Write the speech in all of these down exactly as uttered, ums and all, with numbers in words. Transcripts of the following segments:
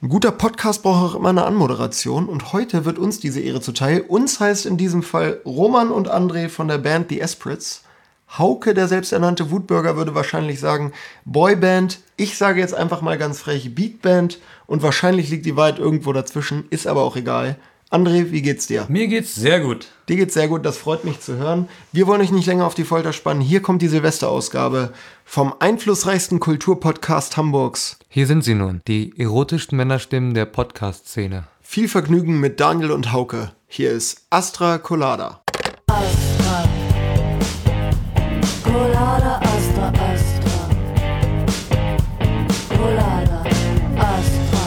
Ein guter Podcast braucht auch immer eine Anmoderation und heute wird uns diese Ehre zuteil. Uns heißt in diesem Fall Roman und André von der Band The Espritz. Hauke, der selbsternannte Wutbürger, würde wahrscheinlich sagen Boyband. Ich sage jetzt einfach mal ganz frech Beatband und wahrscheinlich liegt die Wahrheit irgendwo dazwischen, ist aber auch egal. André, wie geht's dir? Mir geht's sehr gut. Dir geht's sehr gut, das freut mich zu hören. Wir wollen euch nicht länger auf die Folter spannen. Hier kommt die Silvesterausgabe vom einflussreichsten Kulturpodcast Hamburgs. Hier sind sie nun, die erotischsten Männerstimmen der Podcast-Szene. Viel Vergnügen mit Daniel und Hauke. Hier ist Astra Colada. Astra Colada, Astra, Astra Colada, Astra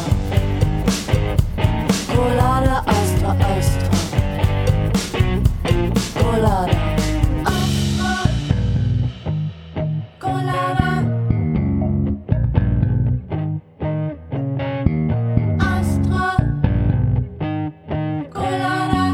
Colada, Astra, Astra Colada, Astra Colada, Astra Colada.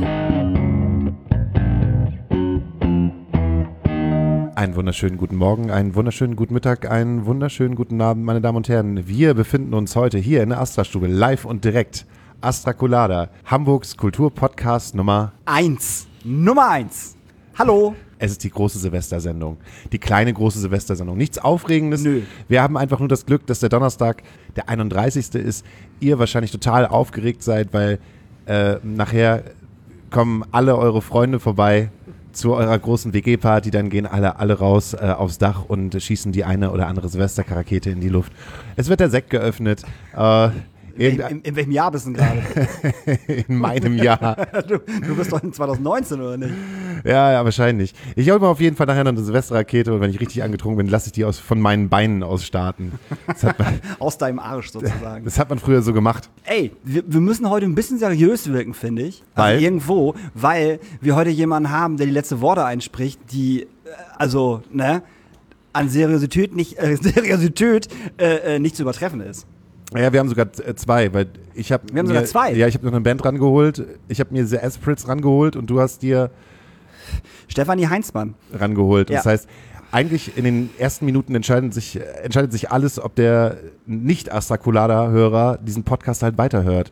Einen wunderschönen guten Morgen, einen wunderschönen guten Mittag, einen wunderschönen guten Abend, meine Damen und Herren. Wir befinden uns heute hier in der Astra-Stube, live und direkt. Astra Colada, Hamburgs Kulturpodcast Nummer Eins. Nummer eins. Hallo. Es ist die große Silvestersendung. Die kleine große Silvestersendung. Nichts Aufregendes. Nö. Wir haben einfach nur das Glück, dass der Donnerstag der einunddreißigste ist. Ihr wahrscheinlich total aufgeregt seid, weil äh, nachher kommen alle eure Freunde vorbei zu eurer großen W G-Party. Dann gehen alle, alle raus äh, aufs Dach und schießen die eine oder andere Silvesterrakete in die Luft. Es wird der Sekt geöffnet. Äh, In, in, in welchem Jahr bist du denn gerade? in meinem Jahr. du, du bist doch in zwanzig neunzehn, oder nicht? Ja, ja, wahrscheinlich. Ich hole mir auf jeden Fall nachher noch eine Silvesterrakete und wenn ich richtig angetrunken bin, lasse ich die aus, von meinen Beinen aus starten. Das hat man, Aus deinem Arsch sozusagen. das hat man früher so gemacht. Ey, wir, wir müssen heute ein bisschen seriös wirken, finde ich. Also Weil? irgendwo, weil wir heute jemanden haben, der die letzte Worte einspricht, die, äh, also, ne, an Seriosität nicht, äh, Seriosität äh, äh, nicht zu übertreffen ist. Ja, wir haben sogar äh, zwei, weil ich habe Wir haben mir, sogar zwei? Ja, ich habe noch eine Band rangeholt. Ich habe mir The Espritz rangeholt und du hast dir Stefanie Heinzmann. rangeholt. Ja. Das heißt, eigentlich in den ersten Minuten entscheidet sich, entscheidet sich alles, ob der nicht-Astra Colada-Hörer diesen Podcast halt weiterhört.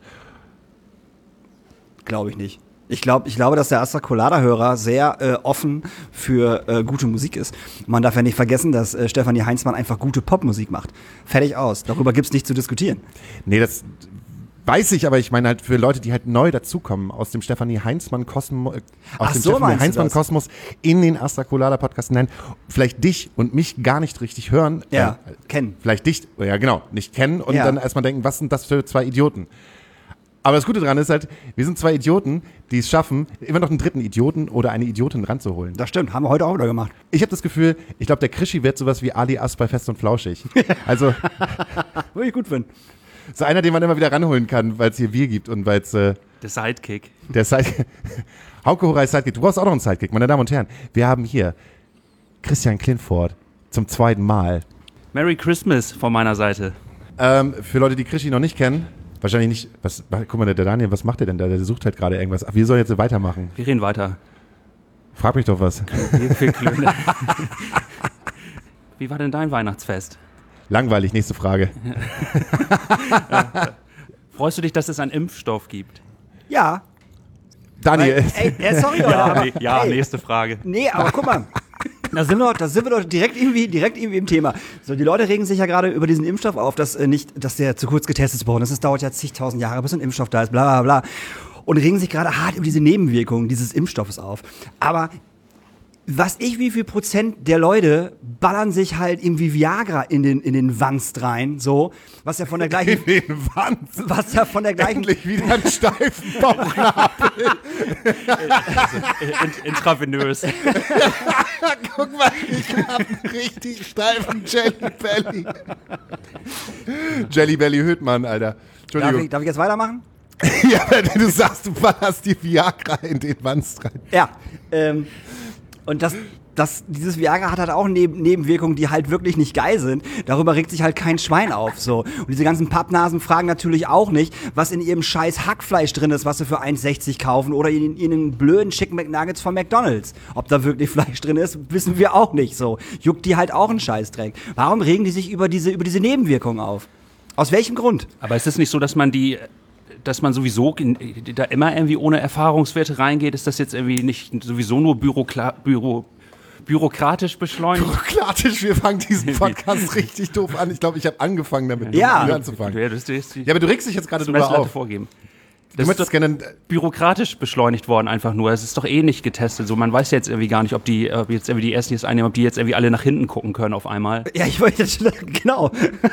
Glaube ich nicht. Ich, glaub, ich glaube, dass der Astra Colada-Hörer sehr äh, offen für äh, gute Musik ist. Man darf ja nicht vergessen, dass äh, Stefanie Heinzmann einfach gute Popmusik macht. Fertig aus. Darüber gibt's nicht zu diskutieren. Nee, das weiß ich, aber ich meine halt für Leute, die halt neu dazukommen aus dem Stefanie Heinzmann Kosmos, aus Ach dem so, Stefanie meinst du Heinzmann das? Kosmos in den Astra Colada Podcast hinein, vielleicht dich und mich gar nicht richtig hören. Ja, äh, kennen. Vielleicht dich, ja genau, nicht kennen und Ja. dann erstmal denken, was sind das für zwei Idioten? Aber das Gute daran ist halt, wir sind zwei Idioten, die es schaffen, immer noch einen dritten Idioten oder eine Idiotin ranzuholen. Das stimmt, haben wir heute auch wieder gemacht. Ich habe das Gefühl, ich glaube, der Krischi wird sowas wie Ali Ast bei Fest und Flauschig. Also Würde ich gut finden. so einer, den man immer wieder ranholen kann, weil es hier Bier gibt und weil es äh, Der Sidekick. der Sidekick. Hauke Horay Sidekick. Du brauchst auch noch einen Sidekick, meine Damen und Herren. Wir haben hier Christian Klinford zum zweiten Mal. Merry Christmas von meiner Seite. Ähm, für Leute, die Krischi noch nicht kennen, wahrscheinlich nicht. Was, guck mal, der Daniel, was macht der denn da? Der sucht halt gerade irgendwas. Ach, wir sollen jetzt weitermachen. Wir reden weiter. Frag mich doch was. Wir- wir klönen. Wie war denn dein Weihnachtsfest? Langweilig, nächste Frage. Freust du dich, dass es einen Impfstoff gibt? Ja. Daniel, Ey, ey, sorry, oder? aber, nee, ja, ey, nächste Frage. Nee, aber guck mal. Da sind wir doch, da sind wir doch direkt irgendwie, direkt irgendwie im Thema. So, die Leute regen sich ja gerade über diesen Impfstoff auf, dass äh, nicht, dass der zu kurz getestet worden ist. Es dauert ja zigtausend Jahre, bis ein Impfstoff da ist, bla, bla, bla. Und regen sich gerade hart über diese Nebenwirkungen dieses Impfstoffes auf. Aber was ich, wie viel Prozent der Leute ballern sich halt irgendwie Viagra in den, in den Wanst rein, so, was ja von der gleichen, in den Wand. was ja von der gleichen, Endlich wieder einen steifen Bauchnabel. In, intravenös. Guck mal, ich hab einen richtig steifen Jelly Belly. Jelly Belly Hüttmann, Alter. darf Entschuldigung. ich, darf ich jetzt weitermachen? Ja, wenn du sagst, du ballerst die Viagra in den Wanst rein. Ja, ähm, und das, das, dieses Viagra hat halt auch Neben Nebenwirkungen, die halt wirklich nicht geil sind. Darüber regt sich halt kein Schwein auf, so. Und diese ganzen Pappnasen fragen natürlich auch nicht, was in ihrem scheiß Hackfleisch drin ist, was sie für eins sechzig kaufen oder in ihren blöden Chicken McNuggets von McDonald's. Ob da wirklich Fleisch drin ist, wissen wir auch nicht, so. Juckt die halt auch einen Scheißdreck. Warum regen die sich über diese, über diese Nebenwirkungen auf? Aus welchem Grund? Aber ist es nicht so, dass man die, dass man sowieso in, da immer irgendwie ohne Erfahrungswerte reingeht? Ist das jetzt irgendwie nicht sowieso nur Bürokla- Büro, bürokratisch beschleunigt? Bürokratisch, wir fangen diesen Podcast richtig doof an. Ich glaube, ich habe angefangen damit, Ja. früh anzufangen. Ja, das, das, Ja, aber du regst dich jetzt gerade das drüber Messlatte auf. vorgeben. Du Das ist möchtest doch gerne... bürokratisch beschleunigt worden einfach nur. Es ist doch eh nicht getestet. So, man weiß ja jetzt irgendwie gar nicht, ob die, ob jetzt irgendwie die ersten, die es einnehmen, ob die jetzt irgendwie alle nach hinten gucken können auf einmal. Ja, ich wollte jetzt schon, genau.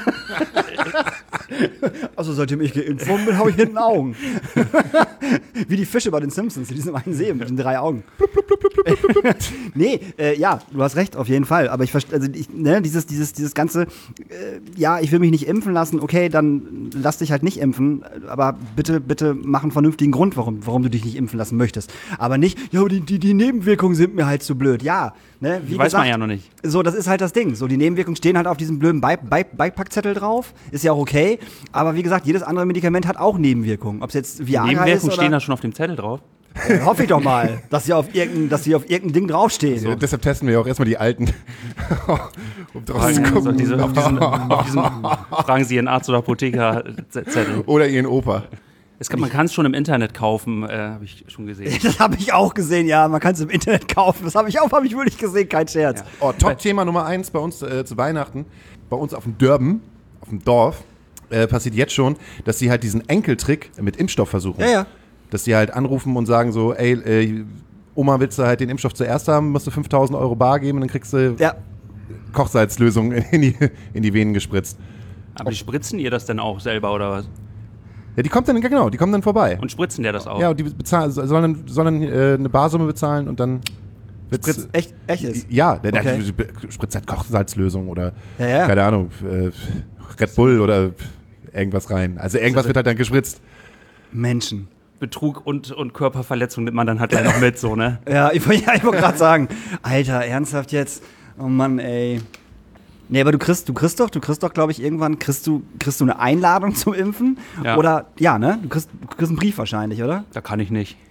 Also seitdem ich geimpft worden bin, habe ich hinten Augen. Wie die Fische bei den Simpsons, die diesem einen See mit den drei Augen. Nee, äh, ja, du hast recht, auf jeden Fall. Aber ich verstehe, also ich, ne, dieses, dieses, dieses ganze, äh, ja, ich will mich nicht impfen lassen, okay, dann lass dich halt nicht impfen, aber bitte, bitte mach einen vernünftigen Grund, warum, warum du dich nicht impfen lassen möchtest. Aber nicht, ja, die, die, die Nebenwirkungen sind mir halt zu blöd. Ja, ne, wie Die weiß gesagt, man ja noch nicht. so, das ist halt das Ding. So, die Nebenwirkungen stehen halt auf diesem blöden Be- Be- Beipackzettel drauf. Ist ja auch okay. Aber wie gesagt, jedes andere Medikament hat auch Nebenwirkungen. Ob es jetzt Viagra ist Nebenwirkungen oder... stehen da schon auf dem Zettel drauf. Äh, hoffe ich doch mal, dass sie auf irgendein, dass sie auf irgendein Ding draufstehen. Ja, deshalb testen wir ja auch erstmal die alten. um draus zu So, gucken. diese, auf, diesen, auf diesen fragen Sie Ihren Arzt oder Apotheker-Zettel. Oder ihren Opa. Es kann, man kann es schon im Internet kaufen, äh, habe ich schon gesehen. Das habe ich auch gesehen, ja. Man kann es im Internet kaufen. Das habe ich auch, habe ich wirklich gesehen, kein Scherz. Ja. Oh, Top-Thema Nummer eins bei uns äh, zu Weihnachten. Bei uns auf dem Dörben, auf dem Dorf, äh, passiert jetzt schon, dass sie halt diesen Enkeltrick mit Impfstoff versuchen. Ja, ja. Dass sie halt anrufen und sagen so, ey, äh, Oma, willst du halt den Impfstoff zuerst haben, musst du fünftausend Euro bar geben und dann kriegst du Ja. Kochsalzlösung in die, in die Venen gespritzt. Aber die spritzen ihr das denn auch selber oder was? Ja, die kommt dann, genau, die kommen dann vorbei. Und spritzen der das auch? Ja, und die bezahlen, sollen, sollen äh, eine Barsumme bezahlen und dann wird's, Spritz, echt, echt ist. Ja, der, der Okay. spritzt halt Kochsalzlösung oder Ja, ja. keine Ahnung, äh, Red Bull oder irgendwas rein. Also irgendwas wird halt dann gespritzt. Menschen. Betrug und, und Körperverletzung nimmt man dann halt gleich noch mit, so, ne? Ja, ich, wollte- ja, ich wollte gerade sagen, Alter, ernsthaft jetzt? Oh Mann, ey. Nee, aber du kriegst, du kriegst doch, du kriegst doch, glaube ich, irgendwann, kriegst du, kriegst du eine Einladung zum Impfen? Ja. Oder, ja, ne? Du kriegst, du kriegst einen Brief wahrscheinlich, oder? Da kann ich nicht.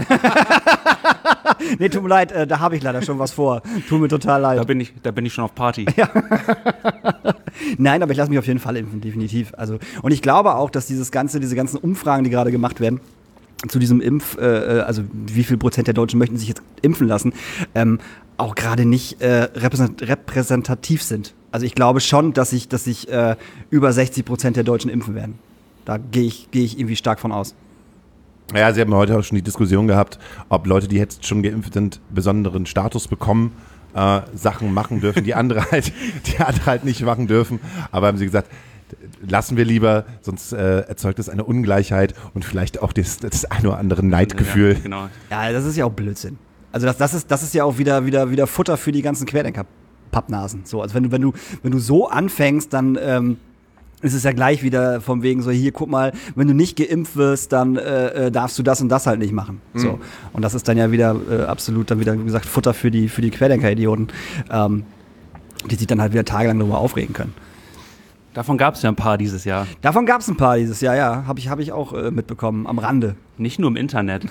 Nee, tut mir leid, äh, da habe ich leider schon was vor. Tut mir total leid. Da bin ich, da bin ich schon auf Party. Nein, aber ich lasse mich auf jeden Fall impfen, definitiv. Also, und ich glaube auch, dass dieses ganze, diese ganzen Umfragen, die gerade gemacht werden, zu diesem Impf, äh, also wie viel Prozent der Deutschen möchten sich jetzt impfen lassen, ähm, auch gerade nicht äh, repräsent- repräsentativ sind. Also ich glaube schon, dass sich dass sich, äh, über sechzig Prozent der Deutschen impfen werden. Da gehe ich, gehe ich irgendwie stark von aus. Ja, sie haben heute auch schon die Diskussion gehabt, ob Leute, die jetzt schon geimpft sind, besonderen Status bekommen, äh, Sachen machen dürfen, die andere halt, die andere halt nicht machen dürfen. Aber haben sie gesagt, lassen wir lieber, sonst äh, erzeugt es eine Ungleichheit und vielleicht auch das, das ein oder andere Neidgefühl. Ja, genau. Ja, das ist ja auch Blödsinn. Also das, das, ist, das ist ja auch wieder, wieder, wieder Futter für die ganzen Querdenker-Pappnasen. So, also wenn du, wenn du, wenn du so anfängst, dann ähm, ist es ja gleich wieder vom wegen so, hier, guck mal, wenn du nicht geimpft wirst, dann äh, äh, darfst du das und das halt nicht machen. Mhm. So. Und das ist dann ja wieder äh, absolut dann wieder, wie gesagt, Futter für die, für die Querdenker-Idioten, ähm, die sich dann halt wieder tagelang darüber aufregen können. Davon gab es ja ein paar dieses Jahr. Davon gab es ein paar dieses Jahr, ja. Habe ich, hab ich auch äh, mitbekommen, am Rande. Nicht nur im Internet.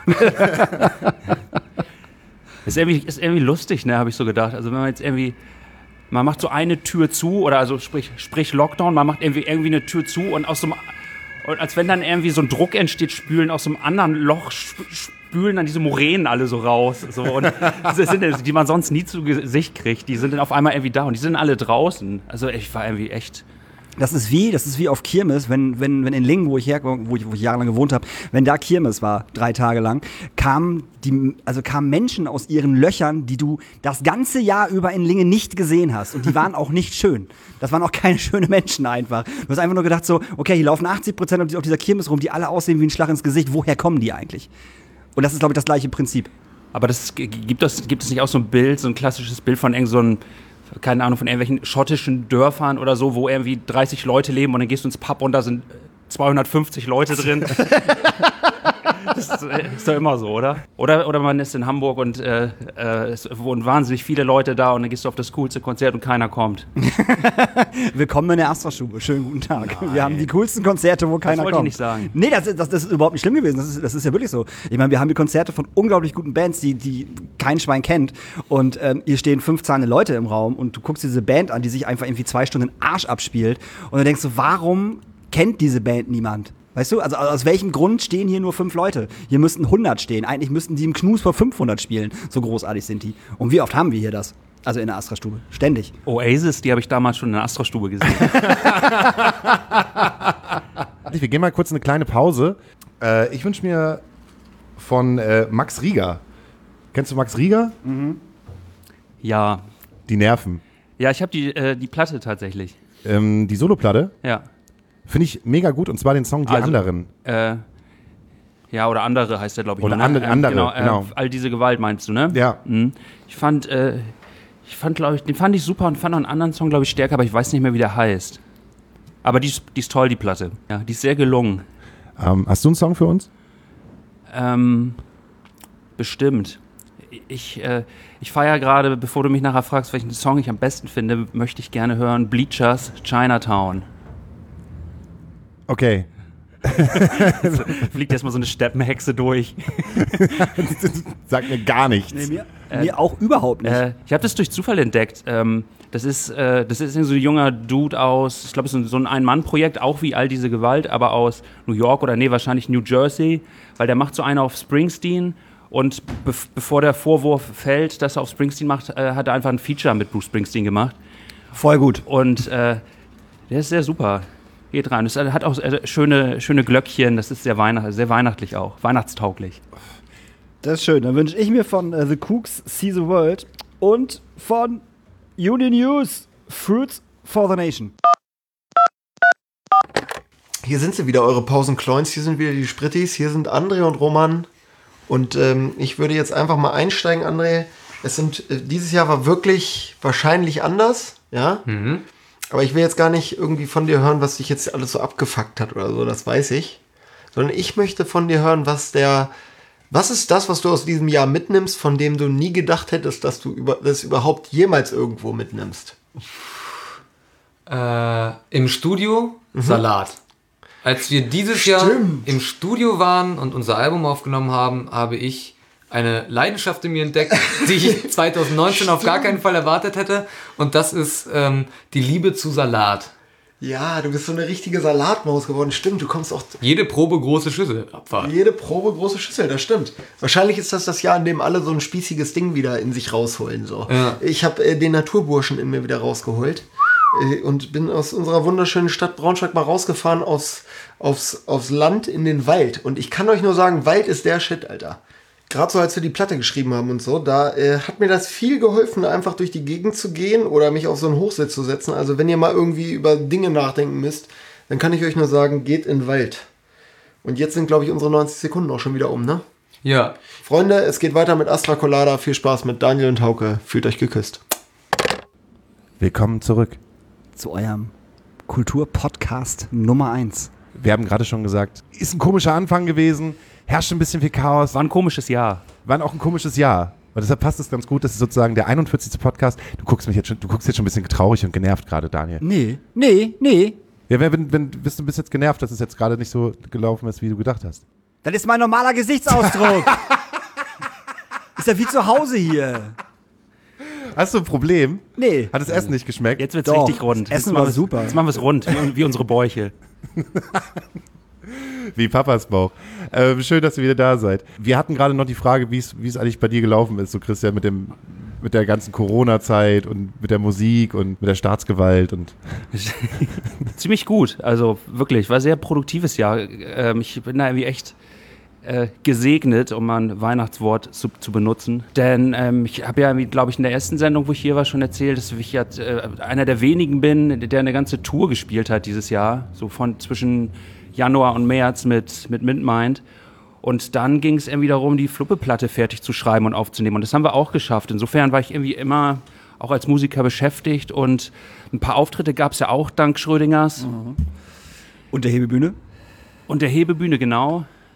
ist, irgendwie, ist irgendwie lustig, ne, habe ich so gedacht. Also wenn man jetzt irgendwie, man macht so eine Tür zu, oder also sprich, sprich Lockdown, man macht irgendwie, irgendwie eine Tür zu und aus so einem, und als wenn dann irgendwie so ein Druck entsteht, spülen aus so einem anderen Loch, sp- spülen dann diese Moränen alle so raus. So, und diese sind, die man sonst nie zu Gesicht kriegt, die sind dann auf einmal irgendwie da und die sind alle draußen. Also ich war irgendwie echt... Das ist wie, das ist wie auf Kirmes, wenn, wenn, wenn in Lingen, wo ich her, wo ich, wo ich jahrelang gewohnt habe, wenn da Kirmes war, drei Tage lang, kamen die, also kamen Menschen aus ihren Löchern, die du das ganze Jahr über in Lingen nicht gesehen hast. Und die waren auch nicht schön. Das waren auch keine schönen Menschen einfach. Du hast einfach nur gedacht so, okay, hier laufen achtzig Prozent auf dieser Kirmes rum, die alle aussehen wie ein Schlag ins Gesicht. Woher kommen die eigentlich? Und das ist, glaube ich, das gleiche Prinzip. Aber das gibt es, gibt es nicht auch so ein Bild, so ein klassisches Bild von irgend so einem, keine Ahnung, von irgendwelchen schottischen Dörfern oder so, wo irgendwie dreißig Leute leben und dann gehst du ins Pub und da sind zweihundertfünfzig Leute drin. Das ist, äh, ist doch immer so, oder? Oder, oder man ist in Hamburg und äh, äh, es wohnen wahnsinnig viele Leute da und dann gehst du auf das coolste Konzert und keiner kommt. Willkommen in der Astra-Stube. Schönen guten Tag. Wir haben die coolsten Konzerte, wo keiner wollte ich kommt. nicht sagen. Nee, das, das, das ist überhaupt nicht schlimm gewesen. Das ist, das ist ja wirklich so. Ich meine, wir haben die Konzerte von unglaublich guten Bands, die, die kein Schwein kennt. Und ähm, hier stehen fünf zahlende Leute im Raum und du guckst diese Band an, die sich einfach irgendwie zwei Stunden den Arsch abspielt. Und dann denkst du, warum kennt diese Band niemand? Weißt du, also aus welchem Grund stehen hier nur fünf Leute? Hier müssten hundert stehen. Eigentlich müssten die im Knus vor fünfhundert spielen. So großartig sind die. Und wie oft haben wir hier das? Also in der Astra-Stube. Ständig. Oasis, die habe ich damals schon in der Astra-Stube gesehen. Wir gehen mal kurz eine kleine Pause. Äh, ich wünsche mir von äh, Max Rieger. Kennst du Max Rieger? Ja. Die Nerven. Ja, ich habe die, äh, die Platte tatsächlich. Ähm, die Soloplatte Ja. finde ich mega gut, und zwar den Song Die Also, Anderen. Äh, ja, oder andere heißt der, glaube ich. Oder ne? andere- Ähm, andere, genau. genau. Äh, all diese Gewalt meinst du, ne? Ja. Mhm. Ich fand, äh, ich fand, glaube ich, den fand ich super und fand noch einen anderen Song, glaube ich, stärker, aber ich weiß nicht mehr, wie der heißt. Aber die ist, die ist toll, die Platte. Ja, die ist sehr gelungen. Ähm, hast du einen Song für uns? Ähm, bestimmt. Ich, äh, ich feiere gerade, bevor du mich nachher fragst, welchen Song ich am besten finde, möchte ich gerne hören Bleachers Chinatown. Okay. Fliegt erstmal so eine Steppenhexe durch. Sag mir gar nichts. Nee, mir, mir auch überhaupt nicht. Äh, ich habe das durch Zufall entdeckt. Ähm, das ist, äh, das ist so ein junger Dude aus, ich glaube, es ist so ein Ein-Mann-Projekt, auch wie all diese Gewalt, aber aus New York oder nee, wahrscheinlich New Jersey, weil der macht so einen auf Springsteen und be- bevor der Vorwurf fällt, dass er auf Springsteen macht, äh, hat er einfach ein Feature mit Bruce Springsteen gemacht. Voll gut. Und äh, der ist sehr super. Geht rein. Es hat auch äh, schöne, schöne Glöckchen, das ist sehr, weihnacht- sehr weihnachtlich auch, weihnachtstauglich. Das ist schön. Dann wünsche ich mir von äh, The Kooks See the World und von Union News Fruits for the Nation. Hier sind sie wieder, eure Pausenkloins. Hier sind wieder die Sprittis. Hier sind André und Roman. Und ähm, ich würde jetzt einfach mal einsteigen, André. Es sind, äh, dieses Jahr war wirklich wahrscheinlich anders, ja. Mhm. Aber ich will jetzt gar nicht irgendwie von dir hören, was dich jetzt alles so abgefuckt hat oder so, das weiß ich. Sondern ich möchte von dir hören, was der, was ist das, was du aus diesem Jahr mitnimmst, von dem du nie gedacht hättest, dass du über, das überhaupt jemals irgendwo mitnimmst? Äh, Im Studio Salat. Als wir dieses Jahr Stimmt. im Studio waren und unser Album aufgenommen haben, habe ich eine Leidenschaft in mir entdeckt, die ich zwanzig neunzehn auf gar keinen Fall erwartet hätte. Und das ist ähm, die Liebe zu Salat. Ja, du bist so eine richtige Salatmaus geworden. Stimmt, du kommst auch Jede Probe große Schüssel Abfahrt. jede Probe große Schüssel, das stimmt. Wahrscheinlich ist das das Jahr, in dem alle so ein spießiges Ding wieder in sich rausholen. So. Ja. Ich habe äh, den Naturburschen in mir wieder rausgeholt äh, und bin aus unserer wunderschönen Stadt Braunschweig mal rausgefahren aufs, aufs, aufs Land in den Wald. Und ich kann euch nur sagen, Wald ist der Shit, Alter. Gerade so, als wir die Platte geschrieben haben und so, da äh, hat mir das viel geholfen, einfach durch die Gegend zu gehen oder mich auf so einen Hochsitz zu setzen. Also wenn ihr mal irgendwie über Dinge nachdenken müsst, dann kann ich euch nur sagen, geht in den Wald. Und jetzt sind, glaube ich, unsere neunzig Sekunden auch schon wieder um, ne? Ja. Freunde, es geht weiter mit Astra Colada. Viel Spaß mit Daniel und Hauke. Fühlt euch geküsst. Willkommen zurück. Zu eurem Kulturpodcast Nummer eins. Wir haben gerade schon gesagt, ist ein komischer Anfang gewesen, herrscht ein bisschen viel Chaos, War ein komisches Jahr. war auch ein komisches Jahr. Und deshalb passt es ganz gut, das ist sozusagen der einundvierzigste Podcast. Du guckst mich jetzt schon, du guckst jetzt schon ein bisschen traurig und genervt gerade, Daniel. Nee, nee, nee. Ja, wenn, wenn, bist du bist jetzt genervt, dass es jetzt gerade nicht so gelaufen ist, wie du gedacht hast. Das ist mein normaler Gesichtsausdruck. Ist ja wie zu Hause hier. Hast du ein Problem? Nee. Hat das Essen nicht geschmeckt? Jetzt wird's Doch, richtig rund. das Essen Jetzt war machen wir's- super. Jetzt machen wir es rund, wie, wie unsere Bäuche. Wie Papas Bauch. Ähm, schön, dass ihr wieder da seid. Wir hatten gerade noch die Frage, wie es wie es eigentlich bei dir gelaufen ist, so Christian, mit dem mit der ganzen Corona-Zeit und mit der Musik und mit der Staatsgewalt und Ziemlich gut, also wirklich, war ein sehr produktives Jahr. Ähm, ich bin da irgendwie echt äh, gesegnet, um mal ein Weihnachtswort zu, zu benutzen. Denn ähm, ich habe ja, glaube ich, in der ersten Sendung, wo ich hier war, schon erzählt, dass ich ja äh, einer der wenigen bin, der eine ganze Tour gespielt hat dieses Jahr, so von zwischen Januar und März mit, mit MintMind. Und dann ging es irgendwie darum, die Fluppe-Platte fertig zu schreiben und aufzunehmen. Und das haben wir auch geschafft. Insofern war ich irgendwie immer auch als Musiker beschäftigt. Und ein paar Auftritte gab es ja auch dank Schrödingers. Und der Hebebühne? Und der Hebebühne, genau.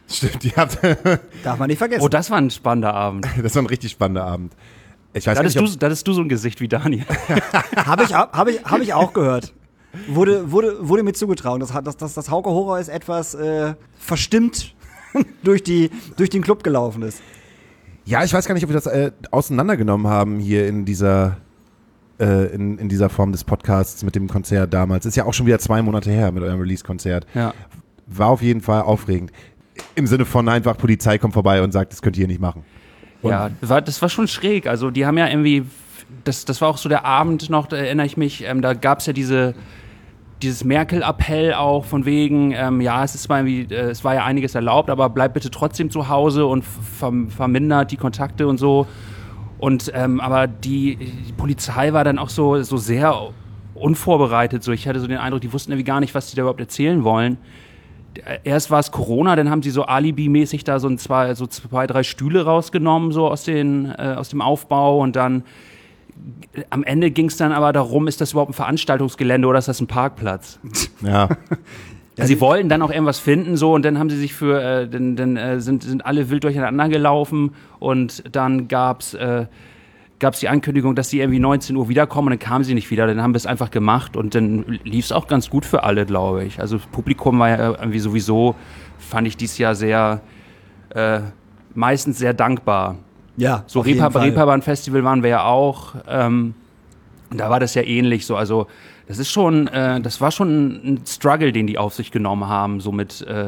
Stimmt, die hat, Darf man nicht vergessen. Oh, das war ein spannender Abend. das war ein richtig spannender Abend. Ich weiß Da gar hattest, nicht, du, da hattest du so ein Gesicht wie Daniel. Habe ich, hab ich, hab ich auch gehört. Wurde, wurde, wurde mir zugetragen, dass, dass, dass das Hauke Horror ist etwas äh, verstimmt durch, die, durch den Club gelaufen ist. Ja, ich weiß gar nicht, ob wir das äh, auseinandergenommen haben hier in dieser, äh, in, in dieser Form des Podcasts mit dem Konzert damals. Ist ja auch schon wieder zwei Monate her mit eurem Release-Konzert. Ja. War auf jeden Fall aufregend. Im Sinne von einfach, Polizei kommt vorbei und sagt, das könnt ihr hier nicht machen. Und Ja, war, das war schon schräg. Also die haben ja irgendwie, das, das war auch so der Abend noch, da erinnere ich mich, ähm, da gab es ja diese, dieses Merkel-Appell auch von wegen, ähm, ja, es ist zwar irgendwie, äh, es war ja einiges erlaubt, aber bleibt bitte trotzdem zu Hause und verm- vermindert die Kontakte und so. Und ähm, aber die, die Polizei war dann auch so, so sehr unvorbereitet. So, ich hatte so den Eindruck, die wussten irgendwie gar nicht, was die da überhaupt erzählen wollen. Erst war es Corona, dann haben sie so alibimäßig da so, ein zwei, so zwei, drei Stühle rausgenommen, so aus, den, äh, aus dem Aufbau. Und dann äh, am Ende ging es dann aber darum, ist das überhaupt ein Veranstaltungsgelände oder ist das ein Parkplatz? ja, Also sie wollten dann auch irgendwas finden, so, und dann haben sie sich für, äh, dann, dann äh, sind, sind alle wild durcheinander gelaufen und dann gab's äh, gab's die Ankündigung, dass sie irgendwie neunzehn Uhr wiederkommen, und dann kamen sie nicht wieder, dann haben wir es einfach gemacht und dann lief es auch ganz gut für alle, glaube ich. Also das Publikum war ja irgendwie sowieso, fand ich dieses Jahr sehr, äh, meistens sehr dankbar. Ja, So auf jeden Reeper- Fall. Reeperbahn-Festival waren wir ja auch, ähm, und da war das ja ähnlich so, also das ist schon, äh, das war schon ein Struggle, den die auf sich genommen haben, so mit, äh,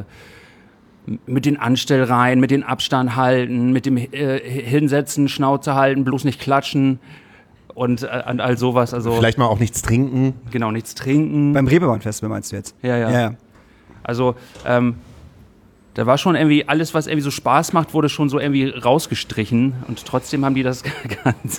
mit den Anstellreihen, mit den Abstand halten, mit dem äh, Hinsetzen, Schnauze halten, bloß nicht klatschen und äh, an all sowas, also vielleicht mal auch nichts trinken. genau, nichts trinken. Beim Reeperbahn-Festival meinst du jetzt? Ja, ja. Ja, ja. Also, ähm, da war schon irgendwie alles, was irgendwie so Spaß macht, wurde schon so irgendwie rausgestrichen und trotzdem haben die das ganz.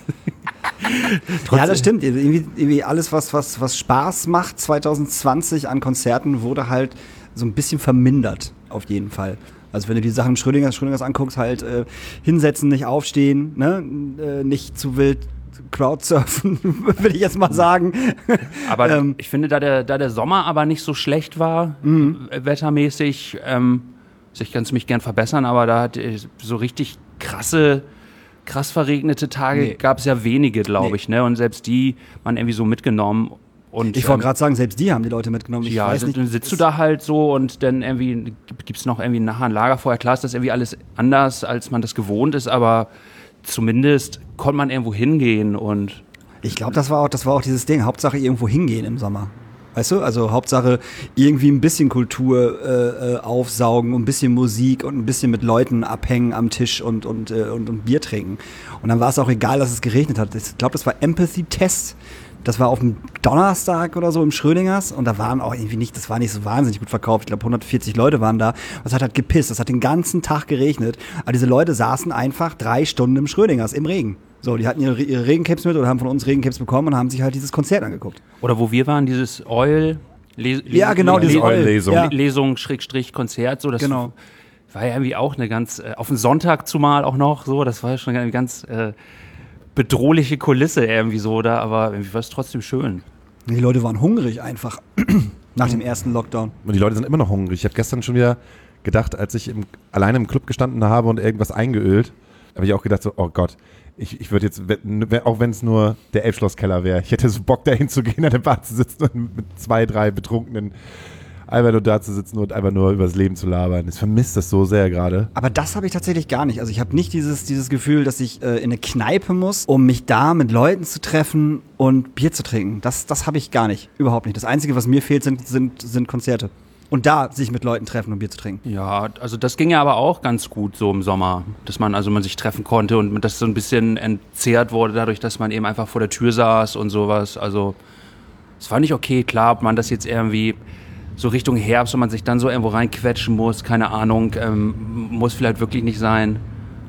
Ja, das stimmt. Irgendwie, irgendwie alles, was, was, was Spaß macht zwanzig zwanzig an Konzerten, wurde halt so ein bisschen vermindert, auf jeden Fall. Also wenn du die Sachen Schrödingers, Schrödingers anguckst, halt äh, hinsetzen, nicht aufstehen, ne? äh, nicht zu wild Crowdsurfen, würde ich jetzt mal sagen. Aber Ähm. ich finde, da der, da der Sommer aber nicht so schlecht war, Mhm. äh, wettermäßig, ähm, also ich kann es mich gern verbessern, aber da hat äh, so richtig krasse, krass verregnete Tage Nee. gab es ja wenige, glaube Nee. ich, ne? Und selbst die man irgendwie so mitgenommen. Und, Ich wollte ähm, gerade sagen, selbst die haben die Leute mitgenommen. Ich ja, weiß also nicht, dann sitzt du da halt so und dann irgendwie gibt es noch irgendwie nachher ein Lagerfeuer. Klar ist das irgendwie alles anders, als man das gewohnt ist, aber zumindest konnte man irgendwo hingehen und Ich glaube, das war auch, das war auch dieses Ding. Hauptsache irgendwo hingehen im Sommer. Weißt du? Also Hauptsache irgendwie ein bisschen Kultur äh, äh, aufsaugen und ein bisschen Musik und ein bisschen mit Leuten abhängen am Tisch und, und, äh, und, und Bier trinken. Und dann war es auch egal, dass es geregnet hat. Ich glaube, das war Empathy Test. Das war auf dem Donnerstag oder so im Schrödingers und da waren auch irgendwie nicht, das war nicht so wahnsinnig gut verkauft. Ich glaube, hundertvierzig Leute waren da. Das hat halt gepisst. Das hat den ganzen Tag geregnet. Aber diese Leute saßen einfach drei Stunden im Schrödingers im Regen. So, die hatten ihre, ihre Regencaps mit oder haben von uns Regencaps bekommen und haben sich halt dieses Konzert angeguckt. oder wo wir waren, dieses Oil Les Ja, genau, Les diese Oil-Lesung. Ja. Lesung Schrägstrich Konzert, so das Genau. war ja irgendwie auch eine ganz äh, auf den Sonntag zumal auch noch so, das war ja schon eine ganz äh, bedrohliche Kulisse irgendwie so da, aber irgendwie war es trotzdem schön. Die Leute waren hungrig einfach nach dem ersten Lockdown. Und die Leute sind immer noch hungrig. Ich habe gestern schon wieder gedacht, als ich im, alleine im Club gestanden habe und irgendwas eingeölt, habe ich auch gedacht so, oh Gott, ich, ich würde jetzt, wenn- auch wenn es nur der Elbschlosskeller wäre, ich hätte so Bock dahin zu gehen, an der Bar zu sitzen und mit zwei, drei Betrunkenen einfach nur da zu sitzen und einfach nur über das Leben zu labern. Ich vermisse das so sehr gerade. Aber das habe ich tatsächlich gar nicht. Also ich habe nicht dieses, dieses Gefühl, dass ich äh, in eine Kneipe muss, um mich da mit Leuten zu treffen und Bier zu trinken. Das, das habe ich gar nicht. Überhaupt nicht. Das Einzige, was mir fehlt, sind, sind, sind Konzerte. Und da sich mit Leuten treffen und Bier zu trinken. Ja, also das ging ja aber auch ganz gut so im Sommer, dass man also man sich treffen konnte und das so ein bisschen entzerrt wurde dadurch, dass man eben einfach vor der Tür saß und sowas. Also das fand ich okay. Klar, ob man das jetzt irgendwie so Richtung Herbst, wenn man sich dann so irgendwo reinquetschen muss, keine Ahnung, ähm, muss vielleicht wirklich nicht sein.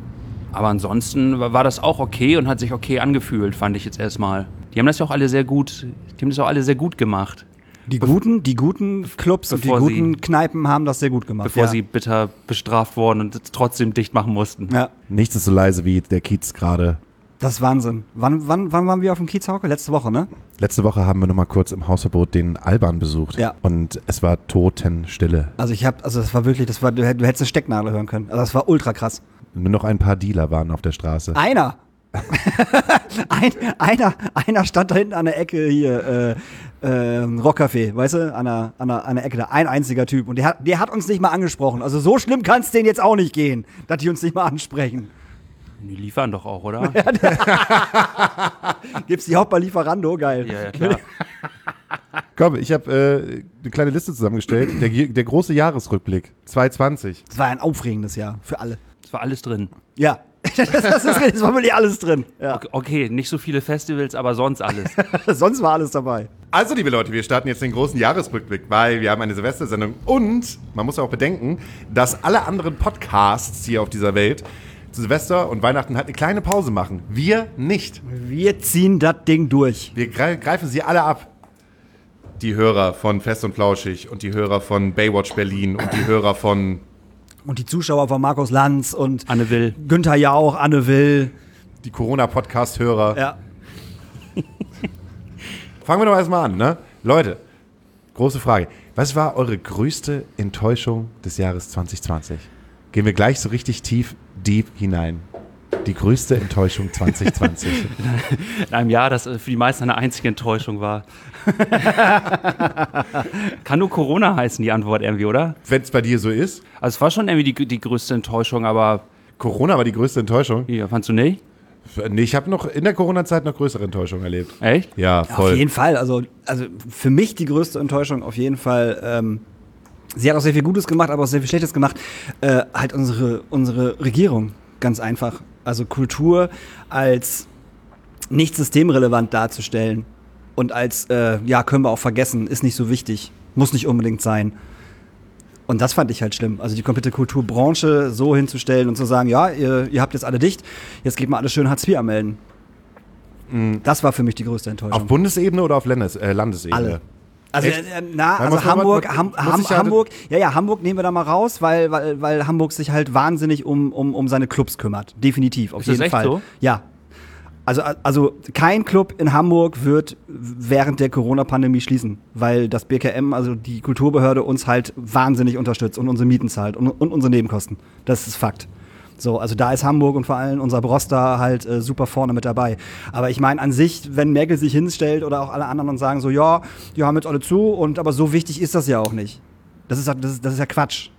Aber ansonsten war das auch okay und hat sich okay angefühlt, fand ich jetzt erstmal. Die haben das ja auch alle sehr gut, die haben das auch alle sehr gut gemacht, Die guten, die guten Clubs und die Bevor sie- guten Kneipen haben das sehr gut gemacht. bevor ja. sie bitter bestraft wurden und es trotzdem dicht machen mussten. Ja. Nichts ist so leise wie der Kiez gerade Das ist Wahnsinn. Wann, wann, wann waren wir auf dem Kiez, Hauke? Letzte Woche, ne? Letzte Woche haben wir noch mal kurz im Hausverbot den Alban besucht. Ja. Und es war Totenstille. Also ich hab, also das war wirklich, das war, du hätt- du hättest eine Stecknadel hören können. Also das war ultra krass. Nur noch ein paar Dealer waren auf der Straße. Einer. ein, einer, einer stand da hinten an der Ecke hier, äh, äh, Rockcafé, weißt du, an der, an, der, an der Ecke da, ein einziger Typ. Und der hat, der hat uns nicht mal angesprochen. Also so schlimm kann es denen jetzt auch nicht gehen, dass die uns nicht mal ansprechen. Die liefern doch auch, oder? Gibt's die auch bei Lieferando? Geil. Ja, ja, klar. Komm, ich habe äh, eine kleine Liste zusammengestellt. Der, der große Jahresrückblick zwanzig zwanzig. Das war ein aufregendes Jahr für alle. Es war alles drin. Ja, das, das, ist, das war wirklich alles drin. Ja. Okay, okay, nicht so viele Festivals, aber sonst alles. Sonst war alles dabei. Also, liebe Leute, wir starten jetzt den großen Jahresrückblick, weil wir haben eine Silvestersendung und man muss auch bedenken, dass alle anderen Podcasts hier auf dieser Welt zu Silvester und Weihnachten halt eine kleine Pause machen. Wir nicht. Wir ziehen das Ding durch. Wir gre- greifen sie alle ab. Die Hörer von Fest und Flauschig und die Hörer von Baywatch Berlin und die Hörer von Und die Zuschauer von Markus Lanz und Anne Will. Günther Jauch, Anne Will. die Corona-Podcast-Hörer. Ja. Fangen wir doch erstmal an, ne? Leute, große Frage. Was war eure größte Enttäuschung des Jahres zwanzig zwanzig? Gehen wir gleich so richtig tief, deep hinein. Die größte Enttäuschung zwanzig zwanzig. In einem Jahr, das äh, für die meisten eine einzige Enttäuschung war. Kann nur Corona heißen, die Antwort irgendwie, oder? Wenn es bei dir so ist. Also es war schon irgendwie die, die größte Enttäuschung, aber Corona war die größte Enttäuschung. ja, fandst du nicht? Nee, ich habe noch in der Corona-Zeit noch größere Enttäuschungen erlebt. Echt? Ja, voll. Auf jeden Fall. Also, also für mich die größte Enttäuschung auf jeden Fall. Ähm, sie hat auch sehr viel Gutes gemacht, aber auch sehr viel Schlechtes gemacht. Äh, halt unsere, unsere Regierung, ganz einfach. Also Kultur als nicht systemrelevant darzustellen und als, äh, ja, können wir auch vergessen, ist nicht so wichtig, muss nicht unbedingt sein. Und das fand ich halt schlimm. Also die komplette Kulturbranche so hinzustellen und zu sagen, ja, ihr, ihr habt jetzt alle dicht, jetzt geht mal alle schön Hartz vier anmelden. Das war für mich die größte Enttäuschung. Auf Bundesebene oder auf Landes äh, Landesebene? Alle. Also, Echt? äh, na, Weil also muss man- Hamburg, man- Ham, muss Ham, sich ja- Hamburg, ja, ja, Hamburg nehmen wir da mal raus, weil, weil, weil Hamburg sich halt wahnsinnig um, um, um seine Clubs kümmert. Definitiv, auf Ist das jeden echt Fall. so? Ja. Also, also kein Club in Hamburg wird während der Corona-Pandemie schließen, weil das B K M, also die Kulturbehörde, uns halt wahnsinnig unterstützt und unsere Mieten zahlt und, und unsere Nebenkosten. Das ist Fakt. So, also da ist Hamburg und vor allem unser Broster halt äh, super vorne mit dabei. Aber ich meine an sich, wenn Merkel sich hinstellt oder auch alle anderen und sagen so, ja, die haben jetzt alle zu, und aber so wichtig ist das ja auch nicht. Das ist, das ist, das ist ja Quatsch.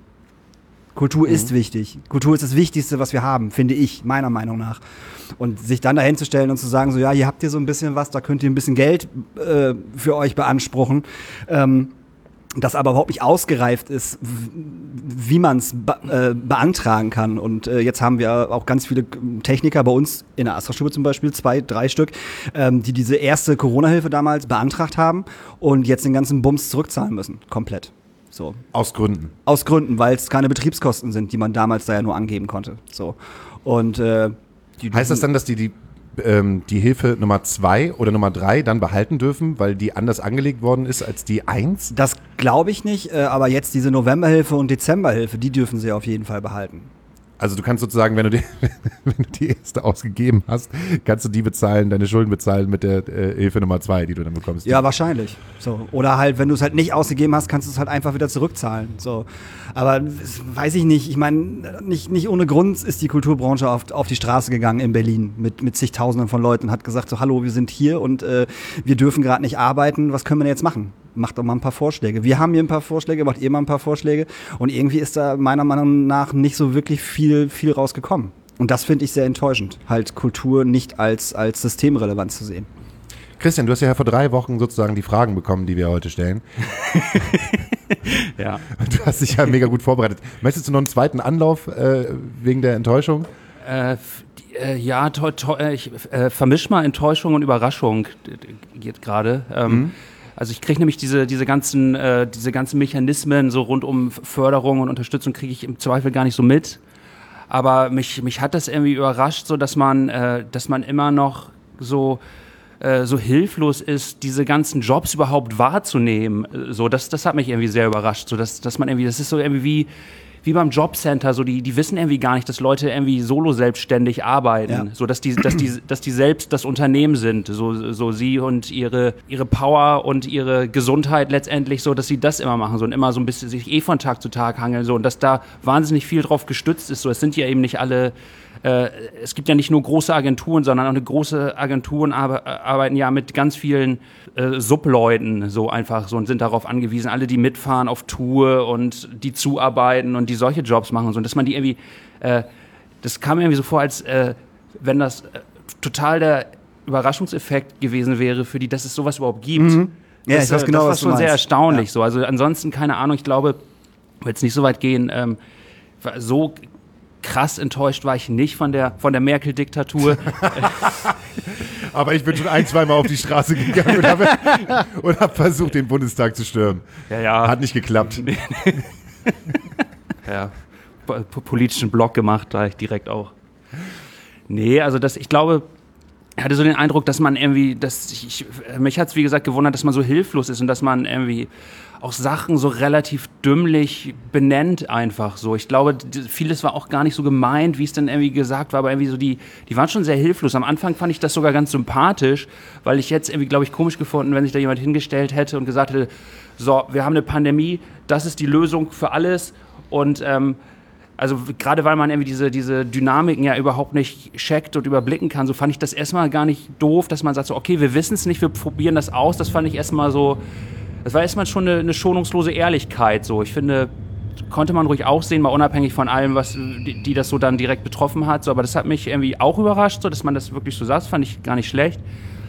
Kultur ist wichtig. Kultur ist das Wichtigste, was wir haben, finde ich, meiner Meinung nach. Und sich dann dahin zu stellen und zu sagen, so ja, hier habt ihr so ein bisschen was, da könnt ihr ein bisschen Geld äh, für euch beanspruchen, ähm, das aber überhaupt nicht ausgereift ist, w- wie man es be äh, beantragen kann. Und äh, jetzt haben wir auch ganz viele Techniker bei uns in der Astra-Stube zum Beispiel, zwei, drei Stück, ähm, die diese erste Corona-Hilfe damals beantragt haben und jetzt den ganzen Bums zurückzahlen müssen, komplett. So. Aus Gründen. Aus Gründen, weil es keine Betriebskosten sind, die man damals da ja nur angeben konnte. So. Und äh, die, Heißt das dann, dass die die, ähm, die Hilfe Nummer zwei oder Nummer drei dann behalten dürfen, weil die anders angelegt worden ist als die eins? Das glaube ich nicht, äh, aber jetzt diese Novemberhilfe und Dezemberhilfe, die dürfen sie auf jeden Fall behalten. Also du kannst sozusagen, wenn du die, wenn du die erste ausgegeben hast, kannst du die bezahlen, deine Schulden bezahlen mit der äh, Hilfe Nummer zwei, die du dann bekommst. Ja, wahrscheinlich. So. Oder halt, wenn du es halt nicht ausgegeben hast, kannst du es halt einfach wieder zurückzahlen. So. Aber das weiß ich nicht. Ich meine, nicht, nicht ohne Grund ist die Kulturbranche auf, auf die Straße gegangen in Berlin mit, mit zigtausenden von Leuten und hat gesagt, so hallo, wir sind hier und äh, wir dürfen gerade nicht arbeiten. Was können wir denn jetzt machen? Macht doch mal ein paar Vorschläge. Wir haben hier ein paar Vorschläge, macht ihr mal ein paar Vorschläge. Und irgendwie ist da meiner Meinung nach nicht so wirklich viel, viel rausgekommen. Und das finde ich sehr enttäuschend, halt Kultur nicht als, als systemrelevant zu sehen. Christian, du hast ja vor drei Wochen sozusagen die Fragen bekommen, die wir heute stellen. Ja. Du hast dich ja mega gut vorbereitet. Möchtest du noch einen zweiten Anlauf äh, wegen der Enttäuschung? Äh, f- die, äh, ja, to, to, äh, ich äh, vermisch mal Enttäuschung und Überraschung d- d- geht gerade. Ähm, Mhm. Also ich kriege nämlich diese, diese, ganzen, äh, diese ganzen Mechanismen so rund um Förderung und Unterstützung kriege ich im Zweifel gar nicht so mit. Aber mich, mich hat das irgendwie überrascht, so dass man, äh, dass man immer noch so äh, so hilflos ist, diese ganzen Jobs überhaupt wahrzunehmen. Äh, So, das, das hat mich irgendwie sehr überrascht. So, dass, dass man irgendwie, das ist so irgendwie wie wie beim Jobcenter, so die, die wissen irgendwie gar nicht, dass Leute irgendwie solo selbstständig arbeiten, Ja. so dass die, dass die, dass die selbst das Unternehmen sind, so, so sie und ihre, ihre Power und ihre Gesundheit letztendlich so, dass sie das immer machen, so und immer so ein bisschen sich eh von Tag zu Tag hangeln, so und dass da wahnsinnig viel drauf gestützt ist, so es sind ja eben nicht alle. Äh, es gibt ja nicht nur große Agenturen, sondern auch eine große Agenturen arbe- arbeiten ja mit ganz vielen äh, Subleuten so einfach so und sind darauf angewiesen, alle, die mitfahren auf Tour und die zuarbeiten und die solche Jobs machen und so, und dass man die irgendwie, äh, das kam mir irgendwie so vor, als äh, wenn das äh, total der Überraschungseffekt gewesen wäre für die, dass es sowas überhaupt gibt. Mhm. Ja, das, ich weiß äh, genau, das war was du schon sehr meinst. erstaunlich so. Also ansonsten, keine Ahnung, ich glaube, ich will jetzt nicht so weit gehen, ähm, so krass enttäuscht war ich nicht von der, von der Merkel-Diktatur. Aber ich bin schon ein, zweimal auf die Straße gegangen und habe und hab versucht, den Bundestag zu stürmen. Ja, ja. Hat nicht geklappt. Ja, po- po- politischen Blog gemacht, da ich direkt auch. Nee, also das, ich glaube, ich hatte so den Eindruck, dass man irgendwie, dass ich, ich, mich hat es wie gesagt gewundert, dass man so hilflos ist und dass man irgendwie auch Sachen so relativ dümmlich benennt einfach so. Ich glaube, d- vieles war auch gar nicht so gemeint, wie es dann irgendwie gesagt war, aber irgendwie so die, die waren schon sehr hilflos. Am Anfang fand ich das sogar ganz sympathisch, weil ich jetzt irgendwie, glaube ich, komisch gefunden, wenn sich da jemand hingestellt hätte und gesagt hätte, so, wir haben eine Pandemie, das ist die Lösung für alles und ähm, also gerade weil man irgendwie diese, diese Dynamiken ja überhaupt nicht checkt und überblicken kann, so fand ich das erstmal gar nicht doof, dass man sagt so, okay, wir wissen es nicht, wir probieren das aus. Das fand ich erstmal so, das war erstmal schon eine, eine schonungslose Ehrlichkeit. So, ich finde, konnte man ruhig auch sehen, mal unabhängig von allem, was die, die das so dann direkt betroffen hat. So, aber das hat mich irgendwie auch überrascht, so, dass man das wirklich so sagt, fand ich gar nicht schlecht.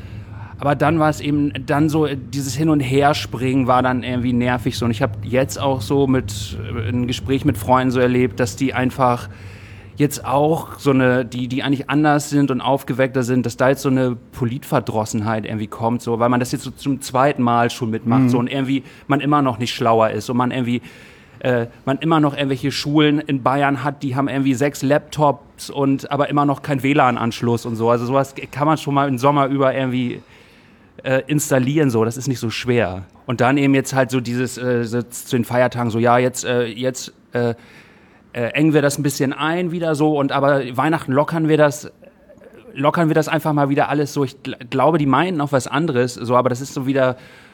Aber dann war es eben, dann so, dieses Hin- und Herspringen war dann irgendwie nervig so. Und ich habe jetzt auch so mit, ein Gespräch mit Freunden so erlebt, dass die einfach jetzt auch so eine, die, die eigentlich anders sind und aufgeweckter sind, dass da jetzt so eine Politverdrossenheit irgendwie kommt, so, weil man das jetzt so zum zweiten Mal schon mitmacht, Mhm. so, und irgendwie man immer noch nicht schlauer ist und man irgendwie, äh, man immer noch irgendwelche Schulen in Bayern hat, die haben irgendwie sechs Laptops und aber immer noch kein W L A N-Anschluss und so. Also sowas kann man schon mal im Sommer über irgendwie äh, installieren, so, das ist nicht so schwer. Und dann eben jetzt halt so dieses, äh, so zu den Feiertagen, so, ja, jetzt, äh, jetzt äh, äh, engen wir das ein bisschen ein wieder so, und aber Weihnachten lockern wir das, lockern wir das einfach mal wieder alles so. Ich gl- glaube, die meinten auch was anderes, so, aber das ist so wieder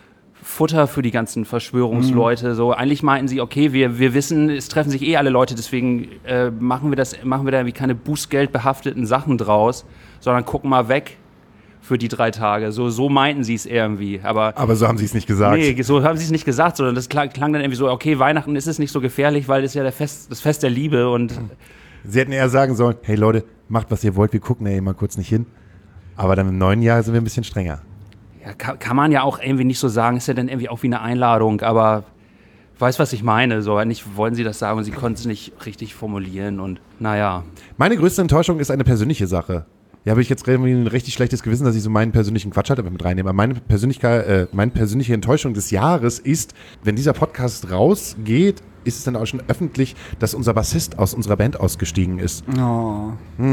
Futter für die ganzen Verschwörungsleute. So, eigentlich meinten sie, okay, wir, wir wissen, es treffen sich eh alle Leute, deswegen äh, machen wir das, machen wir da irgendwie keine bußgeldbehafteten Sachen draus, sondern gucken mal weg für die drei Tage. So, so meinten sie es irgendwie. Aber, Aber so haben sie es nicht gesagt. nee, so haben sie es nicht gesagt, sondern das klang, klang dann irgendwie so, okay, Weihnachten ist es nicht so gefährlich, weil es ja der Fest, das Fest der Liebe und Sie hätten eher sagen sollen, hey Leute, macht was ihr wollt, wir gucken da eben mal kurz nicht hin. Aber dann im neuen Jahr sind wir ein bisschen strenger. ja, kann, kann man ja auch irgendwie nicht so sagen, ist ja dann irgendwie auch wie eine Einladung, aber weiß, was ich meine. So, eigentlich wollten sie das sagen und sie konnten es nicht richtig formulieren und naja. Meine größte Enttäuschung ist eine persönliche Sache. Ja, habe ich jetzt irgendwie ein richtig schlechtes Gewissen, dass ich so meinen persönlichen Quatsch halt mit reinnehme. Aber meine, Persönlichkeit, äh, meine persönliche Enttäuschung des Jahres ist, wenn dieser Podcast rausgeht, ist es dann auch schon öffentlich, dass unser Bassist aus unserer Band ausgestiegen ist. Oh.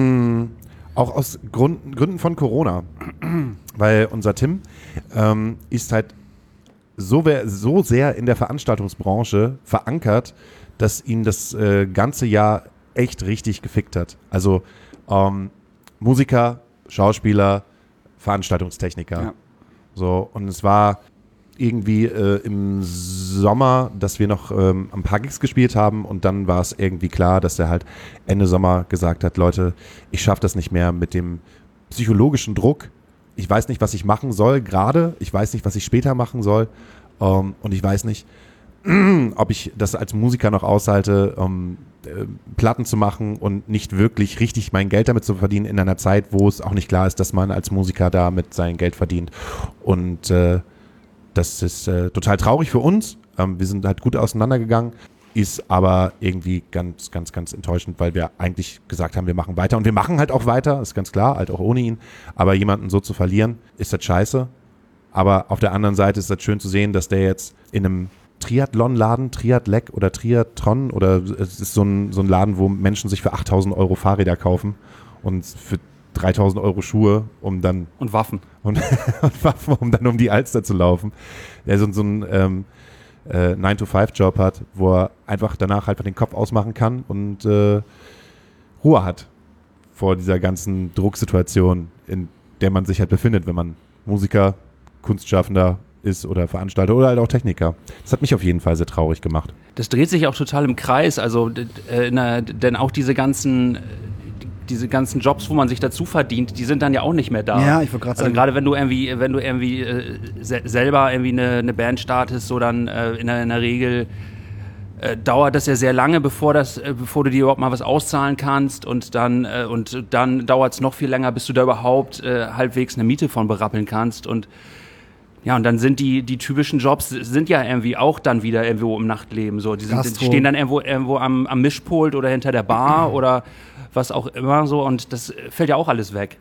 Auch aus Gründen, Gründen von Corona. Weil unser Tim ähm, ist halt so, wer- so sehr in der Veranstaltungsbranche verankert, dass ihn das äh, ganze Jahr echt richtig gefickt hat. Also ähm, Musiker, Schauspieler, Veranstaltungstechniker. Ja. So, und es war irgendwie äh, im Sommer, dass wir noch ähm, ein paar Gigs gespielt haben, und dann war es irgendwie klar, dass der halt Ende Sommer gesagt hat, Leute, ich schaffe das nicht mehr mit dem psychologischen Druck. Ich weiß nicht, was ich machen soll gerade. Ich weiß nicht, was ich später machen soll. Ähm, und ich weiß nicht, ob ich das als Musiker noch aushalte, um äh, Platten zu machen und nicht wirklich richtig mein Geld damit zu verdienen in einer Zeit, wo es auch nicht klar ist, dass man als Musiker damit sein Geld verdient. Und äh, das ist äh, total traurig für uns. Ähm, wir sind halt gut auseinandergegangen, ist aber irgendwie ganz, ganz, ganz enttäuschend, weil wir eigentlich gesagt haben, wir machen weiter. Und wir machen halt auch weiter, ist ganz klar, halt auch ohne ihn. Aber jemanden so zu verlieren, ist das scheiße. Aber auf der anderen Seite ist das schön zu sehen, dass der jetzt in einem Triathlon-Laden, Triathlek oder Triathlon, oder es ist so ein, so ein Laden, wo Menschen sich für achttausend Euro Fahrräder kaufen und für dreitausend Euro Schuhe, um dann Und Waffen. und, und Waffen, um dann um die Alster zu laufen. Ja, so, so ein ähm, äh, nine to five Job hat, wo er einfach danach halt den Kopf ausmachen kann und äh, Ruhe hat vor dieser ganzen Drucksituation, in der man sich halt befindet, wenn man Musiker, Kunstschaffender ist oder Veranstalter oder halt auch Techniker. Das hat mich auf jeden Fall sehr traurig gemacht. Das dreht sich auch total im Kreis, also äh, na, denn auch diese ganzen diese ganzen Jobs, wo man sich dazu verdient, die sind dann ja auch nicht mehr da. Ja, ich wollte gerade also sagen. gerade wenn du irgendwie, wenn du irgendwie äh, se- selber irgendwie eine, eine Band startest, so dann äh, in, der, in der Regel äh, dauert das ja sehr lange, bevor das, äh, bevor du dir überhaupt mal was auszahlen kannst und dann äh, und dann dauert es noch viel länger, bis du da überhaupt äh, halbwegs eine Miete von berappeln kannst und ja, und dann sind die, die typischen Jobs sind ja irgendwie auch dann wieder irgendwo im Nachtleben. So. Die, sind, die stehen dann irgendwo, irgendwo am, am Mischpult oder hinter der Bar oder was auch immer so und das fällt ja auch alles weg.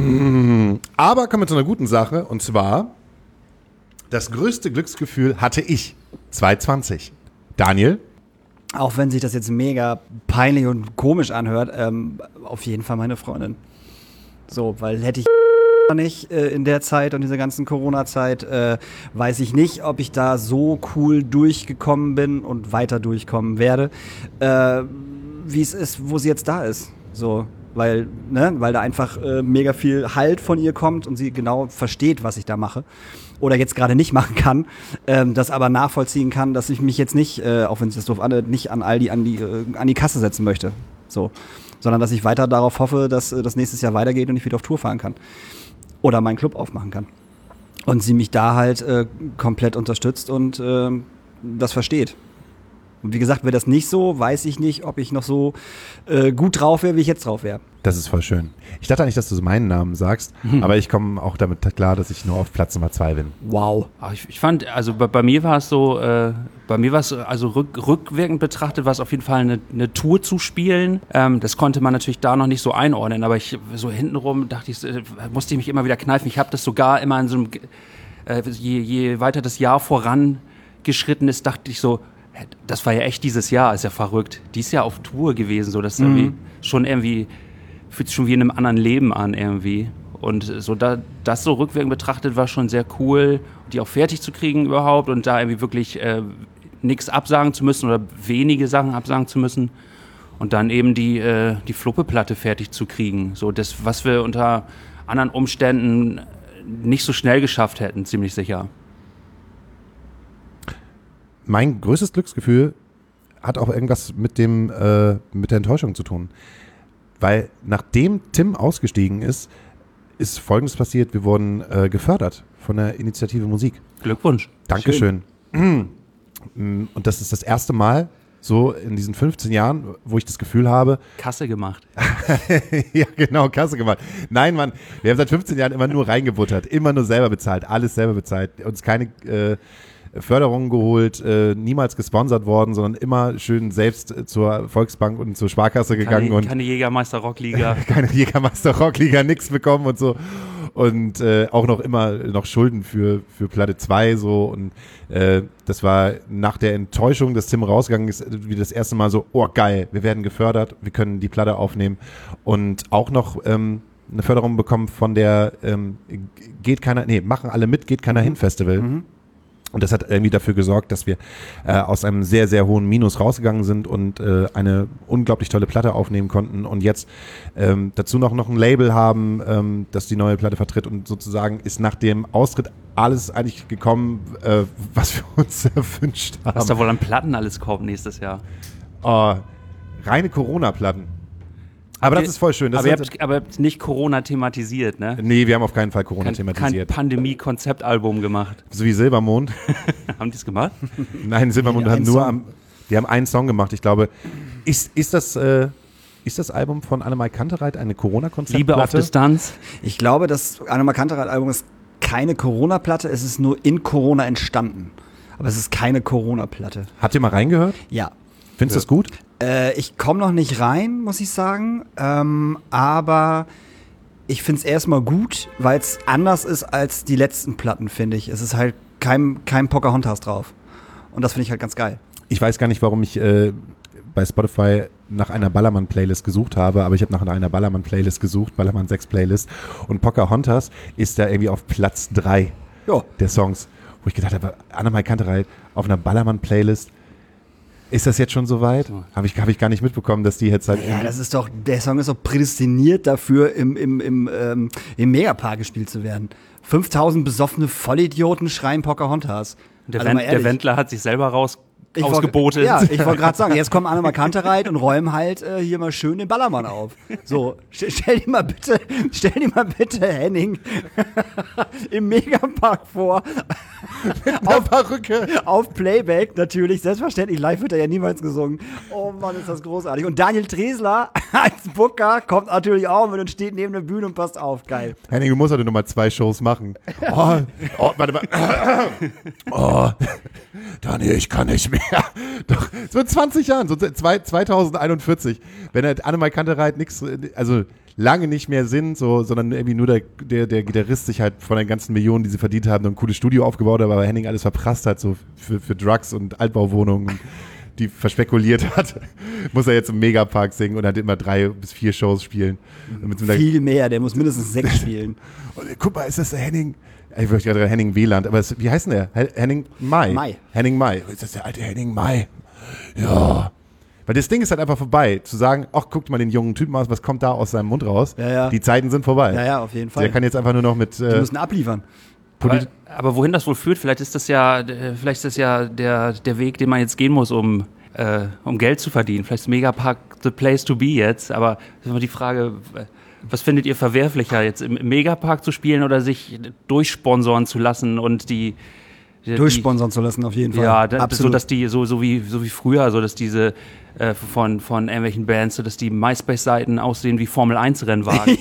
Aber kommen wir zu einer guten Sache und zwar das größte Glücksgefühl hatte ich zwanzig zwanzig. Daniel? Auch wenn sich das jetzt mega peinlich und komisch anhört, ähm, auf jeden Fall meine Freundin. So, weil hätte ich nicht äh, in der Zeit und dieser ganzen Corona-Zeit, äh, weiß ich nicht, ob ich da so cool durchgekommen bin und weiter durchkommen werde, äh, wie es ist, wo sie jetzt da ist. So, weil, ne, weil da einfach äh, mega viel Halt von ihr kommt und sie genau versteht, was ich da mache. Oder jetzt gerade nicht machen kann, ähm, das aber nachvollziehen kann, dass ich mich jetzt nicht, äh, auch wenn es das doof anhört, nicht an Aldi an die, äh, an die Kasse setzen möchte. So. Sondern dass ich weiter darauf hoffe, dass äh, das nächstes Jahr weitergeht und ich wieder auf Tour fahren kann. Oder meinen Club aufmachen kann. Und sie mich da halt äh, komplett unterstützt und äh, das versteht. Und wie gesagt, wäre das nicht so, weiß ich nicht, ob ich noch so äh, gut drauf wäre, wie ich jetzt drauf wäre. Das ist voll schön. Ich dachte eigentlich, dass du so meinen Namen sagst, mhm. aber ich komme auch damit klar, dass ich nur auf Platz Nummer zwei bin. Wow. Ach, ich, ich fand, also bei, bei mir war es so, äh, bei mir war es also rück, rückwirkend betrachtet, war es auf jeden Fall eine, eine Tour zu spielen. Ähm, das konnte man natürlich da noch nicht so einordnen, aber ich so hintenrum dachte ich, äh, musste ich mich immer wieder kneifen. Ich habe das sogar immer in so einem, äh, je, je weiter das Jahr vorangeschritten ist, dachte ich so, das war ja echt dieses Jahr, ist ja verrückt. Dieses Jahr auf Tour gewesen, so das ist mhm. irgendwie schon irgendwie, fühlt sich schon wie in einem anderen Leben an irgendwie. Und so da, das so rückwirkend betrachtet war schon sehr cool, die auch fertig zu kriegen überhaupt und da irgendwie wirklich äh, nichts absagen zu müssen oder wenige Sachen absagen zu müssen. Und dann eben die, äh, die Fluppe-Platte fertig zu kriegen. So das, was wir unter anderen Umständen nicht so schnell geschafft hätten, ziemlich sicher. Mein größtes Glücksgefühl hat auch irgendwas mit dem äh, mit der Enttäuschung zu tun. Weil nachdem Tim ausgestiegen ist, ist Folgendes passiert. Wir wurden äh, gefördert von der Initiative Musik. Glückwunsch. Dankeschön. Schön. Und das ist das erste Mal so in diesen fünfzehn Jahren, wo ich das Gefühl habe... Kasse gemacht. Ja, genau, Kasse gemacht. Nein, Mann, wir haben seit fünfzehn Jahren immer nur reingebuttert, immer nur selber bezahlt, alles selber bezahlt. Uns keine... Äh, Förderungen geholt, äh, niemals gesponsert worden, sondern immer schön selbst äh, zur Volksbank und zur Sparkasse gegangen. Keine, und keine Jägermeister-Rockliga. keine Jägermeister-Rockliga, nix bekommen und so. Und äh, auch noch immer noch Schulden für, für Platte zwei so. Und äh, das war nach der Enttäuschung, dass Tim rausgegangen ist, wie das erste Mal so, oh geil, wir werden gefördert, wir können die Platte aufnehmen. Und auch noch ähm, eine Förderung bekommen von der ähm, Geht keiner, nee, machen alle mit, Geht keiner hin Festival. Mhm. Und das hat irgendwie dafür gesorgt, dass wir äh, aus einem sehr, sehr hohen Minus rausgegangen sind und äh, eine unglaublich tolle Platte aufnehmen konnten und jetzt ähm, dazu noch, noch ein Label haben, ähm, das die neue Platte vertritt und sozusagen ist nach dem Austritt alles eigentlich gekommen, äh, was wir uns erwünscht haben. Was da wohl an Platten alles kommt nächstes Jahr? Oh, reine Corona-Platten. Aber das ist voll schön. Das aber, ihr habt, aber ihr habt nicht Corona thematisiert, ne? Nee, wir haben auf keinen Fall Corona kein, thematisiert. Kein Pandemie-Konzeptalbum gemacht. So wie Silbermond. Haben die es gemacht? Nein, Silbermond hat nur am, die haben einen Song gemacht. Ich glaube, ist, ist das, äh, ist das Album von Annemarie Kantereit eine Corona-Konzeptplatte? Liebe auf Distanz? Ich glaube, das Annemarie Kantereit-Album ist keine Corona-Platte, es ist nur in Corona entstanden. Aber es ist keine Corona-Platte. Habt ihr mal reingehört? Ja. Findest du das gut? Äh, ich komme noch nicht rein, muss ich sagen. Ähm, aber ich finde es erstmal gut, weil es anders ist als die letzten Platten, finde ich. Es ist halt kein, kein Pocahontas drauf. Und das finde ich halt ganz geil. Ich weiß gar nicht, warum ich äh, bei Spotify nach einer Ballermann-Playlist gesucht habe, aber ich habe nach einer Ballermann-Playlist gesucht, Ballermann sechs Playlist. Und Pocahontas ist da irgendwie auf Platz drei jo. der Songs. wo ich gedacht habe, Annemai Kantereit auf einer Ballermann-Playlist, ist das jetzt schon soweit? Habe ich, hab ich gar nicht mitbekommen, dass die jetzt halt... Ja, das ist doch, der Song ist doch prädestiniert dafür, im, im, im, ähm, im Megapark gespielt zu werden. fünftausend besoffene Vollidioten schreien Pocahontas. Der, Also Wen- mal der ehrlich. Wendler hat sich selber raus Ich wollt- ausgebotet. Ja, ich wollte gerade sagen, jetzt kommen Annemai Kantereit und räumen halt äh, hier mal schön den Ballermann auf. So, stell, stell dir mal bitte, stell dir mal bitte Henning im Megapark vor. auf Perücke. Auf Playback natürlich, selbstverständlich, live wird er ja niemals gesungen. Oh Mann, ist das großartig. Und Daniel Tresler als Booker kommt natürlich auch mit und steht neben der Bühne und passt auf. Geil. Henning, du musst heute nochmal zwei Shows machen. Oh, oh, warte mal. Oh, Daniel, ich kann nicht mehr. Doch, so in zwanzig Jahren, so zwei- zweitausendeinundvierzig, wenn halt Annemai Kantereit nichts, also lange nicht mehr sind, so, sondern irgendwie nur der, der, der Gitarrist sich halt von den ganzen Millionen, die sie verdient haben, ein cooles Studio aufgebaut hat, aber Henning alles verprasst hat, so für, für Drugs und Altbauwohnungen, die verspekuliert hat, muss er jetzt im Megapark singen und halt immer drei bis vier Shows spielen. Mit so einer- Viel mehr, der muss mindestens sechs spielen. Und, guck mal, ist das der Henning? Ich wollte gerade Henning Wieland, aber es, wie heißt denn der? He- Henning Mai. Mai. Henning Mai. Ist das der alte Henning Mai? Ja. Weil das Ding ist halt einfach vorbei. Zu sagen, ach, guckt mal den jungen Typen aus, was kommt da aus seinem Mund raus? Ja, ja. Die Zeiten sind vorbei. Ja, ja, auf jeden Fall. Der kann jetzt einfach nur noch mit. Die Äh, müssen abliefern. Aber, aber wohin das wohl führt, vielleicht ist das ja, äh, vielleicht ist das ja der, der Weg, den man jetzt gehen muss, um, äh, um Geld zu verdienen. Vielleicht ist Megapark the place to be jetzt, aber das ist immer die Frage, äh, was findet ihr verwerflicher, jetzt im im Megapark zu spielen oder sich durchsponsoren zu lassen und die, die Durchsponsern zu lassen, auf jeden Fall. Ja, da, so absolut. dass die, so, so wie, so wie früher, so dass diese äh, von, von irgendwelchen Bands, so dass die MySpace-Seiten aussehen wie Formel eins Rennwagen.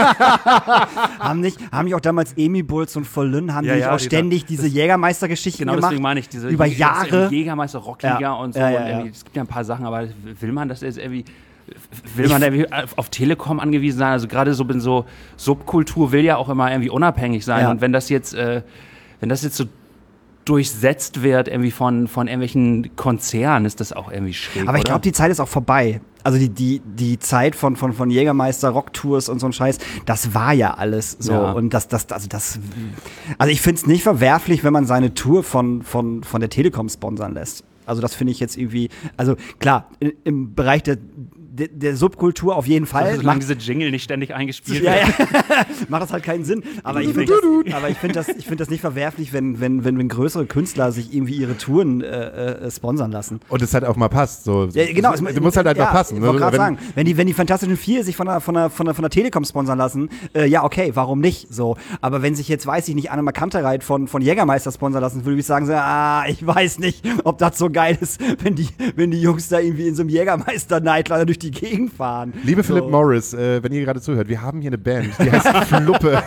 haben, nicht, haben nicht auch damals Emi Bulls und Vollün, haben Ja, die nicht ja, auch die- ständig diese Jägermeister-Geschichten Genau, gemacht? deswegen meine ich diese Über jetzt Jahre. irgendwie Jägermeister, Rockliga Ja. und so. Ja, ja, und ja. irgendwie, es gibt ja ein paar Sachen, aber will man das jetzt irgendwie, will man da irgendwie auf Telekom angewiesen sein? Also gerade so bin so Subkultur will ja auch immer irgendwie unabhängig sein. Ja. Und wenn das jetzt, äh, wenn das jetzt so durchsetzt wird irgendwie von, von irgendwelchen Konzernen, ist das auch irgendwie schräg. Aber ich oder? glaube, die Zeit ist auch vorbei. Also die, die, die Zeit von, von, von Jägermeister, Rocktours und so ein Scheiß, das war ja alles so. Ja. Und das, das, also das, also ich finde es nicht verwerflich, wenn man seine Tour von, von, von der Telekom sponsern lässt. Also das finde ich jetzt irgendwie, also klar, in, im Bereich der, der, der Subkultur auf jeden Fall. solange Macht- diese Jingle nicht ständig eingespielt ja, werden. ja. Macht das halt keinen Sinn. Aber ich finde das, aber ich find das, ich find das nicht verwerflich, wenn, wenn, wenn, wenn größere Künstler sich irgendwie ihre Touren äh, äh, sponsern lassen. und es halt auch mal passt. So. Ja, genau. Du musst halt einfach ja, passen. Ich wollte ne? gerade Wenn- sagen, wenn die, wenn die Fantastischen Vier sich von der, von der, von der, von der Telekom sponsern lassen, äh, ja, okay, warum nicht? So. Aber wenn sich jetzt, weiß ich nicht, Annemai Kantereit von, von Jägermeister sponsern lassen, würde ich sagen, so, ah, ich weiß nicht, ob das so geil ist, wenn die, wenn die Jungs da irgendwie in so einem Jägermeister-Nightliner durch die Gegend fahren. Liebe so. Philip Morris, äh, wenn ihr gerade zuhört, wir haben hier eine Band, die heißt Fluppe.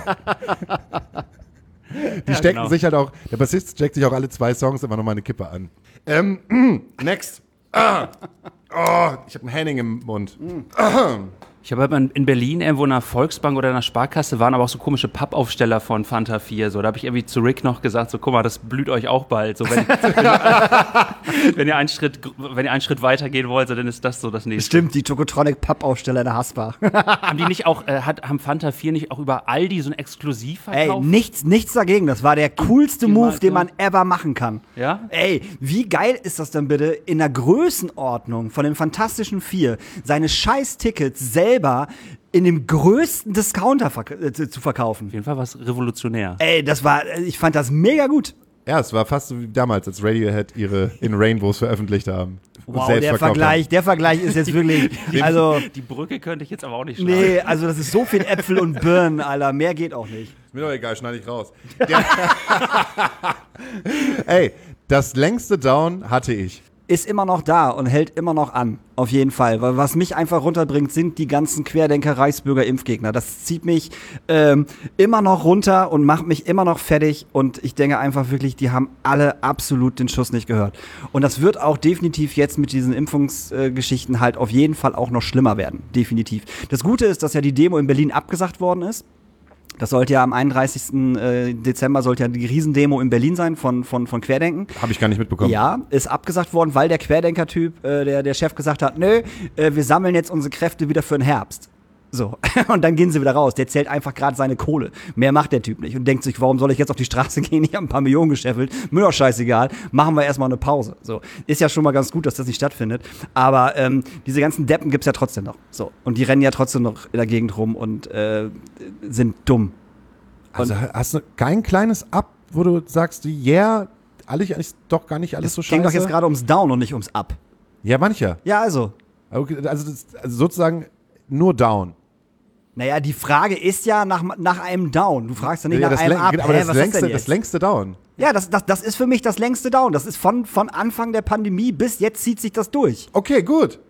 Die stecken genau. sich halt auch, der Bassist steckt sich auch alle zwei Songs immer nochmal eine Kippe an. Ähm, next. Ah. Oh, ich habe einen Henning im Mund. Ich habe halt in Berlin irgendwo in einer Volksbank oder in einer Sparkasse waren aber auch so komische Pappaufsteller von Fanta vier. So, da habe ich irgendwie zu Rick noch gesagt, so guck mal, das blüht euch auch bald. So, wenn, wenn, wenn, ihr einen Schritt, wenn ihr einen Schritt weitergehen wollt, so, dann ist das so das nächste. Stimmt, die Tokotronic-Pappaufsteller in der Hasbach. Haben die nicht auch, äh, hat, haben Fanta vier nicht auch über Aldi so ein Ey, Exklusivverkauf? nichts, nichts dagegen. Das war der coolste Die Move, mal- den man ever machen kann. Ja? Ey, wie geil ist das denn bitte, in der Größenordnung von den Fantastischen Vier seine scheiß Tickets selber in dem größten Discounter verk äh, zu zu verkaufen? Auf jeden Fall was revolutionär. Ey, das war, ich fand das mega gut. Ja, es war fast so wie damals, als Radiohead ihre In Rainbows veröffentlicht haben. und Wow, selbst der verkauft Vergleich, der Vergleich ist jetzt wirklich, also, Die Brücke könnte ich jetzt aber auch nicht schlagen. nee, also das ist so viel Äpfel und Birnen, Alter, mehr geht auch nicht. Ist mir doch egal, schneide ich raus. Der Ey, das längste Down hatte ich. Ist immer noch da und hält immer noch an. Auf jeden Fall. Weil was mich einfach runterbringt, sind die ganzen Querdenker, Reichsbürger, Impfgegner. Das zieht mich ähm, immer noch runter und macht mich immer noch fertig. Und ich denke einfach wirklich, die haben alle absolut den Schuss nicht gehört. Und das wird auch definitiv jetzt mit diesen Impfungsgeschichten halt auf jeden Fall auch noch schlimmer werden. Definitiv. Das Gute ist, dass ja die Demo in Berlin abgesagt worden ist. Das sollte ja am einunddreißigsten Dezember sollte ja die Riesendemo in Berlin sein von, von, von Querdenken. Habe ich gar nicht mitbekommen. Ja, ist abgesagt worden, weil der Querdenker-Typ, äh, der, der Chef gesagt hat, nö, äh, wir sammeln jetzt unsere Kräfte wieder für den Herbst. So, und dann gehen sie wieder raus. Der zählt einfach gerade seine Kohle. Mehr macht der Typ nicht und denkt sich, warum soll ich jetzt auf die Straße gehen? Ich habe ein paar Millionen gescheffelt. Mir doch scheißegal. Machen wir erstmal eine Pause. So, ist ja schon mal ganz gut, dass das nicht stattfindet. Aber ähm, diese ganzen Deppen gibt's ja trotzdem noch. So, und die rennen ja trotzdem noch in der Gegend rum und äh, sind dumm. Also hast du kein kleines Up, wo du sagst, yeah, alles ist doch gar nicht alles Es so scheiße? ging doch jetzt gerade ums Down und nicht ums Up. Ja, mancher. Ja, also. Okay, also, das, also sozusagen nur down. Naja, die Frage ist ja nach, nach einem Down. Du fragst ja nicht Ja, nach das einem läng- Up. aber Hä, das, was ist längste, denn das jetzt? längste Down. Ja, das, das, das ist für mich das längste Down. Das ist von, von Anfang der Pandemie bis jetzt zieht sich das durch. Okay, gut.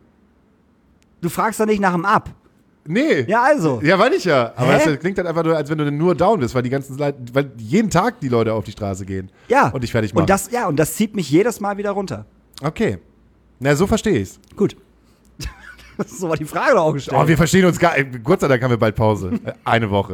Du fragst ja nicht nach einem Up. Nee. Ja, also. Ja, meine ich ja. Aber Hä? das klingt halt einfach nur, als wenn du nur down bist, weil die ganzen Leute, weil jeden Tag die Leute auf die Straße gehen. Ja. Und dich fertig machen. Und das, ja, und das zieht mich jedes Mal wieder runter. Okay. Na, so verstehe ich's. Gut. So war die Frage doch auch gestellt. Oh, wir verstehen uns gar Gott sei Dank haben wir bald Pause. Äh, Eine Woche.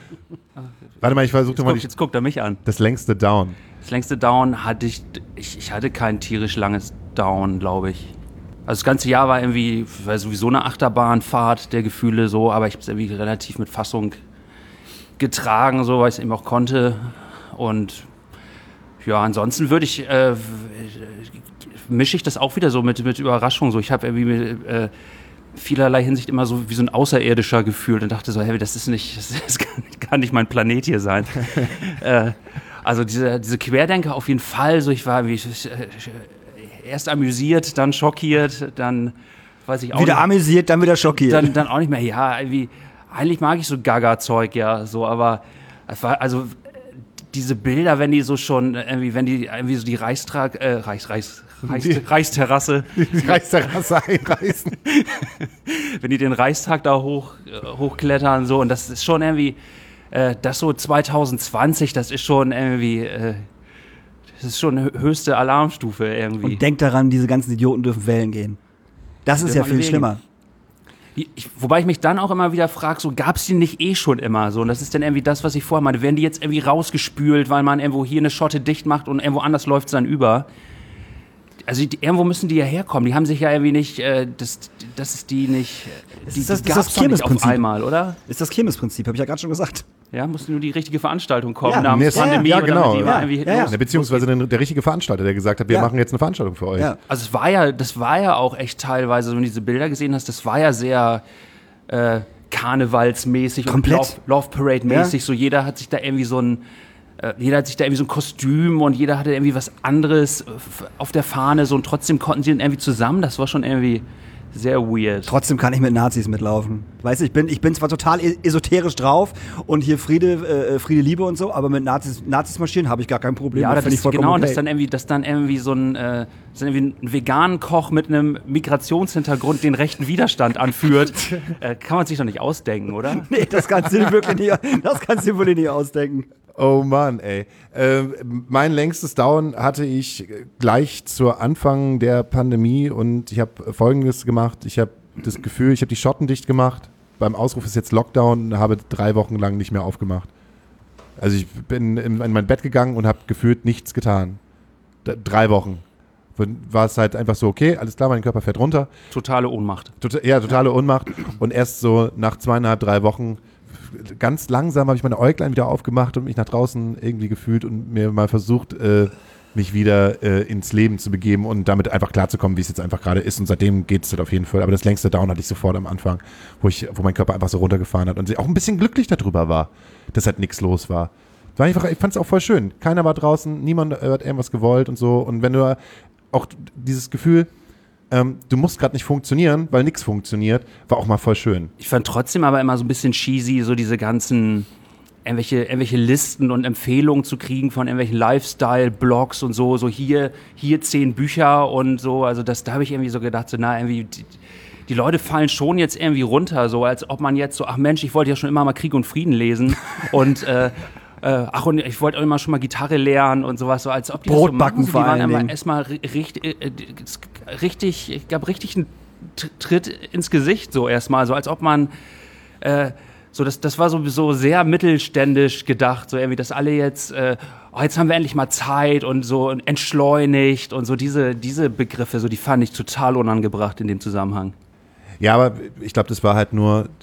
Warte mal, ich versuche mal Guck, die, jetzt guckt er mich an. das längste Down. Das längste Down hatte ich, ich, ich hatte kein tierisch langes Down, glaube ich. Also das ganze Jahr war irgendwie, war sowieso eine Achterbahnfahrt der Gefühle so, aber ich habe es irgendwie relativ mit Fassung getragen, so, weil ich es eben auch konnte. Und ja, ansonsten würde ich, äh, mische ich das auch wieder so mit, mit Überraschung. So, ich habe irgendwie mit, äh, vielerlei Hinsicht immer so wie so ein Außerirdischer gefühlt und dachte so, hey, das ist nicht, das, das kann, kann nicht mein Planet hier sein. äh, also diese, diese Querdenker auf jeden Fall, so ich war wie, äh, erst amüsiert, dann schockiert, dann weiß ich auch wieder nicht, amüsiert, dann wieder schockiert. dann, dann auch nicht mehr, ja, irgendwie, eigentlich mag ich so Gaga-Zeug, ja, so, aber es war, also diese Bilder, wenn die so schon, irgendwie, wenn die irgendwie so die Reichstrag, äh, Reichs, Reichs, Reichs, Reichsterrasse, Die Reichsterrasse einreißen. wenn die den Reichstag da hoch, äh, hochklettern, so, und das ist schon irgendwie, äh, das so zwanzig zwanzig, das ist schon irgendwie, äh, das ist schon höchste Alarmstufe irgendwie. Und denk daran, diese ganzen Idioten dürfen wählen gehen. Das ist Dürfen ja alle viel wählen. schlimmer. Ich, wobei ich mich dann auch immer wieder frage, so gab es die nicht eh schon immer so? Und das ist dann irgendwie das, was ich vorher meinte. Werden die jetzt irgendwie rausgespült, weil man irgendwo hier eine Schotte dicht macht und irgendwo anders läuft es dann über? Also die, irgendwo müssen die ja herkommen. Die haben sich ja irgendwie nicht, äh, das, das ist die nicht, die, ist das- die das ist gab's das doch nicht auf Kirmesprinzip. einmal, oder? Ist das Kirmesprinzip, habe ich ja gerade schon gesagt. Ja, musste nur die richtige Veranstaltung kommen, Ja, namens nee, Pandemie ja, oder genau. damit die Ja, irgendwie ja, ja. los- Ja, beziehungsweise der, der richtige Veranstalter, der gesagt hat, wir Ja. machen jetzt eine Veranstaltung für euch. Ja. Also es war ja, das war ja auch echt teilweise, wenn du diese Bilder gesehen hast, das war ja sehr äh, karnevalsmäßig Komplett. und Love, Love Parade mäßig. Ja. So jeder hat sich da irgendwie so ein, äh, jeder hat sich da irgendwie so ein Kostüm und jeder hatte irgendwie was anderes äh, f- auf der Fahne. So und trotzdem konnten sie dann irgendwie zusammen. Das war schon irgendwie sehr weird. Trotzdem kann ich mit Nazis mitlaufen. Weißt du, ich bin, ich bin zwar total e- esoterisch drauf und hier Friede, äh, Friede, Liebe und so, aber mit Nazis, Nazis marschieren habe ich gar kein Problem. Ja, Das oder find das, ich vollkommen genau, okay. dass dann irgendwie, dass dann irgendwie so ein, äh, dass dann irgendwie ein veganen Koch mit einem Migrationshintergrund den rechten Widerstand anführt, äh, kann man sich doch nicht ausdenken, oder? Nee, das kannst du dir wirklich nicht, das kannst du dir wohl nicht ausdenken. Oh Mann, ey. Äh, mein längstes Down hatte ich gleich zu Anfang der Pandemie und ich habe Folgendes gemacht. Ich habe das Gefühl, ich habe die Schotten dicht gemacht. Beim Ausruf ist jetzt Lockdown und habe drei Wochen lang nicht mehr aufgemacht. Also ich bin in, in mein Bett gegangen und habe gefühlt nichts getan. D- drei Wochen. War es halt einfach so, okay, alles klar, mein Körper fährt runter. Totale Ohnmacht. Tota- ja, totale Ohnmacht. Und erst so nach zweieinhalb, drei Wochen ganz langsam habe ich meine Äuglein wieder aufgemacht und mich nach draußen irgendwie gefühlt und mir mal versucht, äh, mich wieder äh, ins Leben zu begeben und damit einfach klarzukommen, wie es jetzt einfach gerade ist. Und seitdem geht es halt auf jeden Fall. Aber das längste Down hatte ich sofort am Anfang, wo ich, wo mein Körper einfach so runtergefahren hat und auch ein bisschen glücklich darüber war, dass halt nichts los war. War einfach, ich fand es auch voll schön. Keiner war draußen, niemand hat irgendwas gewollt und so. Und wenn du auch dieses Gefühl, ähm, du musst gerade nicht funktionieren, weil nichts funktioniert, war auch mal voll schön. Ich fand trotzdem aber immer so ein bisschen cheesy, so diese ganzen irgendwelche, irgendwelche Listen und Empfehlungen zu kriegen von irgendwelchen Lifestyle-Blogs und so, so hier, hier zehn Bücher und so. Also das, da habe ich irgendwie so gedacht, so na, irgendwie, die, die Leute fallen schon jetzt irgendwie runter, so als ob man jetzt so, ach Mensch, ich wollte ja schon immer mal Krieg und Frieden lesen und äh, Äh, ach, und ich wollte auch immer schon mal Gitarre lernen und sowas, so als ob die Brot das so backen machen. So, vor die waren allen immer Dingen. erstmal ri- richtig, äh, äh, richtig, ich gab richtig einen T- Tritt ins Gesicht, so erstmal, so als ob man, äh, so das, das war sowieso sehr mittelständisch gedacht, so irgendwie, dass alle jetzt, äh, oh, jetzt haben wir endlich mal Zeit und so entschleunigt und so diese, diese Begriffe, so die fand ich total unangebracht in dem Zusammenhang. Ja, aber ich glaube, das war halt nur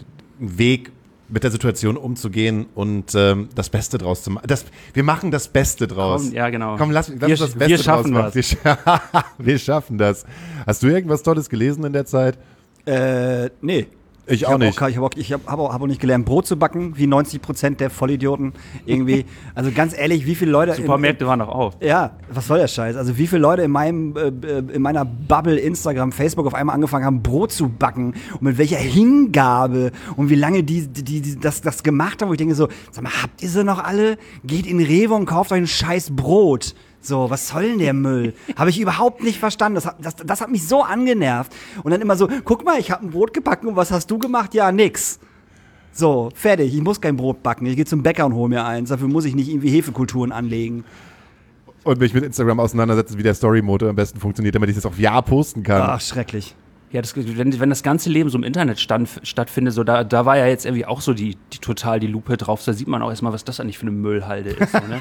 einen Weg, mit der Situation umzugehen und ähm, das Beste draus zu machen. Das, wir machen das Beste draus. Komm, ja, genau. Komm, lass, lass Wir- uns das Beste wir schaffen draus machen. Wir, scha- wir schaffen das. Hast du irgendwas Tolles gelesen in der Zeit? Äh, nee. Ich, Ich auch habe nicht. auch, ich hab auch, ich hab, hab auch, hab auch nicht gelernt, Brot zu backen, wie neunzig Prozent der Vollidioten irgendwie. Also ganz ehrlich, wie viele Leute... Supermärkte waren doch auf. Ja, was soll der Scheiß? Also wie viele Leute in meinem äh, in meiner Bubble Instagram, Facebook auf einmal angefangen haben, Brot zu backen und mit welcher Hingabe und wie lange die, die, die das, das gemacht haben, wo ich denke so, sag mal, habt ihr sie noch alle? Geht in Rewe und kauft euch ein scheiß Brot. So, was soll denn der Müll? Habe ich überhaupt nicht verstanden. Das hat, das, das hat mich so angenervt. Und dann immer so, guck mal, ich habe ein Brot gebacken und was hast du gemacht? Ja, nix. So, fertig. Ich muss kein Brot backen. Ich gehe zum Bäcker und hole mir eins. Dafür muss ich nicht irgendwie Hefekulturen anlegen. Und mich mit Instagram auseinandersetzen, wie der Story-Mode am besten funktioniert, damit ich das auf Ja posten kann. Ach, schrecklich. Ja, das, wenn, wenn das ganze Leben so im Internet stand, stattfindet, so da, da war ja jetzt irgendwie auch so die, die total die Lupe drauf. Da sieht man auch erstmal, was das eigentlich für eine Müllhalde ist. So, ne?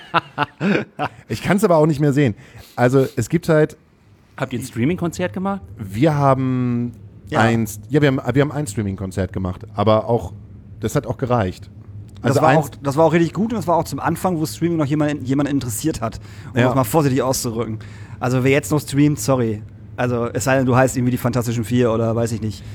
Ich kann es aber auch nicht mehr sehen. Also es gibt halt, Habt ihr ein Streaming-Konzert gemacht? wir haben Ja. eins, ja, wir haben, wir haben ein Streaming-Konzert gemacht, aber auch, das hat auch gereicht. Also das, war eins, auch, das war auch richtig gut und das war auch zum Anfang, wo Streaming noch jemand, jemand interessiert hat. Um Ja. das mal vorsichtig auszurücken. Also wer jetzt noch streamt, sorry. Also es sei denn, du heißt irgendwie die Fantastischen Vier oder weiß ich nicht.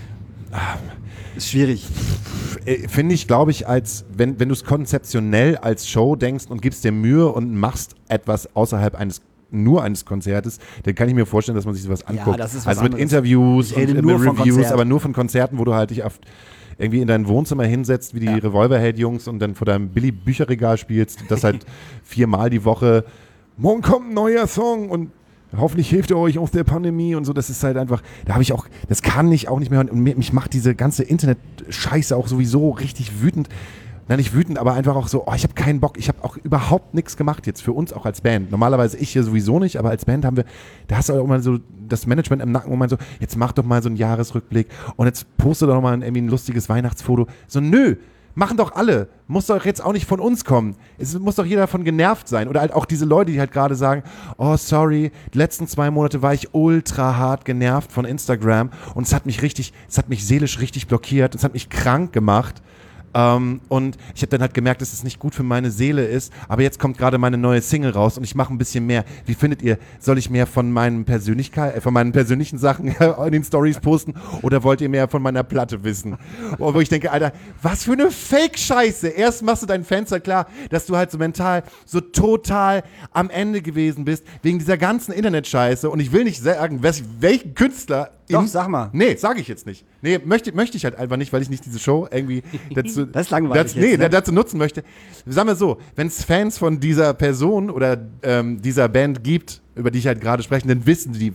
Ist schwierig. äh, finde ich, glaube ich, als wenn, wenn du es konzeptionell als Show denkst und gibst dir Mühe und machst etwas außerhalb eines nur eines Konzertes, dann kann ich mir vorstellen, dass man sich sowas anguckt. das ist was also mit anderes. Interviews Ich und rede äh, nur mit von Reviews, Konzert. aber nur von Konzerten, wo du halt dich auf irgendwie in dein Wohnzimmer hinsetzt, wie die Ja. Revolverheld-Jungs und dann vor deinem Billy-Bücherregal spielst, das halt viermal die Woche, morgen kommt ein neuer Song und hoffentlich hilft er euch aus der Pandemie und so. Das ist halt einfach, da habe ich auch, das kann ich auch nicht mehr hören. Und mir- mich macht diese ganze Internet-Scheiße auch sowieso richtig wütend. Nein, nicht wütend, aber einfach auch so, oh, ich habe keinen Bock. Ich habe auch überhaupt nichts gemacht jetzt für uns auch als Band. Normalerweise ich hier sowieso nicht, aber als Band haben wir, da hast du auch immer so das Management im Nacken, wo man so, jetzt mach doch mal so einen Jahresrückblick und jetzt poste doch mal ein, irgendwie ein lustiges Weihnachtsfoto. So, nö. Machen doch alle. Muss doch jetzt auch nicht von uns kommen. Es muss doch jeder davon genervt sein. Oder halt auch diese Leute, die halt gerade sagen, oh sorry, die letzten zwei Monate war ich ultra hart genervt von Instagram und es hat mich richtig, es hat mich seelisch richtig blockiert, es hat mich krank gemacht. Ähm, und ich habe dann halt gemerkt, dass es nicht gut für meine Seele ist, aber jetzt kommt gerade meine neue Single raus und ich mache ein bisschen mehr. Wie findet ihr, soll ich mehr von meinen Persönlichkeit, äh, von meinen persönlichen Sachen in den Stories posten oder wollt ihr mehr von meiner Platte wissen? Oh, wo ich denke, Alter, was für eine Fake-Scheiße. Erst machst du deinen Fans halt klar, dass du halt so mental so total am Ende gewesen bist, wegen dieser ganzen Internet-Scheiße und ich will nicht sagen, wes- welchen Künstler Doch, in- sag mal. Nee, sage ich jetzt nicht. Nee, möchte, möchte ich halt einfach nicht, weil ich nicht diese Show irgendwie dazu, Das ist langweilig dazu, nee, jetzt, ne? dazu nutzen möchte. Sagen wir so, wenn es Fans von dieser Person oder ähm, dieser Band gibt, über die ich halt gerade spreche, dann wissen die,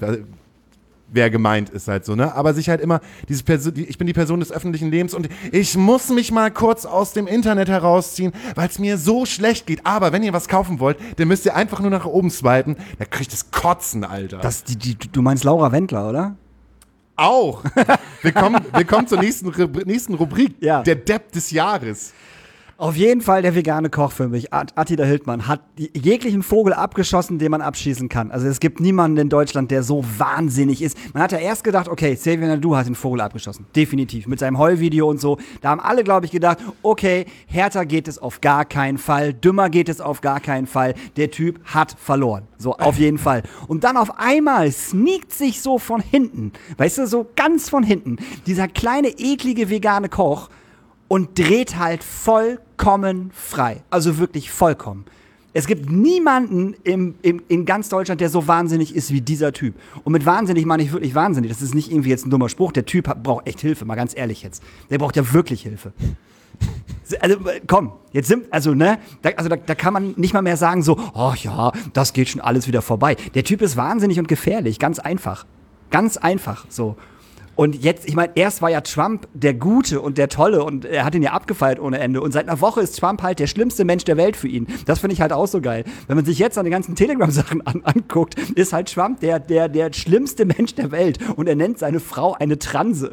wer gemeint ist halt so, ne? Aber sich halt immer, dieses Perso- die- ich bin die Person des öffentlichen Lebens und ich muss mich mal kurz aus dem Internet herausziehen, weil es mir so schlecht geht. Aber wenn ihr was kaufen wollt, dann müsst ihr einfach nur nach oben swipen, da kriegt das Kotzen, Alter. Das, die, die, du meinst Laura Wendler, oder? Auch. Willkommen, willkommen zur nächsten, Rubri- nächsten Rubrik. Ja. Der Depp des Jahres. Auf jeden Fall der vegane Koch für mich, At- Attila Hildmann, hat jeglichen Vogel abgeschossen, den man abschießen kann. Also es gibt niemanden in Deutschland, der so wahnsinnig ist. Man hat ja erst gedacht, okay, Xavier Naidoo hat den Vogel abgeschossen. Definitiv. Mit seinem Heulvideo und so. Da haben alle, glaube ich, gedacht, okay, härter geht es auf gar keinen Fall, dümmer geht es auf gar keinen Fall. Der Typ hat verloren. So, auf jeden Fall. Und dann auf einmal sneakt sich so von hinten, weißt du, so ganz von hinten, dieser kleine, eklige vegane Koch und dreht halt vollkommen frei. Also wirklich vollkommen. Es gibt niemanden im, im, in ganz Deutschland, der so wahnsinnig ist wie dieser Typ. Und mit wahnsinnig meine ich wirklich wahnsinnig. Das ist nicht irgendwie jetzt ein dummer Spruch. Der Typ hat, braucht echt Hilfe, mal ganz ehrlich jetzt. Der braucht ja wirklich Hilfe. Also komm, jetzt sind, also ne, da, also da, da kann man nicht mal mehr sagen so, oh ja, das geht schon alles wieder vorbei. Der Typ ist wahnsinnig und gefährlich, ganz einfach. Ganz einfach, so. Und jetzt, ich meine, erst war ja Trump der Gute und der Tolle und er hat ihn ja abgefeiert ohne Ende. Und seit einer Woche ist Trump halt der schlimmste Mensch der Welt für ihn. Das finde ich halt auch so geil. Wenn man sich jetzt an die ganzen Telegram-Sachen an, anguckt, ist halt Trump der, der, der schlimmste Mensch der Welt. Und er nennt seine Frau eine Transe.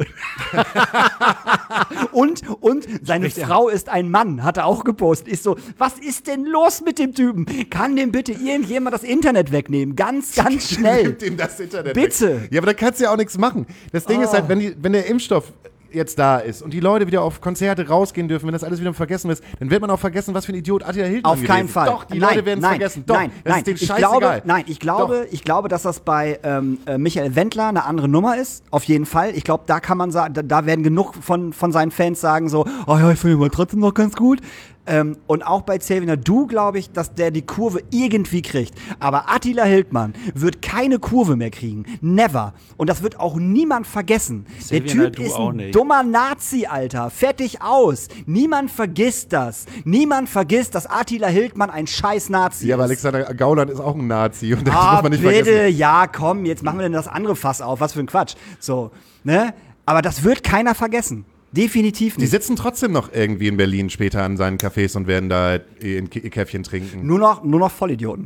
und, und seine Frau ist ein Mann, hat er auch gepostet. Ist so, was ist denn los mit dem Typen? Kann dem bitte irgendjemand das Internet wegnehmen? Ganz, ganz schnell. Nimmt ihm das Internet Bitte. weg. Ja, aber da kannst du ja auch nichts machen. Das Ding Oh. ist halt, wenn, die, wenn der Impfstoff jetzt da ist und die Leute wieder auf Konzerte rausgehen dürfen, wenn das alles wieder vergessen ist, dann wird man auch vergessen, was für ein Idiot Attila Hildmann Auf keinen gewesen. Fall. Doch, die nein, Leute werden es nein, vergessen. Doch, nein, das nein. ist denen ich scheißegal. glaube, nein, ich glaube, ich glaube, dass das bei ähm, äh, Michael Wendler eine andere Nummer ist. Auf jeden Fall. Ich glaube, da kann man sagen, da, da werden genug von, von seinen Fans sagen so, oh ja, ich finde ihn mal trotzdem noch ganz gut. Ähm, und auch bei Xavier Naidu glaube ich, dass der die Kurve irgendwie kriegt. Aber Attila Hildmann wird keine Kurve mehr kriegen. Never. Und das wird auch niemand vergessen. Xavier der Typ Naidu ist auch ein nicht. dummer Nazi, Alter. Fertig aus. Niemand vergisst das. Niemand vergisst, dass Attila Hildmann ein scheiß Nazi Ja, aber ist. Alexander Gauland ist auch ein Nazi und das Ah, muss man nicht bitte, vergessen. ja, komm, jetzt machen wir denn das andere Fass auf. Was für ein Quatsch. So, ne? Aber das wird keiner vergessen. Definitiv Die nicht. sitzen trotzdem noch irgendwie in Berlin später an seinen Cafés und werden da ihr Käffchen trinken. Nur noch, nur noch Vollidioten.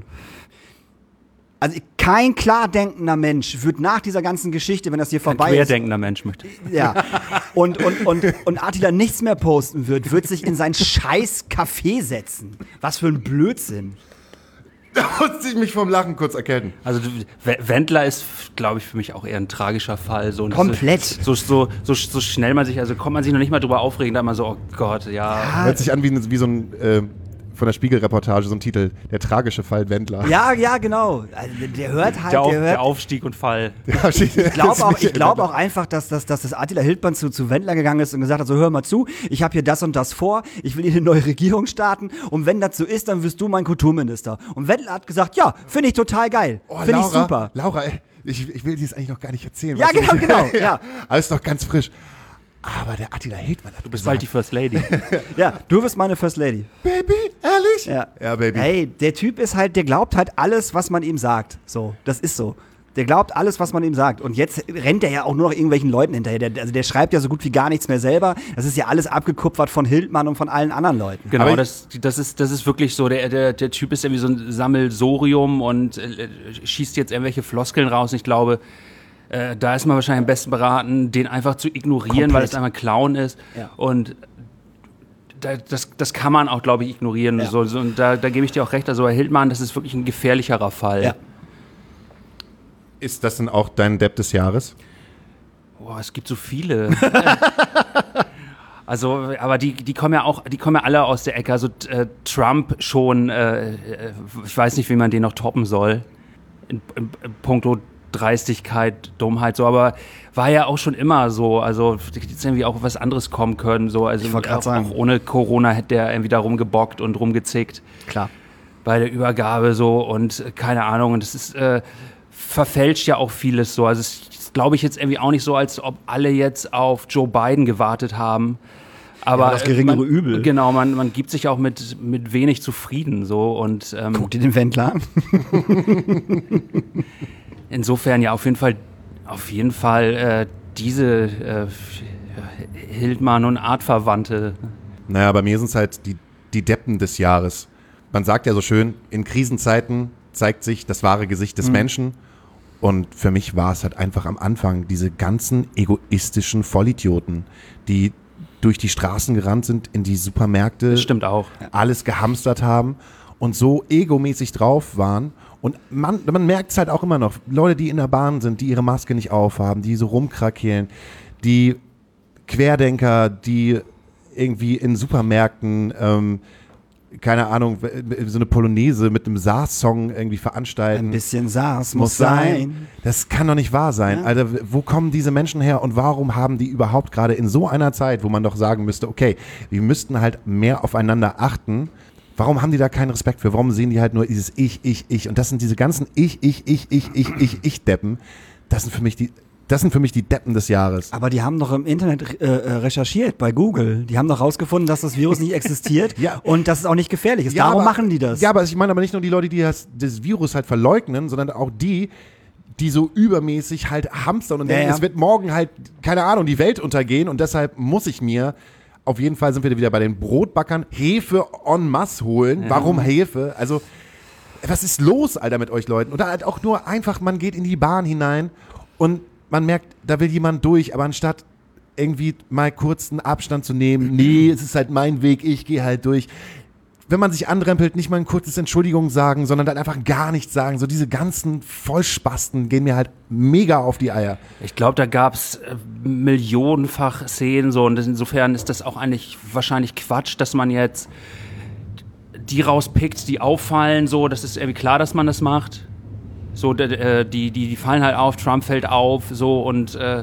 Also kein klar denkender Mensch wird nach dieser ganzen Geschichte, wenn das hier Ein vorbei ist, querdenkender Mensch möchte. ja, und, und, und, und Attila nichts mehr posten wird, wird sich in sein scheiß Café setzen. Was für ein Blödsinn. Da musste ich mich vom Lachen kurz erkennen. Also W- Wendler ist, glaube ich, für mich auch eher ein tragischer Fall. So, Komplett. So, so, so, so schnell man sich, also kommt man sich noch nicht mal drüber aufregen, da immer so, oh Gott, ja. Hört sich an wie, wie so ein, äh, von der Spiegel-Reportage, so ein Titel, der tragische Fall Wendler. Ja, ja, genau. Also, der hört halt, Der, Auf, der hört. der Aufstieg und Fall. Ich glaube auch, ich glaub auch einfach, dass, dass, dass das Attila Hildmann zu, zu Wendler gegangen ist und gesagt hat, so hör mal zu, ich habe hier das und das vor, ich will hier eine neue Regierung starten und wenn das so ist, dann wirst du mein Kulturminister. Und Wendler hat gesagt, ja, finde ich total geil, Oh, finde ich Laura, super. Laura, ey, ich, ich will dir das eigentlich noch gar nicht erzählen. Ja, weißt du, genau, ich- genau, ja. Alles noch ganz frisch. Aber der Attila Hildmann hat Du bist bald die First Lady. Ja, du wirst meine First Lady. Baby, ehrlich? Ja. Ja, Baby. Ey, der Typ ist halt, der glaubt halt alles, was man ihm sagt. So, das ist so. Der glaubt alles, was man ihm sagt. Und jetzt rennt er ja auch nur noch irgendwelchen Leuten hinterher. Der, also der schreibt ja so gut wie gar nichts mehr selber. Das ist ja alles abgekupfert von Hildmann und von allen anderen Leuten. Genau, Aber ich- das, das, ist, das ist wirklich so, der, der, der Typ ist irgendwie so ein Sammelsorium und äh, schießt jetzt irgendwelche Floskeln raus. Ich glaube, äh, da ist man wahrscheinlich am besten beraten, den einfach zu ignorieren, Komplett. weil es einmal Clown ist. Ja. Und da, das, das kann man auch, glaube ich, ignorieren. Ja. So, so, und da, da gebe ich dir auch recht. Also bei Hildmann, das ist wirklich ein gefährlicherer Fall. Ja. Ist das denn auch dein Depp des Jahres? Boah, es gibt so viele. Also, aber die, die kommen ja auch, die kommen ja alle aus der Ecke. Also äh, Trump schon, äh, äh, ich weiß nicht, wie man den noch toppen soll. In, in, in puncto Dreistigkeit, Dummheit, so, aber war ja auch schon immer so. Also hätte jetzt irgendwie auch was anderes kommen können. So. Also Ich wollte grad auch, sagen. auch ohne Corona hätte der irgendwie da rumgebockt und rumgezickt Klar. bei der Übergabe so und äh, keine Ahnung. Und das ist äh, verfälscht ja auch vieles so. Also es ist, glaube ich, jetzt irgendwie auch nicht so, als ob alle jetzt auf Joe Biden gewartet haben. Aber Ja, das geringere man, Übel. Genau, man, man gibt sich auch mit, mit wenig zufrieden so und ähm, Guck dir den Wendler an. insofern ja auf jeden Fall, auf jeden Fall äh, diese äh, Hildmann und Artverwandte. Naja, bei mir sind es halt die, die Deppen des Jahres. Man sagt ja so schön, in Krisenzeiten zeigt sich das wahre Gesicht des Menschen. Und für mich war es halt einfach am Anfang diese ganzen egoistischen Vollidioten, die durch die Straßen gerannt sind, in die Supermärkte, Das stimmt auch. alles gehamstert haben und so egomäßig drauf waren. Und man, man merkt es halt auch immer noch. Leute, die in der Bahn sind, die ihre Maske nicht aufhaben, die so rumkrakeelen, die Querdenker, die irgendwie in Supermärkten, ähm, keine Ahnung, so eine Polonaise mit einem SARS-Song irgendwie veranstalten. Ein bisschen SARS muss sein. Das kann doch nicht wahr sein. Ja. Alter, wo kommen diese Menschen her und warum haben die überhaupt gerade in so einer Zeit, wo man doch sagen müsste, okay, wir müssten halt mehr aufeinander achten, warum haben die da keinen Respekt für? Warum sehen die halt nur dieses Ich, Ich, Ich? Und das sind diese ganzen Ich, Ich, Ich, Ich, Ich, Ich, Ich-Deppen. Das sind für mich die, das sind für mich die Deppen des Jahres. Aber die haben doch im Internet äh, äh, recherchiert bei Google. Die haben doch rausgefunden, dass das Virus nicht existiert Ja. und dass es auch nicht gefährlich ist. Darum aber, machen die das. Ja, aber ich meine aber nicht nur die Leute, die das, das Virus halt verleugnen, sondern auch die, die so übermäßig halt hamstern und Ja, denken, ja. es wird morgen halt, keine Ahnung, die Welt untergehen und deshalb muss ich mir, auf jeden Fall sind wir wieder bei den Brotbackern, Hefe en masse holen. Warum Hefe? Also, was ist los, Alter, mit euch Leuten? Oder halt auch nur einfach, man geht in die Bahn hinein und man merkt, da will jemand durch, aber anstatt irgendwie mal kurz einen Abstand zu nehmen, nee, es ist halt mein Weg, ich gehe halt durch, wenn man sich anrempelt, nicht mal ein kurzes Entschuldigung sagen, sondern dann einfach gar nichts sagen. So diese ganzen Vollspasten gehen mir halt mega auf die Eier. Ich glaube, da gab es äh, millionenfach Szenen so und insofern ist das auch eigentlich wahrscheinlich Quatsch, dass man jetzt die rauspickt, die auffallen, so, das ist irgendwie klar, dass man das macht. So, äh, die, die, die fallen halt auf, Trump fällt auf, so und äh,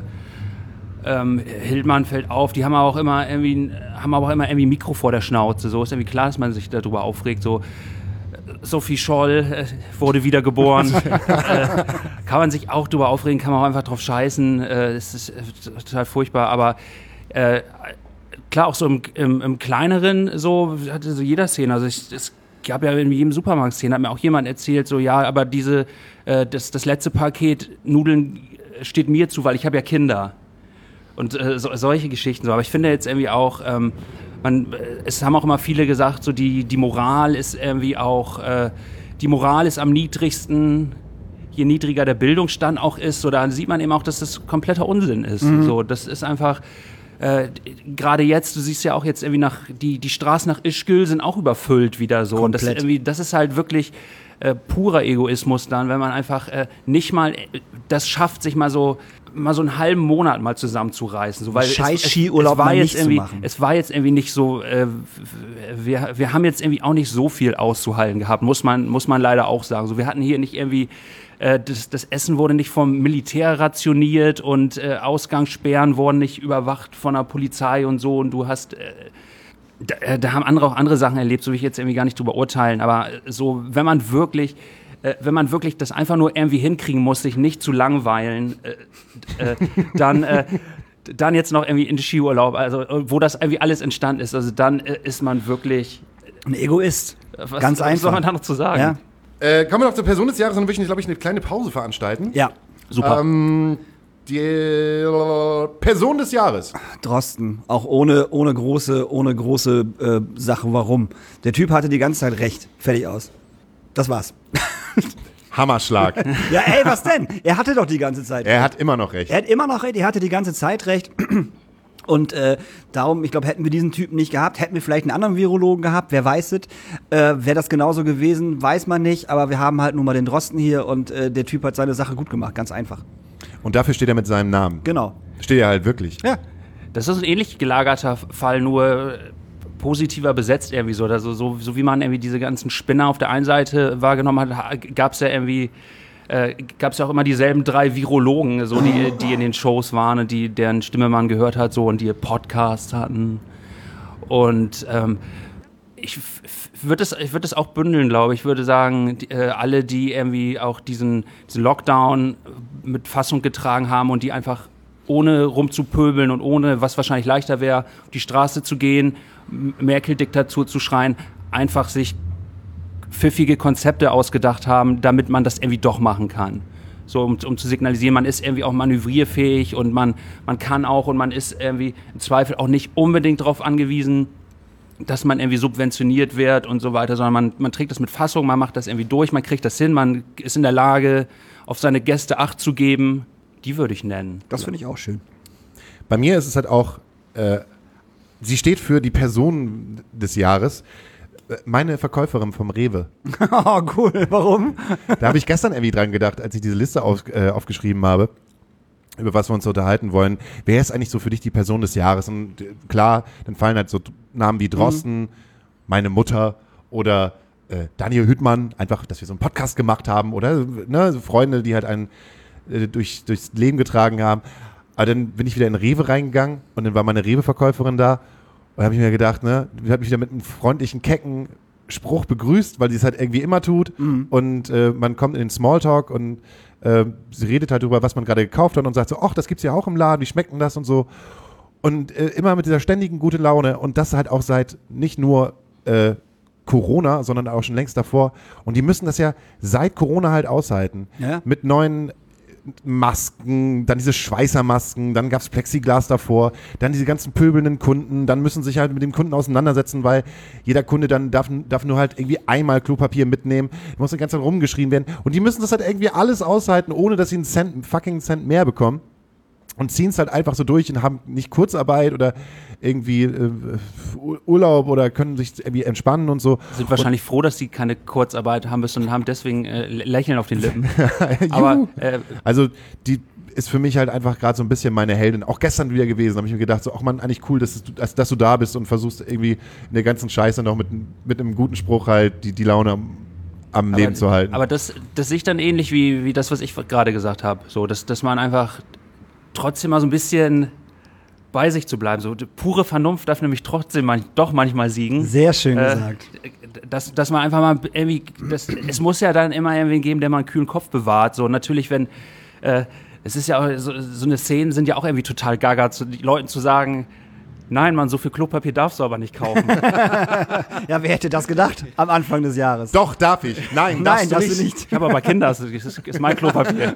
ähm, Hildmann fällt auf, die haben auch immer irgendwie, haben aber auch immer irgendwie ein Mikro vor der Schnauze, so ist irgendwie klar, dass man sich darüber aufregt, so Sophie Scholl äh, wurde wiedergeboren, äh, kann man sich auch drüber aufregen, kann man auch einfach drauf scheißen, äh, es ist äh, total furchtbar, aber äh, klar, auch so im, im, im Kleineren, so hatte so jeder Szene, also ich, es gab ja in jedem Supermarkt-Szene, hat mir auch jemand erzählt, so ja, aber diese, äh, das, das letzte Paket Nudeln steht mir zu, weil ich habe ja Kinder. Und äh, so, solche Geschichten so. Aber ich finde jetzt irgendwie auch, ähm, man, es haben auch immer viele gesagt, so die, die Moral ist irgendwie auch, äh, die Moral ist am niedrigsten, je niedriger der Bildungsstand auch ist, so da sieht man eben auch, dass das kompletter Unsinn ist. Mhm. So, das ist einfach, äh, gerade jetzt, du siehst ja auch jetzt irgendwie nach, die, die Straßen nach Ischgl sind auch überfüllt wieder so. Und das, irgendwie, das ist halt wirklich äh, purer Egoismus dann, wenn man einfach äh, nicht mal äh, das schafft, sich mal so mal so einen halben Monat mal zusammenzureißen. So, weil Scheiß es, Skiurlaub es, es war mal jetzt nicht zu irgendwie, machen. Es war jetzt irgendwie nicht so, äh, wir, wir haben jetzt irgendwie auch nicht so viel auszuhalten gehabt, muss man, muss man leider auch sagen. So, wir hatten hier nicht irgendwie, äh, das, das Essen wurde nicht vom Militär rationiert und äh, Ausgangssperren wurden nicht überwacht von der Polizei und so und du hast... Äh, da, da haben andere auch andere Sachen erlebt, so will ich jetzt irgendwie gar nicht drüber urteilen, aber so, wenn man wirklich Äh, wenn man wirklich das einfach nur irgendwie hinkriegen muss, sich nicht zu langweilen, äh, äh, dann, äh, dann jetzt noch irgendwie in den Skiurlaub, also wo das irgendwie alles entstanden ist, also dann äh, ist man wirklich ein Egoist. Was, Ganz was einfach. soll man da noch zu sagen? Ja, Äh, kommen wir noch zur Person des Jahres, dann würde ich, glaube ich, eine kleine Pause veranstalten. ja. Super. Ähm, die äh, Person des Jahres. Drosten, auch ohne, ohne große, ohne große äh, Sache, warum. Der Typ hatte die ganze Zeit recht. Fertig aus. Das war's. Hammerschlag. Ja, ey, was denn? Er hatte doch die ganze Zeit Er hat immer noch recht. Er hat immer noch recht, er hatte die ganze Zeit recht. Und äh, darum, ich glaube, hätten wir diesen Typen nicht gehabt, hätten wir vielleicht einen anderen Virologen gehabt, wer weiß es. Äh, Wäre das genauso gewesen, weiß man nicht. Aber wir haben halt nun mal den Drosten hier und äh, der Typ hat seine Sache gut gemacht, ganz einfach. Und dafür steht er mit seinem Namen. Genau. Steht er halt wirklich. Ja. Das ist ein ähnlich gelagerter Fall, nur positiver besetzt irgendwie so. Also so, so wie man irgendwie diese ganzen Spinner auf der einen Seite wahrgenommen hat, gab es ja irgendwie, äh, gab es ja auch immer dieselben drei Virologen, so die, die in den Shows waren und die, deren Stimme man gehört hat, so und die Podcasts hatten. Und ähm, ich würde es, ich würde es auch bündeln, glaube ich. Ich würde sagen, die, äh, alle, die irgendwie auch diesen, diesen Lockdown mit Fassung getragen haben und die einfach ohne rumzupöbeln und ohne, was wahrscheinlich leichter wäre, auf die Straße zu gehen, Merkel-Diktatur zu schreien, einfach sich pfiffige Konzepte ausgedacht haben, damit man das irgendwie doch machen kann. So, um, um zu signalisieren, man ist irgendwie auch manövrierfähig und man, man kann auch und man ist irgendwie im Zweifel auch nicht unbedingt darauf angewiesen, dass man irgendwie subventioniert wird und so weiter, sondern man, man trägt das mit Fassung, man macht das irgendwie durch, man kriegt das hin, man ist in der Lage, auf seine Gäste Acht zu geben. Die würde ich nennen. Das finde ich auch schön. Bei mir ist es halt auch, äh, sie steht für die Person des Jahres. Meine Verkäuferin vom Rewe. Oh, cool. Warum? Da habe ich gestern irgendwie dran gedacht, als ich diese Liste auf, äh, aufgeschrieben habe, über was wir uns unterhalten wollen. Wer ist eigentlich so für dich die Person des Jahres? Und äh, klar, dann fallen halt so Namen wie Drosten, mhm. meine Mutter oder äh, Daniel Hüttmann, einfach, dass wir so einen Podcast gemacht haben oder ne, so Freunde, die halt einen äh, durch, durchs Leben getragen haben. Aber dann bin ich wieder in Rewe reingegangen und dann war meine Rewe-Verkäuferin da. Und habe ich mir gedacht, ne, die hat mich wieder mit einem freundlichen, kecken Spruch begrüßt, weil sie es halt irgendwie immer tut. Mhm. Und äh, man kommt in den Smalltalk und äh, sie redet halt darüber, was man gerade gekauft hat und sagt so, ach, das gibt's ja auch im Laden, wie schmeckt denn das und so. Und äh, immer mit dieser ständigen gute Laune und das halt auch seit nicht nur äh, Corona, sondern auch schon längst davor. Und die müssen das ja seit Corona halt aushalten. Ja. Mit neuen Masken, dann diese Schweißermasken, dann gab's Plexiglas davor, dann diese ganzen pöbelnden Kunden, dann müssen sich halt mit dem Kunden auseinandersetzen, weil jeder Kunde dann darf, darf nur halt irgendwie einmal Klopapier mitnehmen, muss die ganze Zeit rumgeschrien werden und die müssen das halt irgendwie alles aushalten, ohne dass sie einen Cent, einen fucking Cent mehr bekommen. und ziehen es halt einfach so durch und haben nicht Kurzarbeit oder irgendwie äh, Urlaub oder können sich irgendwie entspannen und so. Sind wahrscheinlich froh, dass sie keine Kurzarbeit haben müssen und haben deswegen äh, Lächeln auf den Lippen. Aber äh, also die ist für mich halt einfach gerade so ein bisschen meine Heldin. Auch gestern wieder gewesen, habe ich mir gedacht, so, ach man, eigentlich cool, dass du, dass, dass du da bist und versuchst irgendwie in der ganzen Scheiße noch mit, mit einem guten Spruch halt die, die Laune am, am Leben zu halten. Aber das, das sehe ich dann ähnlich wie, wie das, was ich gerade gesagt habe. So, dass, dass man einfach trotzdem mal so ein bisschen bei sich zu bleiben. So, die pure Vernunft darf nämlich trotzdem man, doch manchmal siegen. Sehr schön Äh, gesagt. Dass, dass man einfach mal irgendwie, das, es muss ja dann immer irgendwie geben, der mal einen kühlen Kopf bewahrt. So, natürlich, wenn, äh, es ist ja auch, so, so eine Szene sind ja auch irgendwie total gaga, zu den Leuten zu sagen, nein, Mann, so viel Klopapier darfst du aber nicht kaufen. Ja, wer hätte das gedacht am Anfang des Jahres? Doch, darf ich. Nein, Nein, darfst darfst du du nicht. nicht. Ich habe aber Kinder, das ist, das ist mein Klopapier.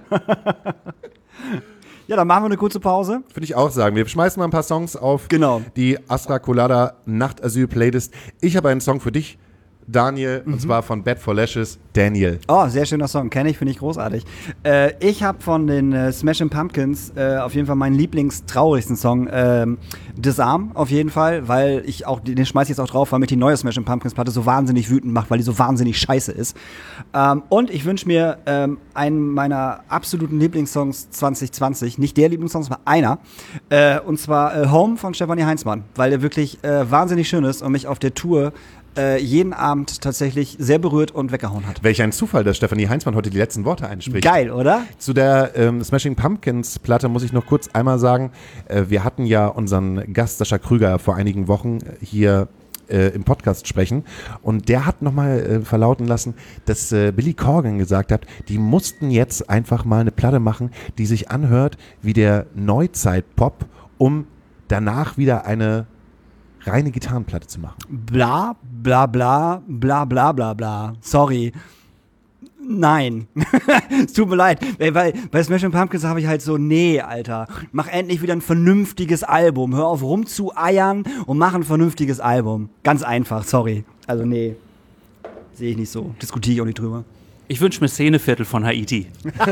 Ja, dann machen wir eine kurze Pause. Würde ich auch sagen. Wir schmeißen mal ein paar Songs auf Genau. die Astra Colada Nachtasyl-Playlist. Ich habe einen Song für dich, Daniel, Mhm. und zwar von Bad for Lashes, Daniel. Oh, sehr schöner Song, kenne ich, finde ich großartig. Äh, ich habe von den äh, Smashing Pumpkins äh, auf jeden Fall meinen lieblingstraurigsten Song, ähm, Disarm auf jeden Fall, weil ich auch, den schmeiß ich jetzt auch drauf, weil mich die neue Smashing Pumpkins Platte so wahnsinnig wütend macht, weil die so wahnsinnig scheiße ist. Ähm, und ich wünsche mir ähm, einen meiner absoluten Lieblingssongs zwanzig zwanzig, nicht der Lieblingssong, sondern einer, äh, und zwar äh, Home von Stefanie Heinzmann, weil der wirklich äh, wahnsinnig schön ist und mich auf der Tour äh, jeden Abend tatsächlich sehr berührt und weggehauen hat. Welch ein Zufall, dass Stefanie Heinzmann heute die letzten Worte einspricht. Geil, oder? Zu der ähm, Smashing Pumpkins Platte muss ich noch kurz einmal sagen, äh, wir hatten ja unseren Gast Sascha Krüger vor einigen Wochen hier äh, im Podcast sprechen und der hat nochmal äh, verlauten lassen, dass äh, Billy Corgan gesagt hat, die mussten jetzt einfach mal eine Platte machen, die sich anhört wie der Neuzeit-Pop, um danach wieder eine reine Gitarrenplatte zu machen. Bla, bla, bla, bla, bla, bla, bla. Sorry. Nein. Es tut mir leid. Weil, weil bei Smashing Pumpkins habe ich halt so, nee, Alter. Mach endlich wieder ein vernünftiges Album. Hör auf rumzueiern und mach ein vernünftiges Album. Ganz einfach, sorry. Also nee. Sehe ich nicht so. Diskutiere ich auch nicht drüber. Ich wünsche mir Szeneviertel von Haiti.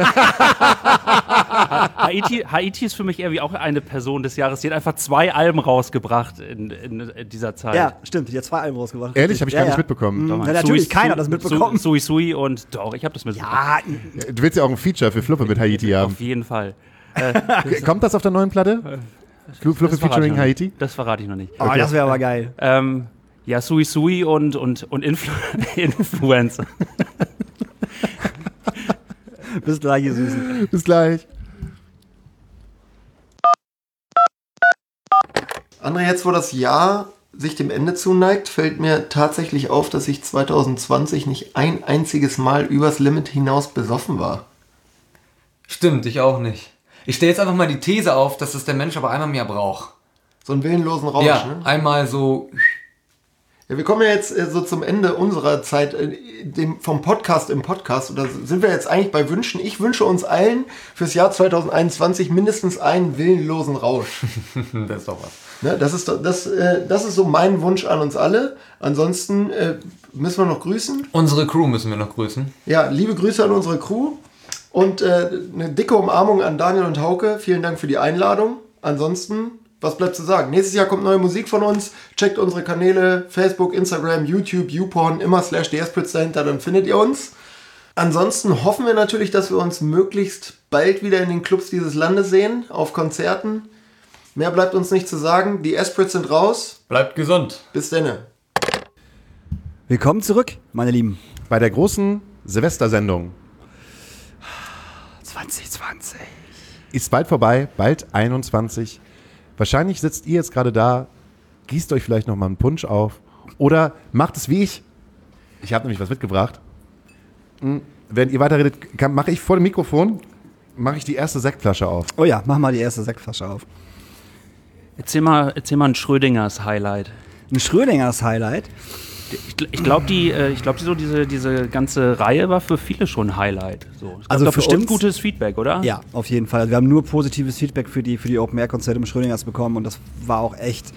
Haiti. Haiti ist für mich irgendwie auch eine Person des Jahres. Die hat einfach zwei Alben rausgebracht in, in dieser Zeit. Ja, stimmt. Die hat zwei Alben rausgebracht. Ehrlich, habe ich ja, gar nicht ja. mitbekommen. Doch, Mann. Ja, natürlich, Sui- keiner hat das mitbekommen. Sui Sui und doch, ich habe das mitbekommen. Ja, Du willst ja auch ein Feature für Fluppe mit Haiti haben. Auf jeden Fall. Kommt das auf der neuen Platte? Fluppe Das verrate ich featuring noch nicht. Haiti? Das verrate ich noch nicht. oh, das wäre aber geil. Ähm, ja, Sui Sui und, und, und Influ Influencer. Bis gleich, ihr Süßen. Bis gleich. André, jetzt wo das Jahr sich dem Ende zuneigt, fällt mir tatsächlich auf, dass ich zwanzig zwanzig nicht ein einziges Mal übers Limit hinaus besoffen war. Stimmt, ich auch nicht. Ich stelle jetzt einfach mal die These auf, dass es der Mensch aber einmal mehr braucht. So einen willenlosen Rausch, ja, ne? einmal so. Ja, wir kommen ja jetzt äh, so zum Ende unserer Zeit äh, dem, vom Podcast im Podcast. Und da sind wir jetzt eigentlich bei Wünschen. Ich wünsche uns allen fürs Jahr zwanzig einundzwanzig mindestens einen willenlosen Rausch. Das ist doch was. Ne, das, ist, doch- das, äh, das ist so mein Wunsch an uns alle. Ansonsten äh, müssen wir noch grüßen. Unsere Crew müssen wir noch grüßen. Ja, liebe Grüße an unsere Crew. Und äh, eine dicke Umarmung an Daniel und Hauke. Vielen Dank für die Einladung. Ansonsten, was bleibt zu sagen? Nächstes Jahr kommt neue Musik von uns. Checkt unsere Kanäle, Facebook, Instagram, YouTube, YouPorn, immer slash D S-Pritz dahinter, dann findet ihr uns. Ansonsten hoffen wir natürlich, dass wir uns möglichst bald wieder in den Clubs dieses Landes sehen, auf Konzerten. Mehr bleibt uns nicht zu sagen. Die S-Pritz sind raus. Bleibt gesund. Bis denne. Willkommen zurück, meine Lieben. Bei der großen Silvestersendung zwanzig zwanzig. ist bald vorbei, bald einundzwanzig. Wahrscheinlich sitzt ihr jetzt gerade da, gießt euch vielleicht noch mal einen Punsch auf oder macht es wie ich. Ich habe nämlich was mitgebracht. Hm, Während ihr weiterredet, mache ich vor dem Mikrofon mache ich die erste Sektflasche auf. Oh ja, mach mal die erste Sektflasche auf. Erzähl mal, erzähl mal ein Schrödingers Highlight. Ein Schrödingers Highlight. Ich, gl- ich glaube, die, äh, ich glaub, die, so diese, diese ganze Reihe war für viele schon ein Highlight. So. Es gab Also doch für bestimmt uns- gutes Feedback, oder? Ja, auf jeden Fall. Also wir haben nur positives Feedback für die, für die Open-Air-Konzerte im Schrödingers bekommen und das war auch echt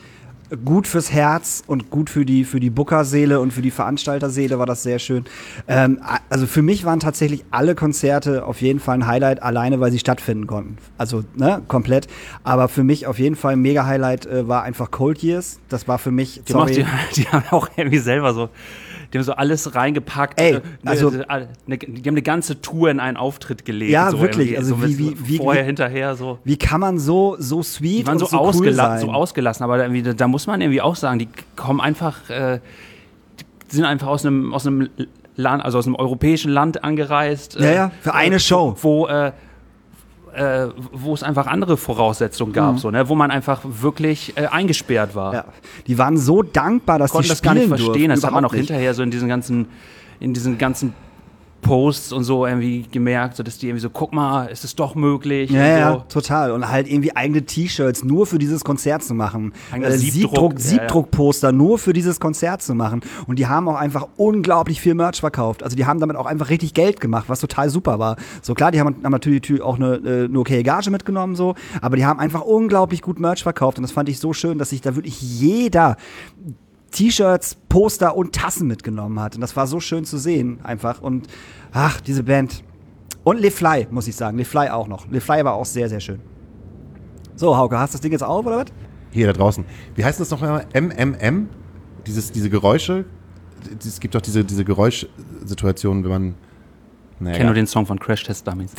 gut fürs Herz und gut für die, für die Booker-Seele und für die Veranstalterseele war das sehr schön. Ähm, also für mich waren tatsächlich alle Konzerte auf jeden Fall ein Highlight, alleine weil sie stattfinden konnten. Also, ne, komplett. Aber für mich auf jeden Fall ein Mega-Highlight äh, war einfach Cold Years. Das war für mich, Die, sorry, macht, die, die haben auch irgendwie selber so, die haben so alles reingepackt. Ey, äh, also- ne, ne, die haben eine ganze Tour in einen Auftritt gelegt. Ja, so wirklich, irgendwie, also so wie- mit wie- wie- vorher, wie- hinterher so. wie kann man so, so sweet Die waren und so, so cool ausgela sein? so ausgelassen, aber irgendwie, da, da muss man irgendwie auch sagen, die kommen einfach, äh, die sind einfach aus einem, aus einem Land, also aus einem europäischen Land angereist. Ja, ja, für eine Show. Wo, äh, äh, wo es einfach andere Voraussetzungen gab, Mhm. so, ne? Wo man einfach wirklich äh, eingesperrt war. Ja, die waren so dankbar, dass Konnten die das gar nicht spielen verstehen. durften. Das hat man auch Überhaupt nicht. hinterher so in diesen ganzen, in diesen ganzen Posts und so irgendwie gemerkt, so dass die irgendwie so, guck mal, ist es doch möglich? Ja, und ja, so. total. Und halt irgendwie eigene T-Shirts nur für dieses Konzert zu machen. Eigener Äh, Siebdruck, Siebdruck, ja, ja. Siebdruckposter nur für dieses Konzert zu machen. Und die haben auch einfach unglaublich viel Merch verkauft. Also die haben damit auch einfach richtig Geld gemacht, was total super war. So klar, die haben, haben natürlich auch eine, äh, eine okay Gage mitgenommen, so, aber die haben einfach unglaublich gut Merch verkauft. Und das fand ich so schön, dass sich da wirklich jeder T-Shirts, Poster und Tassen mitgenommen hat. Und das war so schön zu sehen, einfach. Und ach, diese Band. Und Le Fly, muss ich sagen. Le Fly auch noch. Le Fly war auch sehr, sehr schön. So, Hauke, hast du das Ding jetzt auf, oder was? Hier da draußen. Wie heißt das noch einmal? M M M? Dieses, diese Geräusche? Es gibt doch diese, diese Geräuschsituationen, wenn man. Naja, Ich kenne nur den Song von Crash Test Dummies.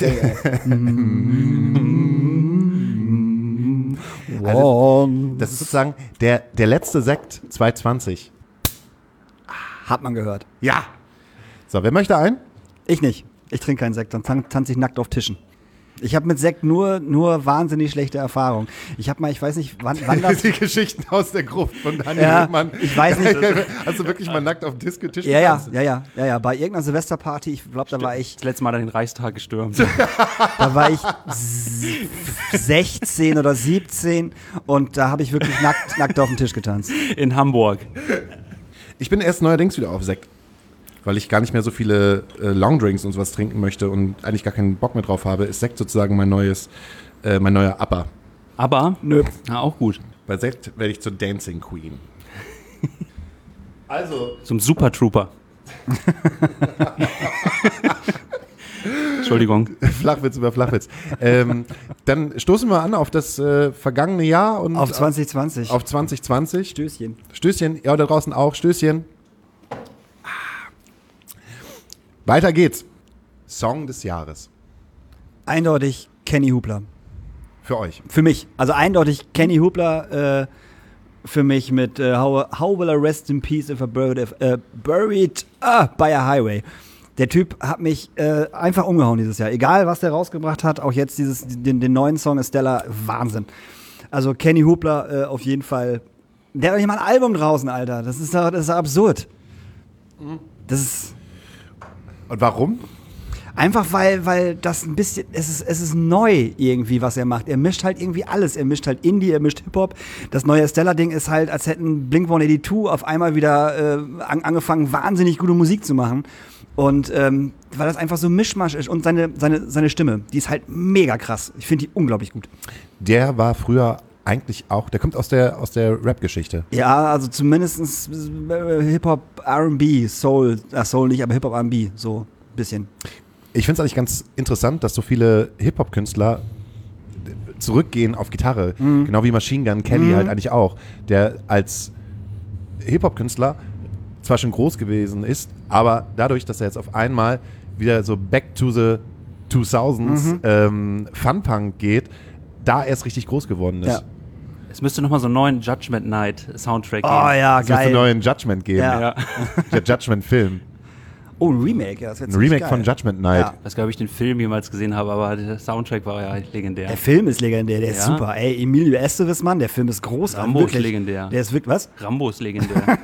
Also, das ist sozusagen der, der letzte Sekt zwanzig zwanzig. Hat man gehört. Ja! So, wer möchte ein? Ich nicht. Ich trinke keinen Sekt, dann tan tanze ich nackt auf Tischen. Ich habe mit Sekt nur, nur wahnsinnig schlechte Erfahrungen. Ich habe mal, ich weiß nicht, wann, wann das... Die Geschichten aus der Gruft von Daniel Ja, Hübmann. ich weiß nicht. Hast du wirklich mal nackt auf dem Disco-Tisch Ja, ja, getanzt? ja, ja, ja, ja. Bei irgendeiner Silvesterparty, ich glaube, da war ich, Das letzte Mal an den Reichstag gestürmt. da war ich s- sechzehn oder siebzehn und da habe ich wirklich nackt, nackt auf dem Tisch getanzt. In Hamburg. Ich bin erst neuerdings wieder auf Sekt, weil ich gar nicht mehr so viele äh, Longdrinks und sowas trinken möchte und eigentlich gar keinen Bock mehr drauf habe, ist Sekt sozusagen mein neues, äh, mein neuer Upper. Aber, Nö. ja, auch gut. Bei Sekt werde ich zur Dancing Queen. Also, Zum Super Trooper. Entschuldigung. Flachwitz über Flachwitz. ähm, dann stoßen wir an auf das äh, vergangene Jahr und Auf zwanzig zwanzig. auf zwanzig zwanzig. Stößchen. Stößchen, ja, da draußen auch, Stößchen. Ah. Weiter geht's. Song des Jahres. Eindeutig Kenny Hubler. Für euch. Für mich. Also eindeutig Kenny Hubler äh, für mich mit äh, how, how Will I Rest in Peace if I Buried, if, äh, buried ah, by a Highway. Der Typ hat mich äh, einfach umgehauen dieses Jahr. Egal, was der rausgebracht hat, auch jetzt dieses, den, den neuen Song Estella, Wahnsinn. Also Kenny Hubler äh, auf jeden Fall. Der hat doch nicht mal ein Album draußen, Alter. Das ist doch, das ist doch absurd. Das ist Und warum? einfach, weil, weil das ein bisschen, es ist, es ist neu irgendwie, was er macht. Er mischt halt irgendwie alles. Er mischt halt Indie, er mischt Hip-Hop. Das neue Estella-Ding ist halt, als hätten Blink one eighty-two auf einmal wieder äh, an, angefangen, wahnsinnig gute Musik zu machen. Und ähm, weil das einfach so Mischmasch ist und seine, seine, seine Stimme, die ist halt mega krass. Ich finde die unglaublich gut. Der war früher eigentlich auch, der kommt aus der, aus der Rap-Geschichte. Ja, also zumindest äh, Hip-Hop, R and B, Soul, äh, Soul nicht, aber Hip-Hop, R and B, so ein bisschen. Ich finde es eigentlich ganz interessant, dass so viele Hip-Hop-Künstler zurückgehen auf Gitarre. Mhm. Genau wie Machine Gun Kelly halt eigentlich auch. Der als Hip-Hop-Künstler zwar schon groß gewesen ist, aber dadurch, dass er jetzt auf einmal wieder so back to the zweitausends Mhm. ähm, Fun-Punk geht, da erst richtig groß geworden ist. Ja. Es müsste nochmal so einen neuen Judgment Night Soundtrack Oh geben. ja, Es müsste einen geil. neuen Judgment geben. Ja. Ja. Der Judgment-Film. Oh, ein Remake, ja. Das Ein Remake von Judgment Night. Ja. Ich weiß gar nicht, ob ich den Film jemals gesehen habe, aber der Soundtrack war ja legendär. Der Film ist legendär, der ist Ja. super. Ey, Emilio Estevez, Mann, der Film ist großartig. Rambo ist wirklich. legendär. Der ist wirklich, was? Rambo ist legendär.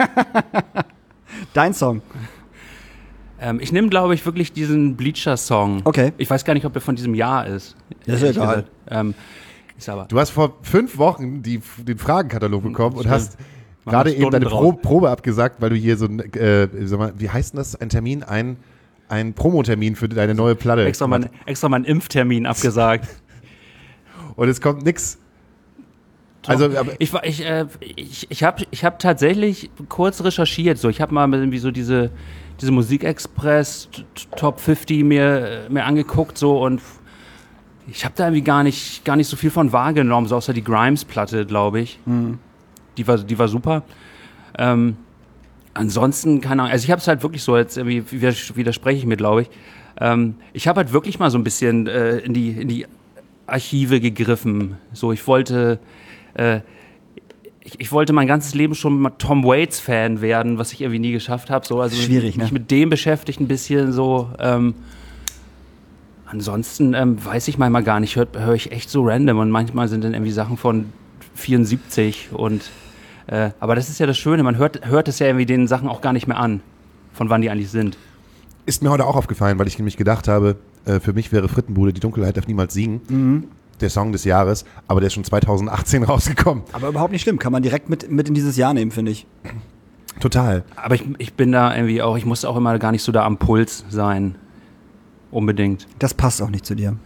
Dein Song. ähm, ich nehme, glaube ich, wirklich diesen Bleacher-Song. Okay. Ich weiß gar nicht, ob der von diesem Jahr ist. Das ist Ehrlich egal. gesagt. Ähm, ist aber. Du hast vor fünf Wochen die, den Fragenkatalog bekommen und Stimmt. hast Machen gerade Stunden eben deine draus. Pro Probe abgesagt, weil du hier so ein, äh, sag mal, wie heißt denn das, ein Termin, ein, ein Promotermin für deine neue Platte. Extra mal, extra mal einen Impftermin abgesagt. Und es kommt nix. Also, aber, Ich war, ich, äh, ich, ich habe ich hab tatsächlich kurz recherchiert. So, ich habe mal irgendwie so diese, diese Musikexpress T- Top fünfzig mir, mir angeguckt so und ich habe da irgendwie gar nicht, gar nicht so viel von wahrgenommen, so außer die Grimes-Platte, glaube ich. Mhm. Die war, die war super. Ähm, ansonsten, keine Ahnung, also ich habe es halt wirklich so, jetzt irgendwie widers- widerspreche ich mir, glaube ich. Ähm, ich habe halt wirklich mal so ein bisschen äh, in die, in die Archive gegriffen. So, ich wollte, äh, ich, ich wollte mein ganzes Leben schon mal Tom Waits-Fan werden, was ich irgendwie nie geschafft habe. So, also Schwierig, mich ne? mit dem beschäftigt ein bisschen so. Ähm, ansonsten ähm, weiß ich manchmal gar nicht, höre hör ich echt so random und manchmal sind dann irgendwie Sachen von vierundsiebzig und äh, aber das ist ja das Schöne, man hört, hört es ja irgendwie den Sachen auch gar nicht mehr an, von wann die eigentlich sind. ist mir heute auch aufgefallen, weil ich nämlich gedacht habe, äh, für mich wäre Frittenbude, die Dunkelheit darf niemals siegen, Mhm. der Song des Jahres, aber der ist schon zwanzig achtzehn rausgekommen. Aber überhaupt nicht schlimm, kann man direkt mit, mit in dieses Jahr nehmen, finde ich. Total. Aber ich, ich bin da irgendwie auch, ich muss auch immer gar nicht so da am Puls sein. Unbedingt. Das passt auch nicht zu dir.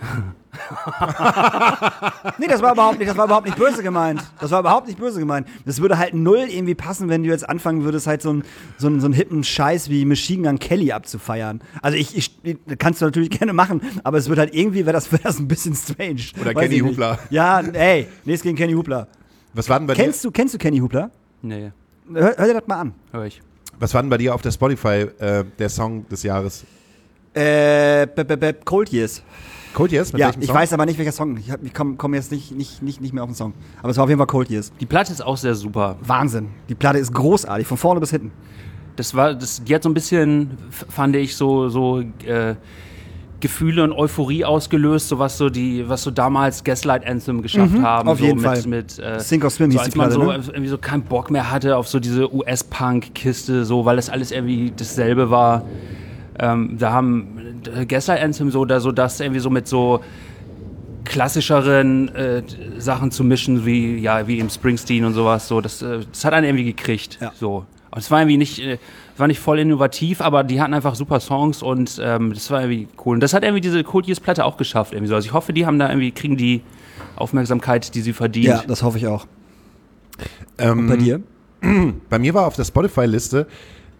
Nee, das war überhaupt nicht, das war überhaupt nicht böse gemeint. Das war überhaupt nicht böse gemeint. Das würde halt null irgendwie passen, wenn du jetzt anfangen würdest, halt so einen so einen, so einen hippen Scheiß wie Machine Gun Kelly abzufeiern. Also ich, ich, kannst du natürlich gerne machen, aber es wird halt irgendwie, wäre das, wär das ein bisschen strange. Oder Weiß Kenny ich nicht. Hoopla. Ja, ey, nichts gegen Kenny Hoopla. Was war denn bei Kennst du, kennst du Kenny Hoopla? Nee, Hör, hör dir das mal an. höre ich. dir, was war denn bei dir auf der Spotify äh, der Song des Jahres? Äh, b -b -b Cold Years. Cold Years? Mit Ja, welchem ich Song? weiß aber nicht, welcher Song. Ich, hab- ich komme komm jetzt nicht, nicht, nicht, nicht mehr auf den Song. Aber es war auf jeden Fall Cold Years. Die Platte ist auch sehr super. Wahnsinn. Die Platte ist großartig, von vorne bis hinten. Das war, das, die hat so ein bisschen, f- fand ich, so, so äh, Gefühle und Euphorie ausgelöst, so was so die, was so damals Gaslight Anthem geschafft Mhm, haben. auf so jeden mit, Fall. Mit, äh, Sink or Swim so hieß als die man Platte, so ne? irgendwie so keinen Bock mehr hatte auf so diese U S-Punk-Kiste, so, weil das alles irgendwie dasselbe war. Ähm, da haben äh, Gaslight Anthem so, da so das irgendwie so mit so klassischeren äh, Sachen zu mischen, wie ja, wie im Springsteen und sowas, so, das, äh, das hat einen irgendwie gekriegt. Ja. So. Und es war irgendwie nicht, äh, war nicht voll innovativ, aber die hatten einfach super Songs und ähm, das war irgendwie cool. Und das hat irgendwie diese Cold Years Platte auch geschafft. Irgendwie so. Also ich hoffe, die haben da irgendwie, kriegen die Aufmerksamkeit, die sie verdient. Ja, das hoffe ich auch. Ähm, Und bei dir? Bei mir war auf der Spotify-Liste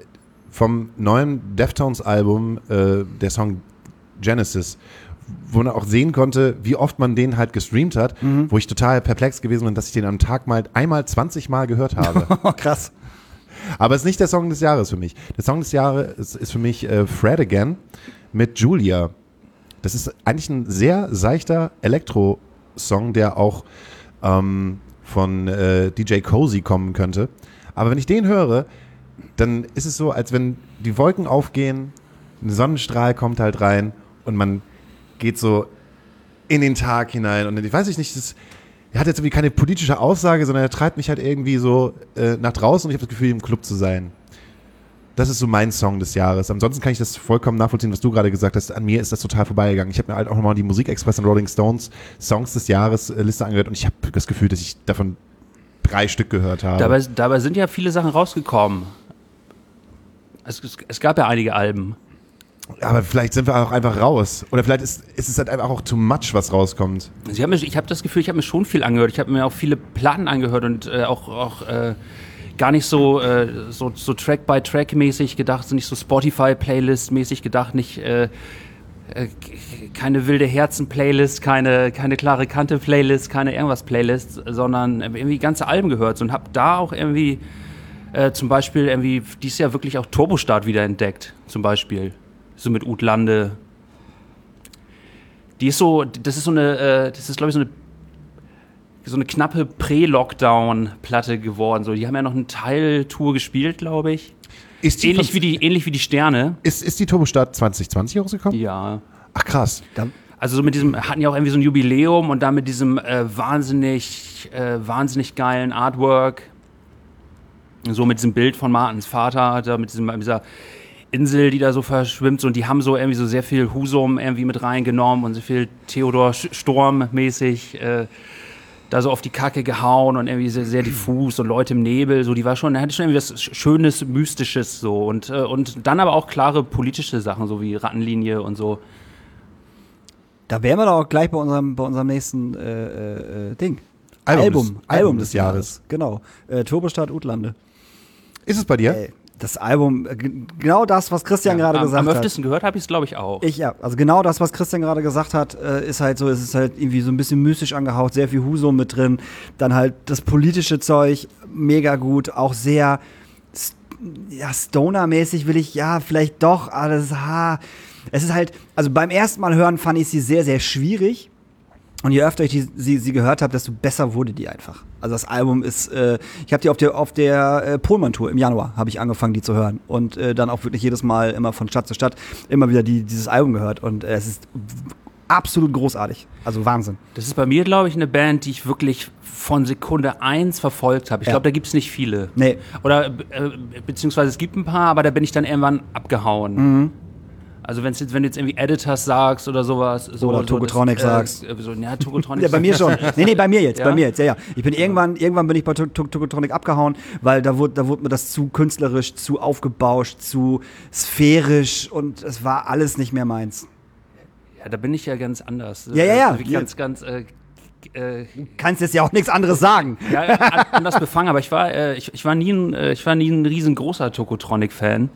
vom neuen Deftones-Album äh, der Song Genesis, wo man auch sehen konnte, wie oft man den halt gestreamt hat, wo ich total perplex gewesen bin, dass ich den am Tag mal einmal zwanzig Mal gehört habe. Oh, krass. Aber es ist nicht der Song des Jahres für mich. Der Song des Jahres ist, ist für mich äh, Fred Again mit Julia. Das ist eigentlich ein sehr seichter Elektro-Song, der auch ähm, von äh, D J Cozy kommen könnte. Aber wenn ich den höre, dann ist es so, als wenn die Wolken aufgehen, ein Sonnenstrahl kommt halt rein und man geht so in den Tag hinein. Und ich weiß nicht, das, er hat jetzt irgendwie keine politische Aussage, sondern er treibt mich halt irgendwie so äh, nach draußen und ich habe das Gefühl, im Club zu sein. Das ist so mein Song des Jahres. Ansonsten kann ich das vollkommen nachvollziehen, was du gerade gesagt hast. An mir ist das total vorbeigegangen. Ich habe mir halt auch nochmal die Musikexpress und Rolling Stones Songs des Jahres äh, Liste angehört und ich habe das Gefühl, dass ich davon drei Stück gehört habe. Dabei, dabei sind ja viele Sachen rausgekommen. Es, es, es gab ja einige Alben. Aber vielleicht sind wir auch einfach raus. Oder vielleicht ist, ist es halt einfach auch too much, was rauskommt. Also ich habe hab das Gefühl, ich habe mir schon viel angehört. Ich habe mir auch viele Platten angehört und äh, auch, auch äh, gar nicht so, äh, so, so Track-by-Track-mäßig gedacht, so nicht so Spotify-Playlist-mäßig gedacht, nicht äh, äh, keine wilde Herzen-Playlist, keine, keine klare Kante-Playlist, keine irgendwas-Playlist, sondern irgendwie ganze Alben gehört. So, und habe da auch irgendwie äh, zum Beispiel irgendwie dieses Jahr wirklich auch Turbostart wieder entdeckt, zum Beispiel. So mit Ut Lande. Die ist so, das ist so eine, äh, das ist glaube ich so eine, so eine knappe Prä-Lockdown-Platte geworden. So, die haben ja noch eine Teiltour gespielt, glaube ich. Ist die, Ähnlich wie die, ähnlich wie die Sterne. ist, ist die Turbostart zwanzig zwanzig rausgekommen? Ja. Ach krass. Also so mit diesem, hatten ja auch irgendwie so ein Jubiläum und dann mit diesem äh, wahnsinnig, äh, wahnsinnig geilen Artwork. So mit diesem Bild von Martins Vater, da mit diesem, mit dieser Insel, die da so verschwimmt, so, und die haben so irgendwie so sehr viel Husum irgendwie mit reingenommen und so viel Theodor Storm mäßig äh, da so auf die Kacke gehauen und irgendwie sehr, sehr diffus und Leute im Nebel, so, die war schon, der hatte schon irgendwie was Schönes, Mystisches so und, äh, und dann aber auch klare politische Sachen, so wie Rattenlinie und so. Da wären wir doch auch gleich bei unserem, bei unserem nächsten äh, äh, Ding. Album, Album, des, Album des Jahres. Genau. Äh, Turbostadt Uthlande. Ist es bei dir? Ey, das Album, äh, g- genau das, was Christian gerade am, gesagt am hat. öftesten gehört habe ich es, glaube ich, auch. Ich, ja, also genau das, was Christian gerade gesagt hat, äh, ist halt so, es ist halt irgendwie so ein bisschen mystisch angehaucht, sehr viel Husum mit drin, dann halt das politische Zeug, mega gut, auch sehr, st- ja, Stoner-mäßig will ich, ja, vielleicht doch, aber das, ha, es ist halt, also beim ersten Mal hören fand ich sie sehr, sehr schwierig. Und je öfter ich die, sie, sie gehört habe, desto besser wurde die einfach. Also das Album ist, äh, ich habe die auf der auf der äh, Pohlmann-Tour im Januar habe ich angefangen, die zu hören und äh, dann auch wirklich jedes Mal immer von Stadt zu Stadt immer wieder die, dieses Album gehört und äh, es ist absolut großartig. Also Wahnsinn. Das ist bei mir, glaube ich, eine Band, die ich wirklich von Sekunde eins verfolgt habe. Ich Ja. glaube, da gibt es nicht viele. Nee. Oder äh, beziehungsweise es gibt ein paar, aber da bin ich dann irgendwann abgehauen. Mhm. Also wenn's jetzt, wenn du jetzt irgendwie Editors sagst oder sowas. So, Oder so Tokotronic das, äh, sagst. äh, So, ja, Tokotronic. Ja, bei mir schon. Nee, nee, bei mir jetzt, Ja? bei mir jetzt, ja, ja. Ich bin irgendwann, irgendwann bin ich bei Tokotronic abgehauen, weil da wurde, da wurde mir das zu künstlerisch, zu aufgebauscht, zu sphärisch und es war alles nicht mehr meins. Ja, da bin ich ja ganz anders. Ja, ja, ja. Äh, Ganz, ganz, äh, äh, Kannst jetzt ja auch nichts anderes sagen. ja, an- anders befangen, aber ich war, äh, ich, ich war nie ein, äh, ich war nie ein riesengroßer Tokotronic-Fan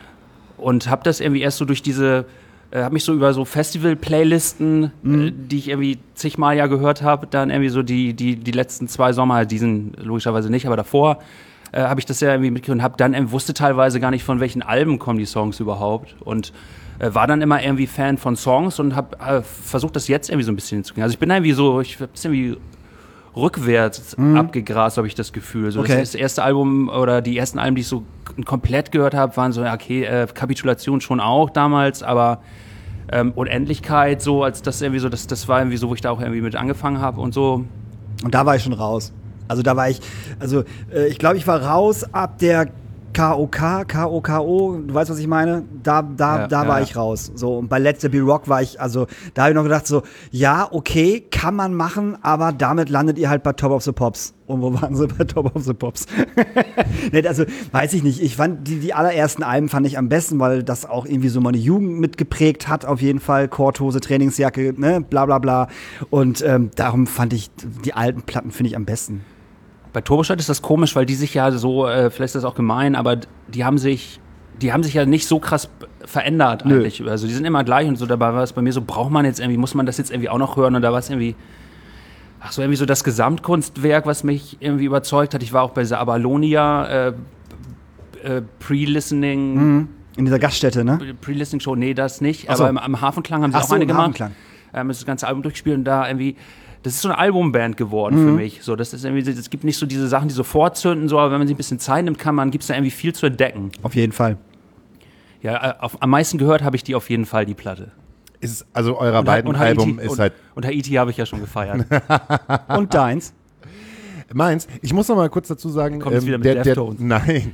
und habe das irgendwie erst so durch diese, äh, habe mich so über so Festival-Playlisten, Mhm. äh, die ich irgendwie zigmal ja gehört habe, dann irgendwie so die, die, die letzten zwei Sommer, diesen logischerweise nicht, aber davor äh, habe ich das ja irgendwie mitgehört und habe dann ähm, wusste teilweise gar nicht, von welchen Alben kommen die Songs überhaupt und äh, war dann immer irgendwie Fan von Songs und habe äh, versucht, das jetzt irgendwie so ein bisschen hinzukriegen. Also ich bin irgendwie so, ich habe irgendwie rückwärts abgegrast, habe ich das Gefühl. So Okay. das, das erste Album oder die ersten Alben, die ich so k- komplett gehört habe, waren so, ja, okay, äh, Kapitulation schon auch damals, aber ähm, Unendlichkeit, so als das irgendwie so, das, das war irgendwie so, wo ich da auch irgendwie mit angefangen habe und so. Und da war ich schon raus. Also da war ich, also äh, ich glaube, ich war raus ab der K O K, K O K O, du weißt, was ich meine? Da, da, Ja, da ja, war ja. ich raus. So, und bei Let There Be Rock war ich, also da habe ich noch gedacht, so, ja, okay, kann man machen, aber damit landet ihr halt bei Top of the Pops. Und wo waren sie bei Top of the Pops? Nee, also, weiß ich nicht. Ich fand, die, die allerersten Alben fand ich am besten, weil das auch irgendwie so meine Jugend mitgeprägt hat, auf jeden Fall. Korthose, Trainingsjacke, ne, bla, bla, bla. Und ähm, darum fand ich, die alten Platten finde ich am besten. Bei Turbostadt ist das komisch, weil die sich ja so, äh, vielleicht ist das auch gemein, aber die haben sich, die haben sich ja nicht so krass b- verändert Nö. eigentlich. Also die sind immer gleich und so. Dabei war es bei mir so, braucht man jetzt irgendwie, muss man das jetzt irgendwie auch noch hören? Und da war es irgendwie, ach so irgendwie so das Gesamtkunstwerk, was mich irgendwie überzeugt hat. Ich war auch bei dieser Abalonia äh, äh, Pre-Listening, In dieser Gaststätte, ne? Pre-Listening-Show, nee, das nicht. Ach so. Aber im, am Hafenklang haben sie Ach auch so, eine im gemacht. Hafenklang. Ähm, das ganze Album durchgespielt und da irgendwie, das ist so eine Albumband geworden für mich. So, das ist irgendwie, es gibt nicht so diese Sachen, die so vorzünden, so, aber wenn man sich ein bisschen Zeit nimmt, kann man, gibt es da irgendwie viel zu entdecken. Auf jeden Fall. Ja, äh, auf, am meisten gehört habe ich die auf jeden Fall, die Platte. Ist also eurer Und, Ha- beiden und Album Haiti, ist und, halt und Haiti habe ich ja schon gefeiert. Und deins? meins. Ich muss noch mal kurz dazu sagen, Kommt jetzt wieder mit der, der, Deftones. nein.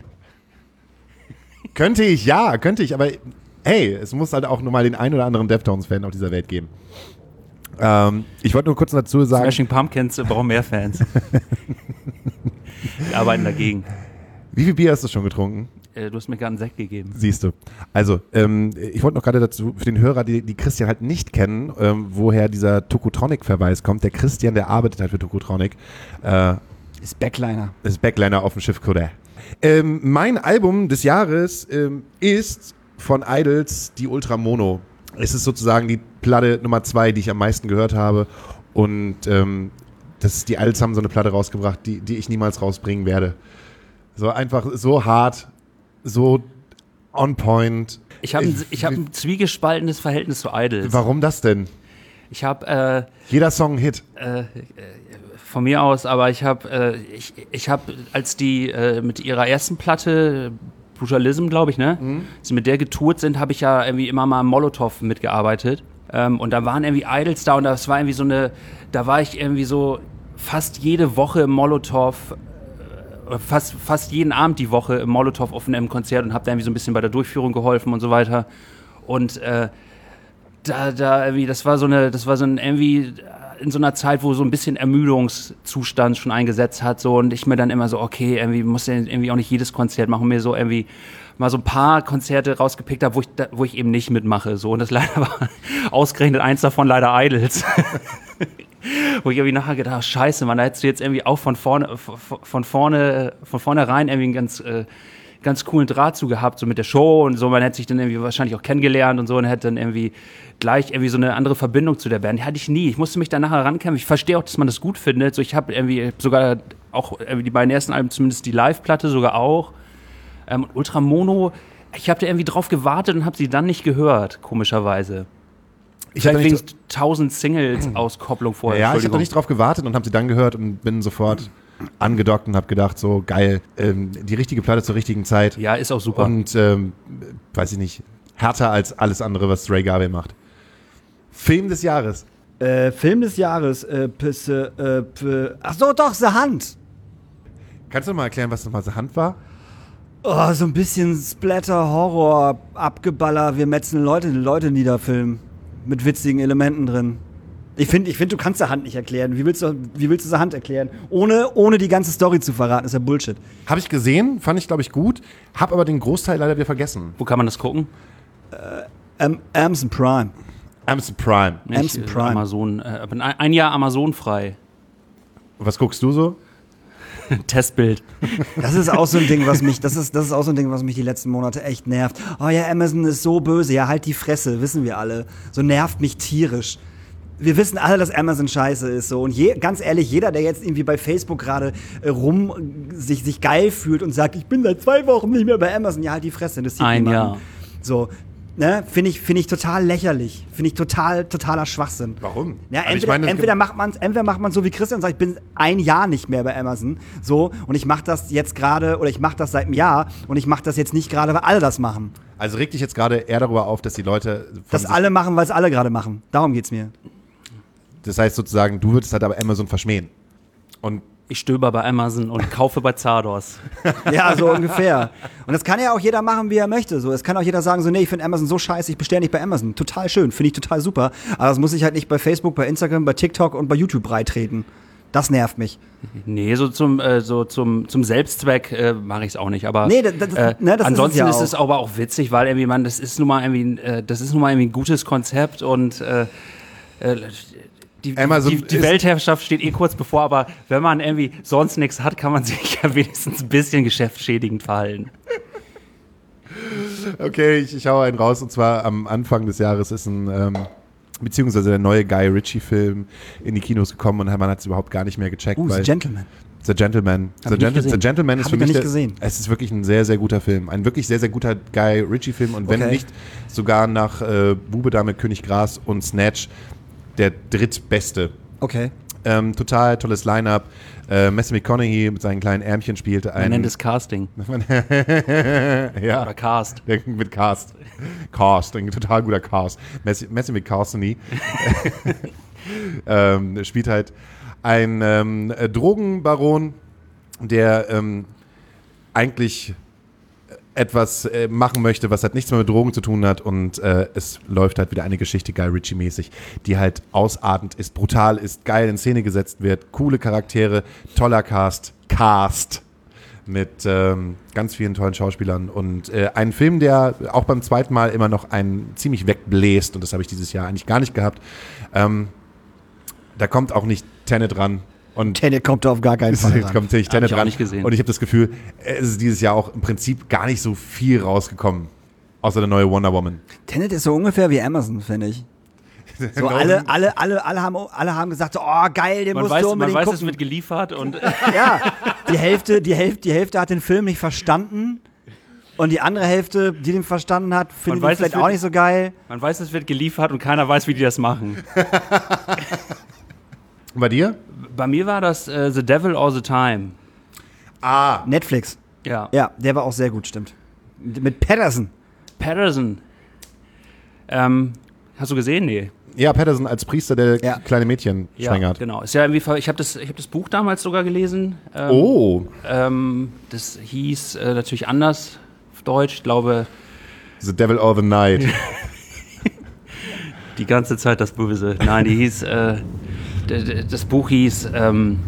Könnte ich, ja, könnte ich, aber hey, es muss halt auch nur mal den ein oder anderen Deftones-Fan auf dieser Welt geben. Ähm, ich wollte nur kurz dazu sagen, Smashing Pumpkins brauchen mehr Fans. Die arbeiten dagegen. wie viel Bier hast du schon getrunken? Äh, du hast mir gerade einen Sekt gegeben. Siehst du. Also, ähm, ich wollte noch gerade dazu, für den Hörer, die, die Christian halt nicht kennen, ähm, woher dieser Tokotronic-Verweis kommt. Der Christian, der arbeitet halt für Tokotronic, äh, Ist Backliner. ist Backliner auf dem Schiff Koda. Ähm, mein Album des Jahres ähm, ist von Idols die Ultra Mono. Es ist sozusagen die Platte Nummer zwei, die ich am meisten gehört habe. Und ähm, das, die Idols haben so eine Platte rausgebracht, die, die ich niemals rausbringen werde. So einfach, so hart, so on point. Ich habe ein, ich hab ein zwiegespaltenes Verhältnis zu Idols. Warum das denn? Ich habe äh, Jeder Song ein Hit. äh, von mir aus, aber ich habe, äh, ich, ich habe, als die äh, mit ihrer ersten Platte, Brutalism, glaube ich, ne, Mhm. als sie mit der getourt sind, habe ich ja irgendwie immer mal am Molotow mitgearbeitet. Ähm, und da waren irgendwie Idols da und das war irgendwie so eine, da war ich irgendwie so fast jede Woche im Molotow, äh, fast, fast jeden Abend die Woche im Molotow auf einem Konzert und habe da irgendwie so ein bisschen bei der Durchführung geholfen und so weiter. Und äh, da, da irgendwie, das war so eine, das war so ein irgendwie in so einer Zeit, wo so ein bisschen Ermüdungszustand schon eingesetzt hat, so, und ich mir dann immer so, okay, irgendwie muss ja irgendwie auch nicht jedes Konzert machen, mir so irgendwie mal so ein paar Konzerte rausgepickt habe, wo ich, da, wo ich eben nicht mitmache, so, und das leider war ausgerechnet eins davon leider Idols. Wo ich irgendwie nachher gedacht habe, scheiße, Mann, da hättest du jetzt irgendwie auch von vorne, von von vorne, von vornherein irgendwie einen ganz, äh, ganz coolen Draht zu gehabt, so mit der Show und so. Man hätte sich dann irgendwie wahrscheinlich auch kennengelernt und so und hätte dann irgendwie gleich irgendwie so eine andere Verbindung zu der Band. Die hatte ich nie. Ich musste mich da nachher rankämpfen. Ich verstehe auch, dass man das gut findet. So, ich habe irgendwie sogar auch irgendwie die beiden ersten Alben, zumindest die Live-Platte sogar auch. Ähm, Ultramono, ich habe da irgendwie drauf gewartet und habe sie dann nicht gehört, komischerweise. Ich Vielleicht hatte wegen nicht, tausend Singles-Auskopplung vorher. ja, ich habe da nicht drauf gewartet und habe sie dann gehört und bin sofort angedockt und habe gedacht, so geil, ähm, die richtige Platte zur richtigen Zeit. Ja, ist auch super. Und, ähm, weiß ich nicht, härter als alles andere, was Ray Garvey macht. Film des Jahres. Äh, Film des Jahres. Äh, Pisse, äh, p- Ach so, doch, The Hand. Kannst du mal erklären, was nochmal The Hand war? Oh, so ein bisschen Splatter, Horror, Abgeballer, wir metzeln Leute, Leute niederfilmen. Mit witzigen Elementen drin. Ich finde, ich find, du kannst The Hand nicht erklären. Wie willst du, wie willst du The Hand erklären? Ohne, ohne die ganze Story zu verraten, ist ja Bullshit. Habe ich gesehen, fand ich, glaube ich, gut, habe aber den Großteil leider wieder vergessen. Wo kann man das gucken? Am- Amazon Prime. Amazon Prime. Nicht, Amazon äh, Prime. Amazon, äh, bin ein, ein Jahr Amazon frei. Was guckst du so? Testbild. Das ist auch so ein Ding, was mich, das ist, das ist auch so ein Ding, was mich die letzten Monate echt nervt. Oh ja, Amazon ist so böse. Ja, halt die Fresse, wissen wir alle. So nervt mich tierisch. Wir wissen alle, dass Amazon scheiße ist, so. Und je, ganz ehrlich, jeder, der jetzt irgendwie bei Facebook gerade äh, rum sich, sich geil fühlt und sagt, ich bin seit zwei Wochen nicht mehr bei Amazon, ja, halt die Fresse, das sieht Ein niemanden. Jahr. So, ne, finde ich, finde ich total lächerlich. Finde ich total, totaler Schwachsinn. Warum? Ja, Also ich entweder, meine, es entweder gibt- macht man es entweder macht man so wie Christian und sagt, ich bin ein Jahr nicht mehr bei Amazon, so, und ich mache das jetzt gerade, oder ich mache das seit einem Jahr, und ich mache das jetzt nicht gerade, weil alle das machen. Also reg dich jetzt gerade eher darüber auf, dass die Leute von Das sich- alle machen, weil es alle gerade machen. Darum geht's mir. Das heißt sozusagen, du würdest halt aber Amazon verschmähen. Und Ich stöber bei Amazon und kaufe bei Zardos. Ja, so ungefähr. Und das kann ja auch jeder machen, wie er möchte. So, es kann auch jeder sagen, so, nee, ich finde Amazon so scheiße, ich bestelle nicht bei Amazon. Total schön, finde ich total super. Aber das muss ich halt nicht bei Facebook, bei Instagram, bei TikTok und bei YouTube breitreten. Das nervt mich. Nee, so zum, äh, so zum, zum Selbstzweck äh, mache ich es auch nicht. Aber Nee, das- das- äh, ne, das ist es ansonsten ja ist auch. es aber auch witzig, weil irgendwie man, das ist nun mal irgendwie, äh, das ist nun mal irgendwie ein gutes Konzept und äh, äh, die, Amazon die, die ist- Weltherrschaft steht eh kurz bevor, aber wenn man irgendwie sonst nichts hat, kann man sich ja wenigstens ein bisschen geschäftsschädigend verhalten. okay, ich, ich hau einen raus. Und zwar am Anfang des Jahres ist ein, ähm, beziehungsweise der neue Guy Ritchie-Film in die Kinos gekommen und man hat es überhaupt gar nicht mehr gecheckt. Uh, weil The Gentleman. The Gentleman. Hab The, ich nicht Gentle gesehen. The Gentleman ist Hab für ich noch mich nicht der, gesehen. Es ist wirklich ein sehr, sehr guter Film. Ein wirklich sehr, sehr guter Guy Ritchie-Film. Und wenn Okay. nicht sogar nach äh, Bube, Dame, König, Gras und Snatch der drittbeste. Okay. Ähm, total tolles Line-Up. Äh, Matthew McConaughey mit seinen kleinen Ärmchen spielte Man einen. nennt es Casting ja. oder Cast. Der, mit Cast. Cast, ein total guter Cast. Messi, Messi McCartney ähm, spielt halt ein ähm, Drogenbaron, der ähm, eigentlich etwas äh, machen möchte, was halt nichts mehr mit Drogen zu tun hat, und äh, es läuft halt wieder eine Geschichte Guy Ritchie-mäßig, die halt ausartend ist, brutal ist, geil in Szene gesetzt wird, coole Charaktere, toller Cast, Cast mit ähm, ganz vielen tollen Schauspielern und äh, ein Film, der auch beim zweiten Mal immer noch einen ziemlich wegbläst, und das habe ich dieses Jahr eigentlich gar nicht gehabt. Ähm, da kommt auch nicht Tenet ran. Und Tenet kommt da auf gar keinen Fall Jetzt ran. kommt nicht Hab Tenet ich auch ran. nicht gesehen. Und ich habe das Gefühl, es ist dieses Jahr auch im Prinzip gar nicht so viel rausgekommen. Außer der neue Wonder Woman. Tenet ist so ungefähr wie Amazon, finde ich. So alle, alle, alle, alle haben, alle haben gesagt, so, oh geil, den Man musst weiß, du man unbedingt weiß es gucken. wird geliefert und Ja, die Hälfte, die Hälfte, die Hälfte hat den Film nicht verstanden. Und die andere Hälfte, die den verstanden hat, findet ihn weiß, es vielleicht wird- auch nicht so geil. man weiß, es wird geliefert und keiner weiß, wie die das machen. Und bei dir? Bei mir war das äh, The Devil All the Time. Ah, Netflix. Ja. Ja, der war auch sehr gut, stimmt. Mit Patterson. Patterson. Ähm, hast du gesehen? Nee. ja, Patterson als Priester, der Ja. kleine Mädchen Ja, schwängert. genau. Ist ja irgendwie, ver- ich habe das, ich hab das Buch damals sogar gelesen. Ähm, Oh, Ähm, das hieß äh, natürlich anders auf Deutsch. Ich glaube, The Devil of the Night. die ganze Zeit das Böse. Nein, die hieß, äh, d- d- das Buch hieß, ähm,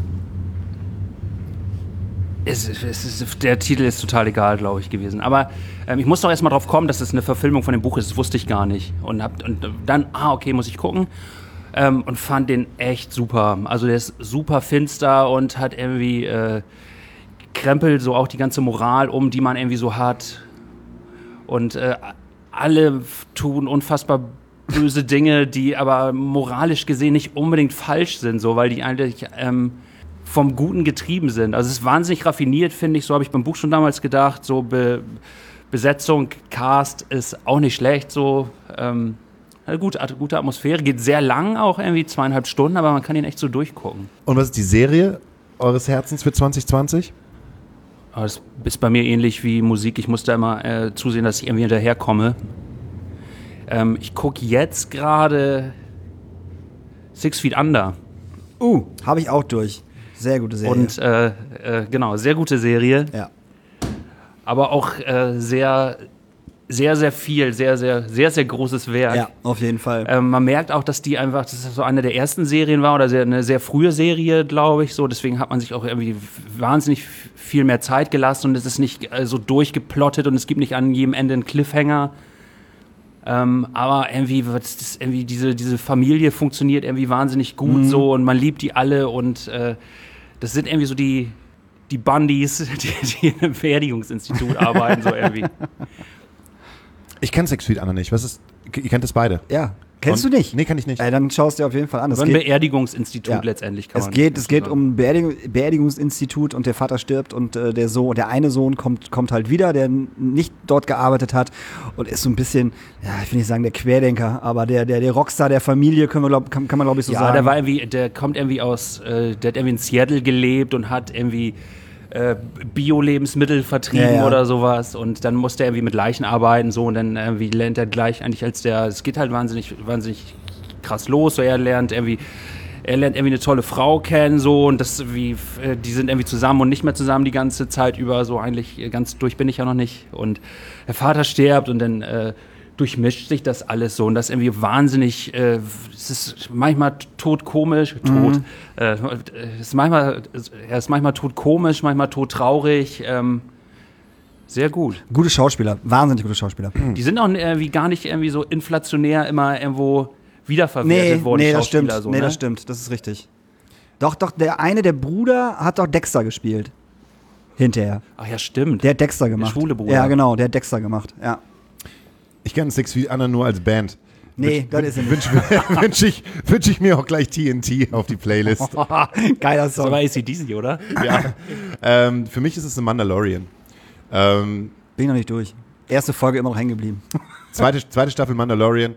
es, es ist, der Titel ist total egal, glaube ich, gewesen. Aber ähm, ich muss doch erstmal drauf kommen, dass es eine Verfilmung von dem Buch ist. Das wusste ich gar nicht. Und, hab, und dann, ah, okay, muss ich gucken. ähm, und fand den echt super. Also der ist super finster und hat irgendwie äh, krempelt so auch die ganze Moral um, die man irgendwie so hat. Und äh, alle tun unfassbar böse Dinge, die aber moralisch gesehen nicht unbedingt falsch sind, so, weil die eigentlich ähm, vom Guten getrieben sind. Also es ist wahnsinnig raffiniert, finde ich, so habe ich beim Buch schon damals gedacht, so Be- Besetzung, Cast ist auch nicht schlecht, so ähm, eine gute, gute Atmosphäre, geht sehr lang auch, irgendwie zweieinhalb Stunden, aber man kann ihn echt so durchgucken. Und was ist die Serie eures Herzens für zwanzig zwanzig? Aber es ist bei mir ähnlich wie Musik, ich muss da immer äh, zusehen, dass ich irgendwie hinterherkomme. Ähm, ich gucke jetzt gerade Six Feet Under. Uh, habe ich auch durch. Sehr gute Serie. Und äh, äh, genau, sehr gute Serie. Ja. Aber auch äh, sehr, sehr, sehr viel, sehr, sehr, sehr, sehr großes Werk. Ja, auf jeden Fall. Ähm, man merkt auch, dass die einfach, dass das so eine der ersten Serien war oder sehr, eine sehr frühe Serie, glaube ich. So, deswegen hat man sich auch irgendwie wahnsinnig viel mehr Zeit gelassen und es ist nicht äh, so durchgeplottet und es gibt nicht an jedem Ende einen Cliffhanger. Ähm, aber irgendwie, das irgendwie diese, diese Familie funktioniert irgendwie wahnsinnig gut Mhm. so und man liebt die alle und äh, das sind irgendwie so die, die Bundys, die, die in einem Beerdigungsinstitut arbeiten, so irgendwie. Ich kenne Six Feet Under nicht. Was ist, ihr kennt das beide? Ja. Kennst Und? du nicht? Nee, kann ich nicht. Äh, dann schaust du dir auf jeden Fall an. Es So ein geht, Beerdigungsinstitut Ja. letztendlich kann es man geht, es geht sagen. um ein Beerdigung, Beerdigungsinstitut und der Vater stirbt und äh, der Sohn, der eine Sohn kommt, kommt halt wieder, der n- nicht dort gearbeitet hat und ist so ein bisschen, ja, ich will nicht sagen der Querdenker, aber der, der, der Rockstar der Familie, können wir glaub, kann, kann man glaube ich so Ja, sagen. der war irgendwie, der kommt irgendwie aus, äh, der hat irgendwie in Seattle gelebt und hat irgendwie äh, Bio-Lebensmittel vertrieben Ja, ja. oder sowas und dann musste er irgendwie mit Leichen arbeiten so und dann irgendwie lernt er gleich eigentlich als der, es geht halt wahnsinnig, wahnsinnig krass los, so er lernt irgendwie er lernt irgendwie eine tolle Frau kennen so und das wie äh, die sind irgendwie zusammen und nicht mehr zusammen die ganze Zeit über, so eigentlich äh, ganz durch bin ich ja noch nicht und der Vater stirbt und dann äh, durchmischt sich das alles so und das ist irgendwie wahnsinnig, äh, es ist manchmal todkomisch, tot, äh, es ist manchmal, er ist manchmal todkomisch, manchmal todtraurig, ähm, sehr gut. Gute Schauspieler, wahnsinnig gute Schauspieler. Die sind auch irgendwie gar nicht irgendwie so inflationär immer irgendwo wiederverwertet Nee, worden, die nee, das stimmt. Schauspieler so, nee, ne? das stimmt, das ist richtig. Doch, doch, der eine, der Bruder, hat doch Dexter gespielt. Hinterher. Ach ja, stimmt. Der hat Dexter gemacht. schwule Bruder. Ja, genau, der hat Dexter gemacht, ja. Ich kenne Six Feet Under nur als Band. Nee, das ist er nicht. Wünsche wünsch ich, wünsch ich mir auch gleich T N T auf die Playlist. Geiler Das Song. war A C D C, oder? Ja. ähm, für mich ist es The Mandalorian. Ähm, Bin ich noch nicht durch. Erste Folge immer noch hängen geblieben. zweite, zweite Staffel Mandalorian.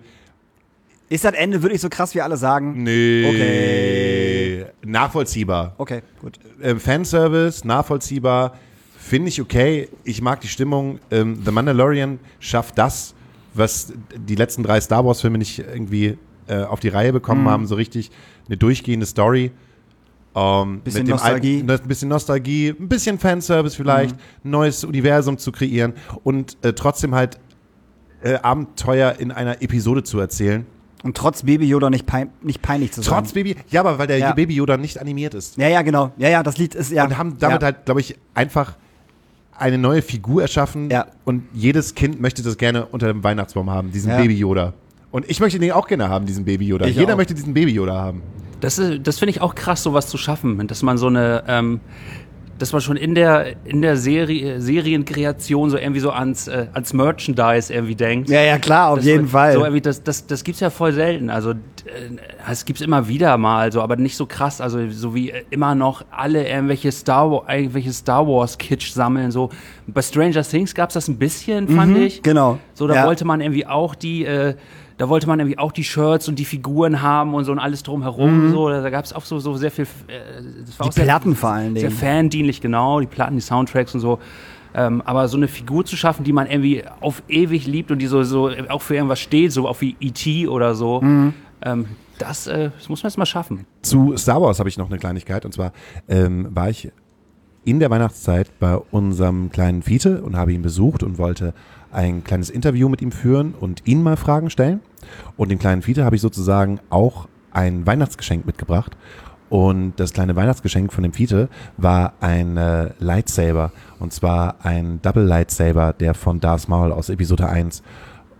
Ist das Ende wirklich so krass, wie alle sagen? Nee. Okay. Nachvollziehbar. Okay, gut. Ähm, Fanservice, nachvollziehbar, finde ich okay. Ich mag die Stimmung. Ähm, The Mandalorian schafft das, was die letzten drei Star Wars Filme nicht irgendwie äh, auf die Reihe bekommen Mhm. haben, so richtig eine durchgehende Story. Ähm, Bisschen mit dem Nostalgie. Alten, ein bisschen Nostalgie, ein bisschen Fanservice vielleicht, ein neues Universum zu kreieren und äh, trotzdem halt äh, Abenteuer in einer Episode zu erzählen. Und trotz Baby Yoda nicht, pein nicht peinlich zu sein. Trotz Baby, ja, aber weil der Ja. Baby Yoda nicht animiert ist. Ja, ja, genau. Ja, ja, das Lied ist ja. Und haben damit ja. halt, glaube ich, einfach eine neue Figur erschaffen. Ja. Und jedes Kind möchte das gerne unter dem Weihnachtsbaum haben, diesen Ja. Baby Yoda. Und ich möchte den auch gerne haben, diesen Baby Yoda. Ich Jeder auch. möchte diesen Baby Yoda haben. Das, ist- das finde ich auch krass, sowas zu schaffen, dass man so eine, ähm, dass man schon in der in der Serie, Serienkreation so irgendwie so ans, äh, ans Merchandise irgendwie denkt. Ja, ja, klar, auf Das- jeden Fall. So irgendwie, das das, das gibt's ja voll selten. Also äh, es gibt's immer wieder mal, so, aber nicht so krass. Also so wie äh, immer noch alle irgendwelche Star Wars, irgendwelche Star Wars Kitsch sammeln. So bei Stranger Things gab's das ein bisschen, fand ich. genau. So da Ja. wollte man irgendwie auch die äh, da wollte man irgendwie auch die Shirts und die Figuren haben und so und alles drumherum. So, da gab es auch so, so sehr viel. Äh, das war Die auch sehr, Platten vor allen sehr Dingen. fandienlich, genau, die Platten, die Soundtracks und so. Ähm, aber so eine Figur zu schaffen, die man irgendwie auf ewig liebt und die so, so auch für irgendwas steht, so auch wie E T oder so, Mhm. ähm, das, äh, das muss man jetzt mal schaffen. Zu Star Wars habe ich noch eine Kleinigkeit. Und zwar ähm, war ich in der Weihnachtszeit bei unserem kleinen Fiete und habe ihn besucht und wollte ein kleines Interview mit ihm führen und ihn mal Fragen stellen. Und dem kleinen Fiete habe ich sozusagen auch ein Weihnachtsgeschenk mitgebracht. Und das kleine Weihnachtsgeschenk von dem Fiete war ein äh, Lightsaber. Und zwar ein Double Lightsaber, der von Darth Maul aus Episode eins.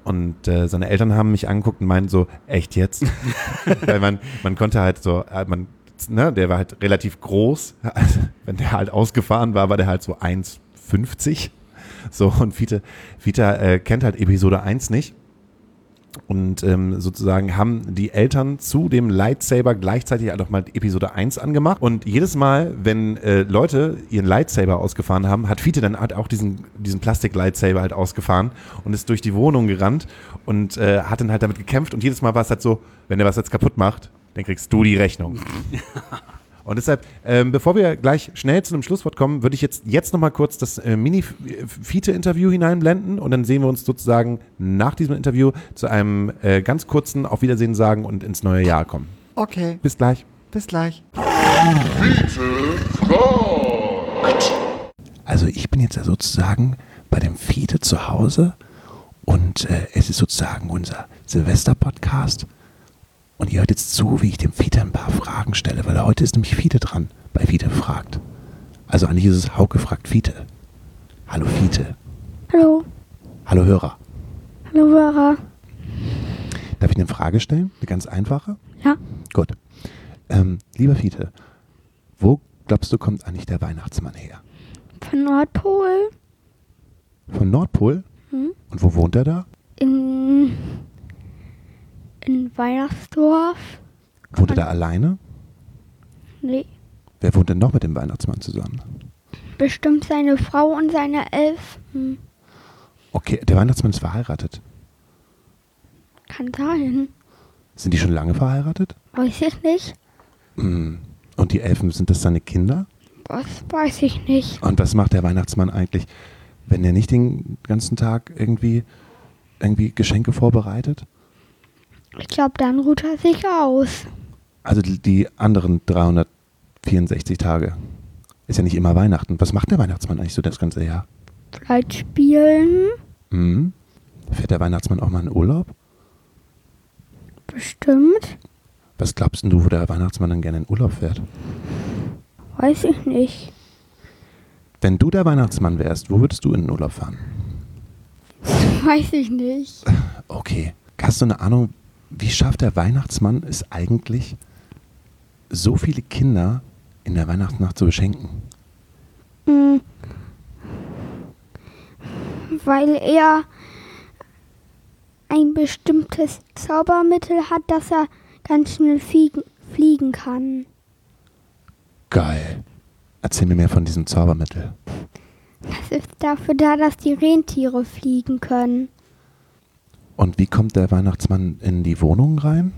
Und äh, seine Eltern haben mich angeguckt und meinten so, echt jetzt? Weil man, man konnte halt so, äh, man, ne, der war halt relativ groß. Also, wenn der halt ausgefahren war, war der halt so eins fünfzig. So, und Fiete, Fiete äh, kennt halt Episode eins nicht. Und ähm, sozusagen haben die Eltern zu dem Lightsaber gleichzeitig halt auch mal Episode eins angemacht. Und jedes Mal, wenn äh, Leute ihren Lightsaber ausgefahren haben, hat Fiete dann halt auch diesen, diesen Plastik-Lightsaber halt ausgefahren und ist durch die Wohnung gerannt und äh, hat dann halt damit gekämpft. Und jedes Mal war es halt so, wenn der was jetzt kaputt macht, dann kriegst du die Rechnung. Und deshalb, ähm, bevor wir gleich schnell zu einem Schlusswort kommen, würde ich jetzt, jetzt nochmal kurz das äh, Mini-Fiete-Interview hineinblenden und dann sehen wir uns sozusagen nach diesem Interview zu einem äh, ganz kurzen Auf Wiedersehen sagen und ins neue Jahr kommen. Okay, Bis gleich. bis gleich. Also ich bin jetzt ja sozusagen bei dem Fiete zu Hause und äh, es ist sozusagen unser Silvester-Podcast. Und ihr hört jetzt zu, wie ich dem Fiete ein paar Fragen stelle, weil heute ist nämlich Fiete dran, bei Fiete fragt. Also eigentlich ist es Hauke fragt Fiete. Hallo Fiete. Hallo. Hallo Hörer. Hallo Hörer. Darf ich eine Frage stellen? Eine ganz einfache? Ja. Gut. Ähm, lieber Fiete, wo glaubst du, kommt eigentlich der Weihnachtsmann her? Von Nordpol. Von Nordpol? Hm? Und wo wohnt er da? In, in Weihnachtsdorf. Wohnt er da alleine? Nee. Wer wohnt denn noch mit dem Weihnachtsmann zusammen? Bestimmt seine Frau und seine Elfen. Okay, der Weihnachtsmann ist verheiratet. Kann sein. Sind die schon lange verheiratet? Weiß ich nicht. Mm. Und die Elfen, sind das seine Kinder? Das weiß ich nicht. Und was macht der Weihnachtsmann eigentlich, wenn er nicht den ganzen Tag irgendwie, irgendwie Geschenke vorbereitet? Ich glaube, dann ruht er sich aus. Also die, die anderen dreihundertvierundsechzig Tage. Ist ja nicht immer Weihnachten. Was macht der Weihnachtsmann eigentlich so das ganze Jahr? Vielleicht spielen. Mhm. Fährt der Weihnachtsmann auch mal in Urlaub? Bestimmt. Was glaubst denn du, wo der Weihnachtsmann dann gerne in Urlaub fährt? Weiß ich nicht. Wenn du der Weihnachtsmann wärst, wo würdest du in den Urlaub fahren? Weiß ich nicht. Okay. Hast du eine Ahnung, wie schafft der Weihnachtsmann es eigentlich, so viele Kinder in der Weihnachtsnacht zu beschenken? Hm. Weil er ein bestimmtes Zaubermittel hat, dass er ganz schnell fliegen, fliegen kann. Geil. Erzähl mir mehr von diesem Zaubermittel. Das ist dafür da, dass die Rentiere fliegen können. Und wie kommt der Weihnachtsmann in die Wohnung rein?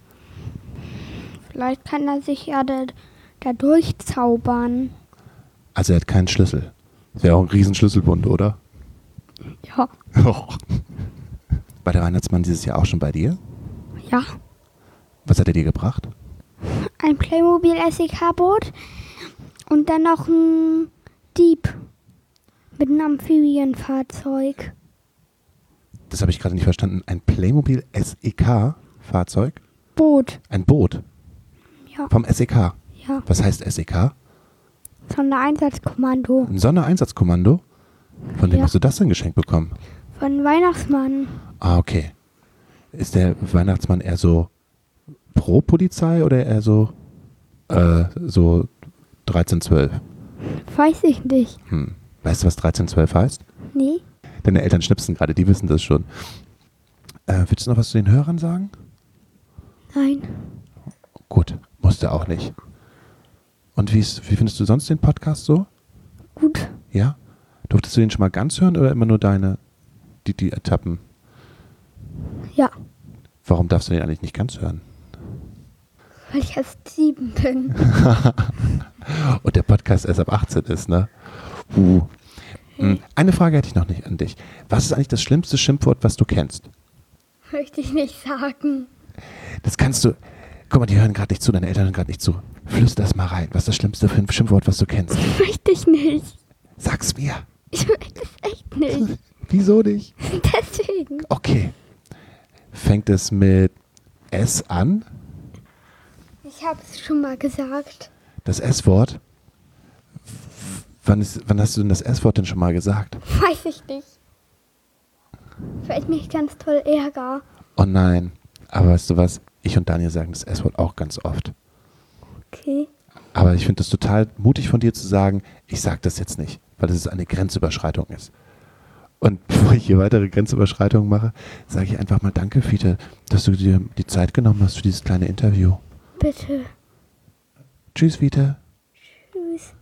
Vielleicht kann er sich ja da, da durchzaubern. Also er hat keinen Schlüssel. Das wäre auch ein Riesenschlüsselbund, oder? Ja. Och. War der Weihnachtsmann dieses Jahr auch schon bei dir? Ja. Was hat er dir gebracht? Ein Playmobil S E K-Boot und dann noch ein Dieb mit einem Amphibienfahrzeug. Das habe ich gerade nicht verstanden. Ein Playmobil S E K-Fahrzeug? Boot. Ein Boot? Ja. Vom S E K? Ja. Was heißt S E K? Sondereinsatzkommando. Ein Sondereinsatzkommando? Von wem Ja. hast du das denn geschenkt bekommen? Von Weihnachtsmann. Ah, okay. Ist der Weihnachtsmann eher so pro Polizei oder eher so, äh, so dreizehn zwölf? Weiß ich nicht. Hm. Weißt du, was dreizehn zwölf heißt? Nee. Deine Eltern schnipsen gerade, die wissen das schon. Äh, willst du noch was zu den Hörern sagen? Nein. Gut, musst du auch nicht. Und wie, ist, wie findest du sonst den Podcast so? Gut. Ja? Durftest du den schon mal ganz hören oder immer nur deine, die, die Etappen? Ja. Warum darfst du den eigentlich nicht ganz hören? Weil ich erst sieben bin. Und der Podcast erst ab achtzehn ist, ne? Uh. Hm. Eine Frage hätte ich noch nicht an dich. Was ist eigentlich das schlimmste Schimpfwort, was du kennst? Möchte ich nicht sagen. Das kannst du. Guck mal, die hören gerade nicht zu, deine Eltern hören gerade nicht zu. Flüster das mal rein. Was ist das schlimmste Schimpfwort, was du kennst? Möchte ich nicht. Sag's mir. Ich möchte es echt nicht. Wieso nicht? Deswegen. Okay. Fängt es mit S an? Ich habe es schon mal gesagt. Das S-Wort? Wann, ist, wann hast du denn das S-Wort denn schon mal gesagt? Weiß ich nicht. weil ich mich ganz toll ärgere. Oh nein. Aber weißt du was? Ich und Daniel sagen das S-Wort auch ganz oft. Okay. Aber ich finde das total mutig von dir zu sagen, ich sage das jetzt nicht, weil es eine Grenzüberschreitung ist. Und bevor ich hier weitere Grenzüberschreitungen mache, sage ich einfach mal danke, Fiete, dass du dir die Zeit genommen hast für dieses kleine Interview. Bitte. Tschüss, Fiete. Tschüss.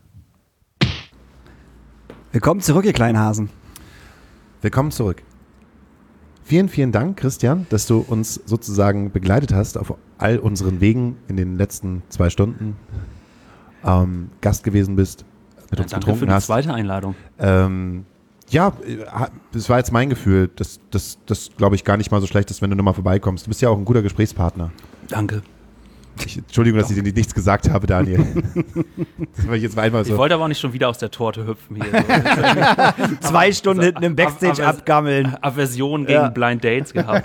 Willkommen zurück, ihr kleinen Hasen. Willkommen zurück. Vielen, vielen Dank, Christian, dass du uns sozusagen begleitet hast auf all unseren Wegen in den letzten zwei Stunden. Ähm, Gast gewesen bist, mit Ja, uns danke getrunken für die hast. zweite Einladung. Ähm, ja, das war jetzt mein Gefühl, dass das, das glaube ich, gar nicht mal so schlecht ist, wenn du nochmal vorbeikommst. Du bist ja auch ein guter Gesprächspartner. Danke. Ich, Entschuldigung, dass ich dir nichts gesagt habe, Daniel. Das war jetzt einmal so. Ich wollte aber auch nicht schon wieder aus der Torte hüpfen hier. So. Zwei Stunden hinten im Backstage Aber- abgammeln. Aversion gegen Ja. Blind Dates gehabt.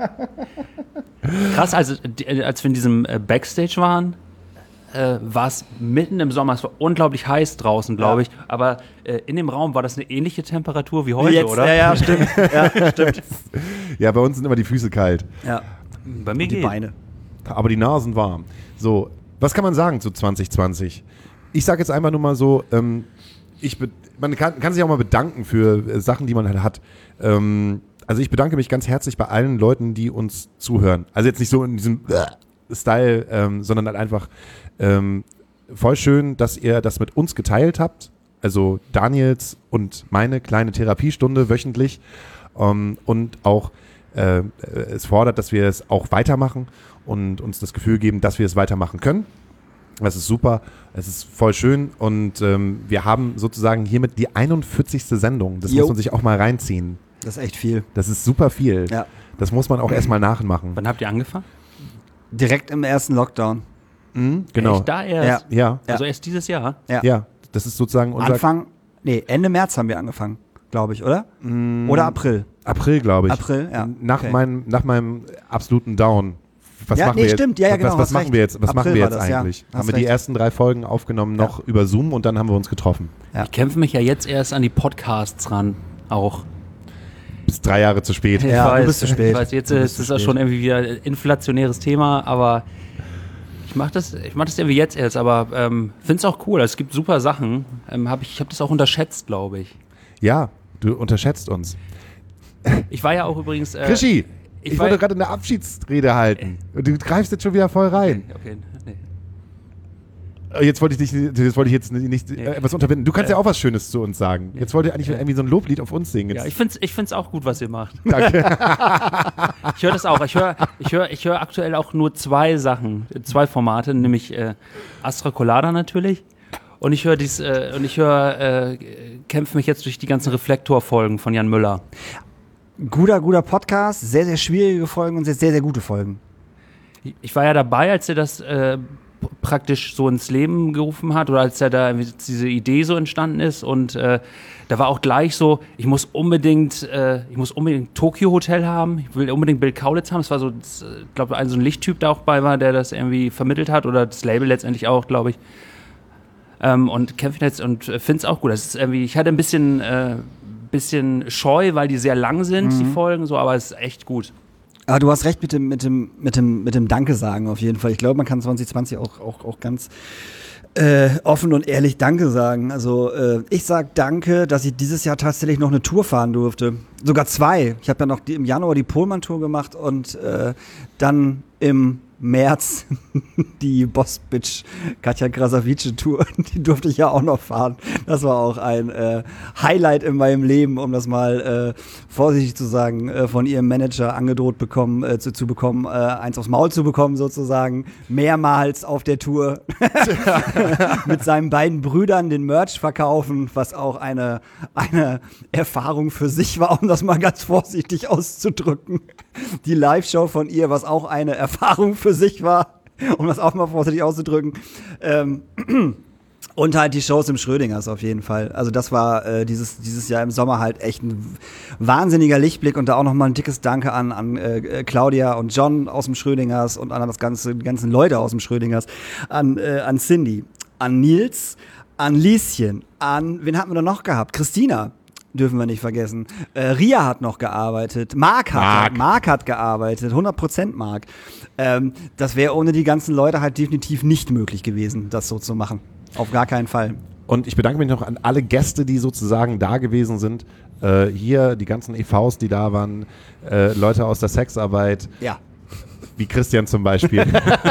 Krass, also die- als wir in diesem äh, Backstage waren, äh, war es mitten im Sommer, es war unglaublich heiß draußen, glaube ich, aber äh, in dem Raum war das eine ähnliche Temperatur wie heute, Jetzt, oder? Ja, ja, stimmt. Ja, stimmt. Ja, bei uns sind immer die Füße kalt, Ja, Bei mir die geht. Beine. aber die Nasen warm. So, was kann man sagen zu zwanzig zwanzig? Ich sage jetzt einfach nur mal so, ähm, ich be- man kann, kann sich auch mal bedanken für äh, Sachen, die man halt hat. Ähm, also ich bedanke mich ganz herzlich bei allen Leuten, die uns zuhören. Also jetzt nicht so in diesem Style, ähm, sondern halt einfach ähm, voll schön, dass ihr das mit uns geteilt habt. Also Daniels und meine kleine Therapiestunde wöchentlich. Ähm, und auch äh, es fordert, dass wir es auch weitermachen und uns das Gefühl geben, dass wir es weitermachen können. Das ist super, es ist voll schön und ähm, wir haben sozusagen hiermit die einundvierzigste Sendung. Das Jo. muss man sich auch mal reinziehen. Das ist echt viel. Das ist super viel. Ja. Das muss man auch erstmal nachmachen. Wann habt ihr angefangen? Direkt im ersten Lockdown. Mhm, genau. Echt, da erst? Ja. Ja, Also erst dieses Jahr? Ja. ja, das ist sozusagen unser Anfang, nee, Ende März haben wir angefangen, glaube ich, oder? Oder April. April, glaube ich. April, ja. Nach, Okay. meinem, nach meinem absoluten Down. Was Ja, machen nee, wir jetzt? stimmt. Ja, ja, genau, Was, was hast machen recht. wir jetzt? Was April machen wir war jetzt das, ja. eigentlich? Hast Haben wir die recht. ersten drei Folgen aufgenommen noch über Zoom und dann haben wir uns getroffen. Ja. Ich kämpfe mich ja jetzt erst an die Podcasts ran, auch. Bis drei Jahre zu spät. Ja, ich du weiß, bist zu spät. Ich weiß, jetzt Du ist bist zu es auch spät. schon irgendwie wieder ein inflationäres Thema, aber ich mache das, ich mach das irgendwie jetzt erst, aber ähm, finde es auch cool. Es gibt super Sachen. Ähm, hab ich ich habe das auch unterschätzt, glaube ich. Ja, du unterschätzt uns. Ich war ja auch übrigens. Äh, Krischi, ich, ich war- wollte gerade eine Abschiedsrede halten. Und du greifst jetzt schon wieder voll rein. Okay, nee. Jetzt wollte ich dich, jetzt wollte ich jetzt nicht äh, was unterbinden. Du kannst ja auch was Schönes zu uns sagen. Jetzt wollte ich eigentlich irgendwie so ein Loblied auf uns singen. Ja, Jetzt, ich finde es ich find's auch gut, was ihr macht. danke. Ich höre das auch. Ich höre ich hör, ich hör aktuell auch nur zwei Sachen, zwei Formate, nämlich äh, Astra Colada natürlich. Und ich höre dies, äh, und ich höre, äh, kämpfe mich jetzt durch die ganzen Reflektor-Folgen von Jan Müller. Guter, guter Podcast, sehr, sehr schwierige Folgen und sehr, sehr, sehr gute Folgen. Ich war ja dabei, als er das äh, praktisch so ins Leben gerufen hat oder als er da irgendwie diese Idee so entstanden ist und äh, da war auch gleich so, ich muss unbedingt, äh, ich muss unbedingt Tokyo Hotel haben, ich will unbedingt Bill Kaulitz haben. Es war so, ich glaube, ein so ein Lichttyp da auch bei war, der das irgendwie vermittelt hat oder das Label letztendlich auch, glaube ich. Ähm, und kämpfe jetzt und äh, finde es auch gut. Das ist irgendwie, ich hatte ein bisschen, äh, bisschen scheu, weil die sehr lang sind, die Folgen, so, aber es ist echt gut. Aber du hast recht mit dem, mit dem, mit dem, mit dem Danke sagen auf jeden Fall. Ich glaube, man kann zwanzig zwanzig auch, auch, auch ganz äh, offen und ehrlich Danke sagen. Also äh, ich sag Danke, dass ich dieses Jahr tatsächlich noch eine Tour fahren durfte. Sogar zwei. Ich habe ja noch die, im Januar die Pohlmann-Tour gemacht und äh, dann im März die Boss-Bitch Katja Krasavice-Tour, die durfte ich ja auch noch fahren. Das war auch ein äh, Highlight in meinem Leben, um das mal äh, vorsichtig zu sagen, äh, von ihrem Manager angedroht bekommen, äh, zu, zu bekommen, äh, eins aufs Maul zu bekommen sozusagen, mehrmals auf der Tour mit seinen beiden Brüdern den Merch verkaufen, was auch eine, eine Erfahrung für sich war, um das mal ganz vorsichtig auszudrücken. Die Live-Show von ihr, was auch eine Erfahrung für sich war, um das auch mal vorsichtig auszudrücken. Ähm, und halt die Shows im Schrödingers auf jeden Fall. Also das war äh, dieses, dieses Jahr im Sommer halt echt ein wahnsinniger Lichtblick und da auch nochmal ein dickes Danke an, an äh, Claudia und John aus dem Schrödingers und an das ganze, die ganzen Leute aus dem Schrödingers, an, äh, an Cindy, an Nils, an Lieschen, an, wen hatten wir da noch gehabt? Christina. dürfen wir nicht vergessen. Äh, Ria hat noch gearbeitet. Marc hat, Marc. Marc hat gearbeitet. hundert Prozent Marc. Ähm, das wäre ohne die ganzen Leute halt definitiv nicht möglich gewesen, das so zu machen. Auf gar keinen Fall. Und ich bedanke mich noch an alle Gäste, die sozusagen da gewesen sind. Äh, hier die ganzen E Vs, die da waren, äh, Leute aus der Sexarbeit, Ja. wie Christian zum Beispiel.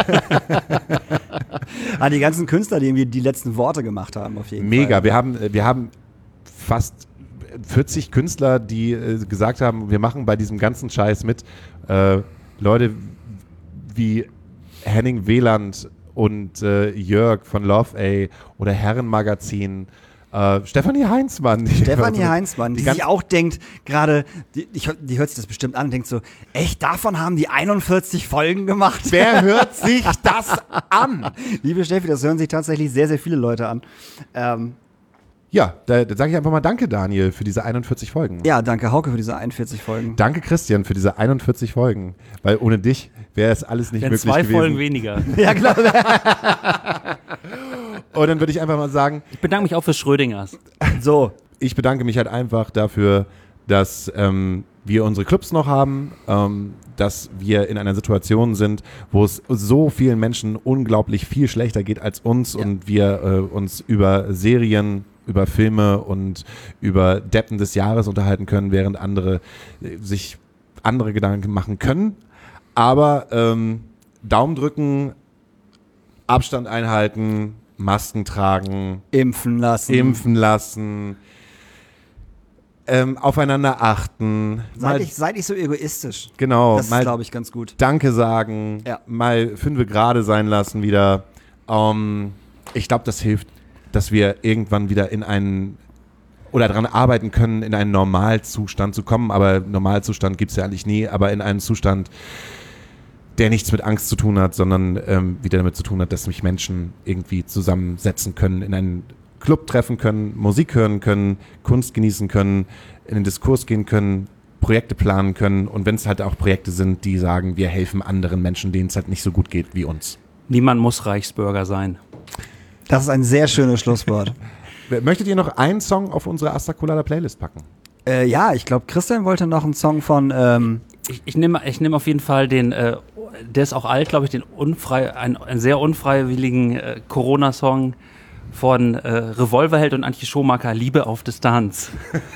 Ah, die ganzen Künstler, die irgendwie die letzten Worte gemacht haben, auf jeden Mega. Fall. Wir haben, wir haben fast vierzig Künstler, die äh, gesagt haben, wir machen bei diesem ganzen Scheiß mit. Äh, Leute wie Henning Wieland und äh, Jörg von Love A oder Herrenmagazin. Äh, Stefanie Heinzmann. Die Stefanie Heinzmann, die, die sich ganz- auch denkt, gerade, die, die, die hört sich das bestimmt an und denkt so, echt, davon haben die einundvierzig Folgen gemacht? Wer hört sich das an? Liebe Steffi, das hören sich tatsächlich sehr, sehr viele Leute an. Ähm, Ja, da, da sage ich einfach mal danke, Daniel, für diese einundvierzig Folgen. ja, danke Hauke für diese einundvierzig Folgen. Danke, Christian, für diese einundvierzig Folgen. Weil ohne dich wäre es alles nicht Denn möglich zwei gewesen. Folgen weniger. Ja, klar. Und dann würde ich einfach mal sagen, Ich bedanke mich auch für Schrödingers. So, ich bedanke mich halt einfach dafür, dass ähm, wir unsere Clubs noch haben, ähm, dass wir in einer Situation sind, wo es so vielen Menschen unglaublich viel schlechter geht als uns und wir äh, uns über Serien, über Filme und über Deppen des Jahres unterhalten können, während andere äh, sich andere Gedanken machen können. Aber ähm, Daumen drücken, Abstand einhalten, Masken tragen, impfen lassen. impfen lassen, ähm, aufeinander achten, Seid ich, seid ich so egoistisch. genau, Das ist, mal glaube ich, ganz gut. Danke sagen, Ja. mal fünfe gerade sein lassen wieder. Ähm, ich glaube, das hilft, dass wir irgendwann wieder in einen oder daran arbeiten können, in einen Normalzustand zu kommen. Aber Normalzustand gibt es ja eigentlich nie, aber in einen Zustand, der nichts mit Angst zu tun hat, sondern ähm, wieder damit zu tun hat, dass sich Menschen irgendwie zusammensetzen können, in einen Club treffen können, Musik hören können, Kunst genießen können, in den Diskurs gehen können, Projekte planen können und wenn es halt auch Projekte sind, die sagen, wir helfen anderen Menschen, denen es halt nicht so gut geht wie uns. Niemand muss Reichsbürger sein. Das ist ein sehr schönes Schlusswort. Möchtet ihr noch einen Song auf unsere Astra Colada Playlist packen? äh, ja, ich glaube, Christian wollte noch einen Song von, ähm, Ich, ich nehme ich nehm auf jeden Fall den, äh, der ist auch alt, glaube ich, den unfrei, einen, einen sehr unfreiwilligen äh, Corona-Song von äh, Revolverheld und Antje Schomaker, Liebe auf Distanz.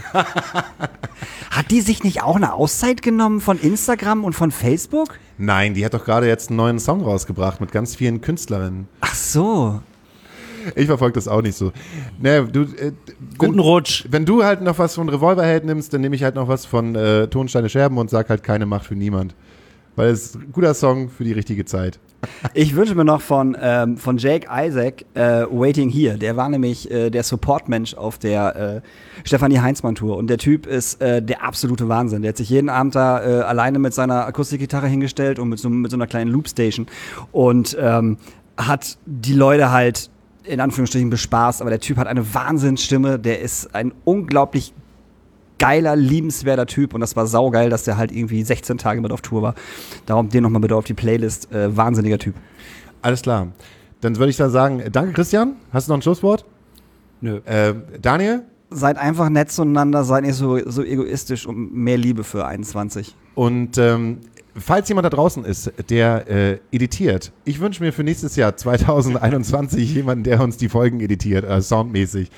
hat die sich nicht auch eine Auszeit genommen von Instagram und von Facebook? Nein, die hat doch gerade jetzt einen neuen Song rausgebracht mit ganz vielen Künstlerinnen. Ach so. Ich verfolge das auch nicht so. Ne, du, äh, Guten wenn, Rutsch. Wenn du halt noch was von Revolverheld nimmst, dann nehme ich halt noch was von äh, Tonsteine Scherben und sag halt keine Macht für niemand. Weil es ist ein guter Song für die richtige Zeit. Ich wünsche mir noch von, ähm, von Jake Isaac äh, Waiting Here. Der war nämlich äh, der Supportmensch auf der äh, Stefanie Heinzmann Tour. Und der Typ ist äh, der absolute Wahnsinn. Der hat sich jeden Abend da äh, alleine mit seiner Akustikgitarre hingestellt und mit so, mit so einer kleinen Loopstation. Und ähm, hat die Leute halt in Anführungsstrichen bespaßt. Aber der Typ hat eine Wahnsinnsstimme. Der ist ein unglaublich geiler, liebenswerter Typ und das war saugeil, dass der halt irgendwie sechzehn Tage mit auf Tour war. Darum den nochmal bitte auf die Playlist. Äh, wahnsinniger Typ. Alles klar. Dann würde ich dann sagen, danke Christian. Hast du noch ein Schlusswort? Nö. Äh, Daniel? Seid einfach nett zueinander, seid nicht so, so egoistisch und mehr Liebe für einundzwanzig. Und ähm, falls jemand da draußen ist, der äh, editiert, ich wünsche mir für nächstes Jahr zwanzig einundzwanzig jemanden, der uns die Folgen editiert, äh, soundmäßig.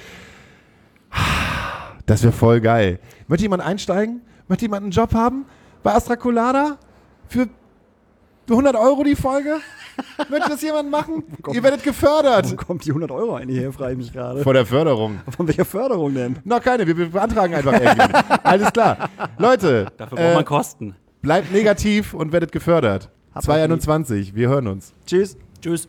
Das wäre voll geil. Möchte jemand einsteigen? Möchte jemand einen Job haben? Bei Astra Colada? Für hundert Euro die Folge? Möchte das jemand machen? Ihr werdet gefördert. Wo kommt die hundert Euro eigentlich her, frage ich mich gerade. Vor der Förderung. Von welcher Förderung denn? Na, keine. Wir, wir beantragen einfach irgendwie. Alles klar. Leute, Dafür braucht äh, man Kosten. bleibt negativ und werdet gefördert. Hab zwanzig einundzwanzig. Wir hören uns. Tschüss. Tschüss.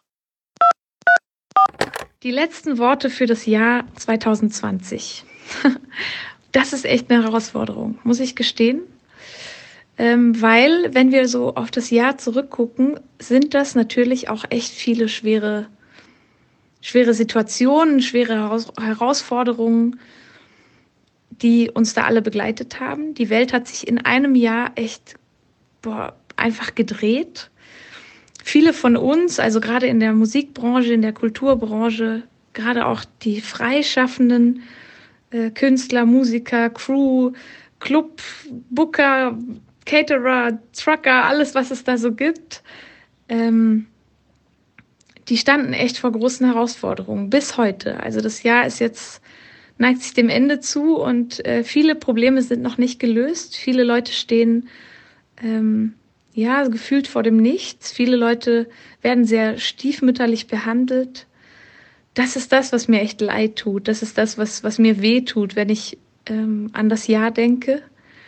Die letzten Worte für das Jahr zwanzig zwanzig. Das ist echt eine Herausforderung, muss ich gestehen. Ähm, weil, wenn wir so auf das Jahr zurückgucken, sind das natürlich auch echt viele schwere, schwere Situationen, schwere Heraus- Herausforderungen, die uns da alle begleitet haben. Die Welt hat sich in einem Jahr echt boah, einfach gedreht. Viele von uns, also gerade in der Musikbranche, in der Kulturbranche, gerade auch die Freischaffenden, äh, Künstler, Musiker, Crew, Club, Booker, Caterer, Trucker, alles, was es da so gibt, ähm, die standen echt vor großen Herausforderungen bis heute. Also das Jahr ist jetzt, neigt sich dem Ende zu und äh, viele Probleme sind noch nicht gelöst. Viele Leute stehen ähm, ja gefühlt vor dem Nichts. Viele Leute werden sehr stiefmütterlich behandelt. Das ist das, was mir echt leid tut. Das ist das, was, was mir weh tut, wenn ich ähm, an das Jahr denke.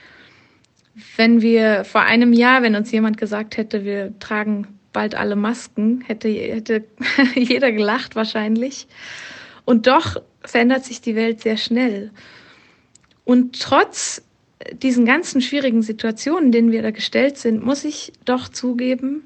Wenn wir vor einem Jahr, wenn uns jemand gesagt hätte, wir tragen bald alle Masken, hätte, hätte jeder gelacht wahrscheinlich. Und doch verändert sich die Welt sehr schnell. Und trotz diesen ganzen schwierigen Situationen, in denen wir da gestellt sind, muss ich doch zugeben,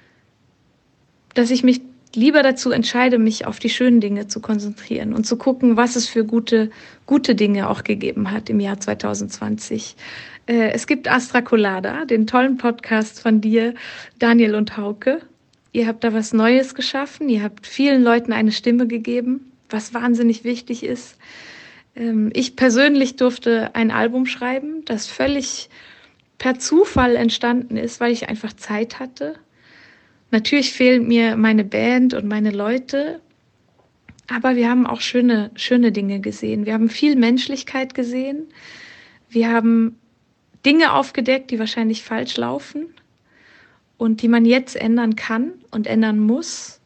dass ich mich lieber dazu entscheide, mich auf die schönen Dinge zu konzentrieren und zu gucken, was es für gute, gute Dinge auch gegeben hat im Jahr zwanzig zwanzig. Äh, es gibt Astra Colada, den tollen Podcast von dir, Daniel und Hauke. Ihr habt da was Neues geschaffen, ihr habt vielen Leuten eine Stimme gegeben, was wahnsinnig wichtig ist. Ähm, ich persönlich durfte ein Album schreiben, das völlig per Zufall entstanden ist, weil ich einfach Zeit hatte. Natürlich fehlen mir meine Band und meine Leute, aber wir haben auch schöne, schöne Dinge gesehen. Wir haben viel Menschlichkeit gesehen. Wir haben Dinge aufgedeckt, die wahrscheinlich falsch laufen und die man jetzt ändern kann und ändern muss.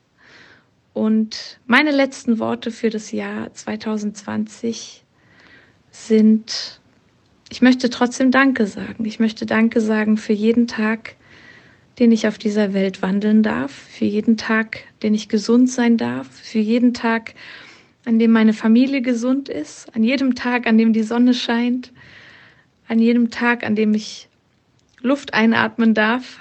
Und meine letzten Worte für das Jahr zwanzig zwanzig sind, ich möchte trotzdem Danke sagen. Ich möchte Danke sagen für jeden Tag, den ich auf dieser Welt wandeln darf, für jeden Tag, den ich gesund sein darf, für jeden Tag, an dem meine Familie gesund ist, an jedem Tag, an dem die Sonne scheint, an jedem Tag, an dem ich Luft einatmen darf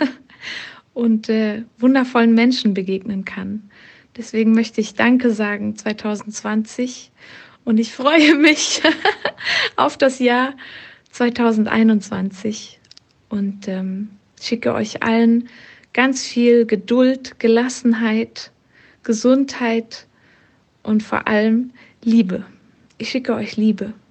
und äh, wundervollen Menschen begegnen kann. Deswegen möchte ich Danke sagen zwanzig zwanzig und ich freue mich auf das Jahr zwanzig einundzwanzig und ähm, schicke euch allen ganz viel Geduld, Gelassenheit, Gesundheit und vor allem Liebe. Ich schicke euch Liebe.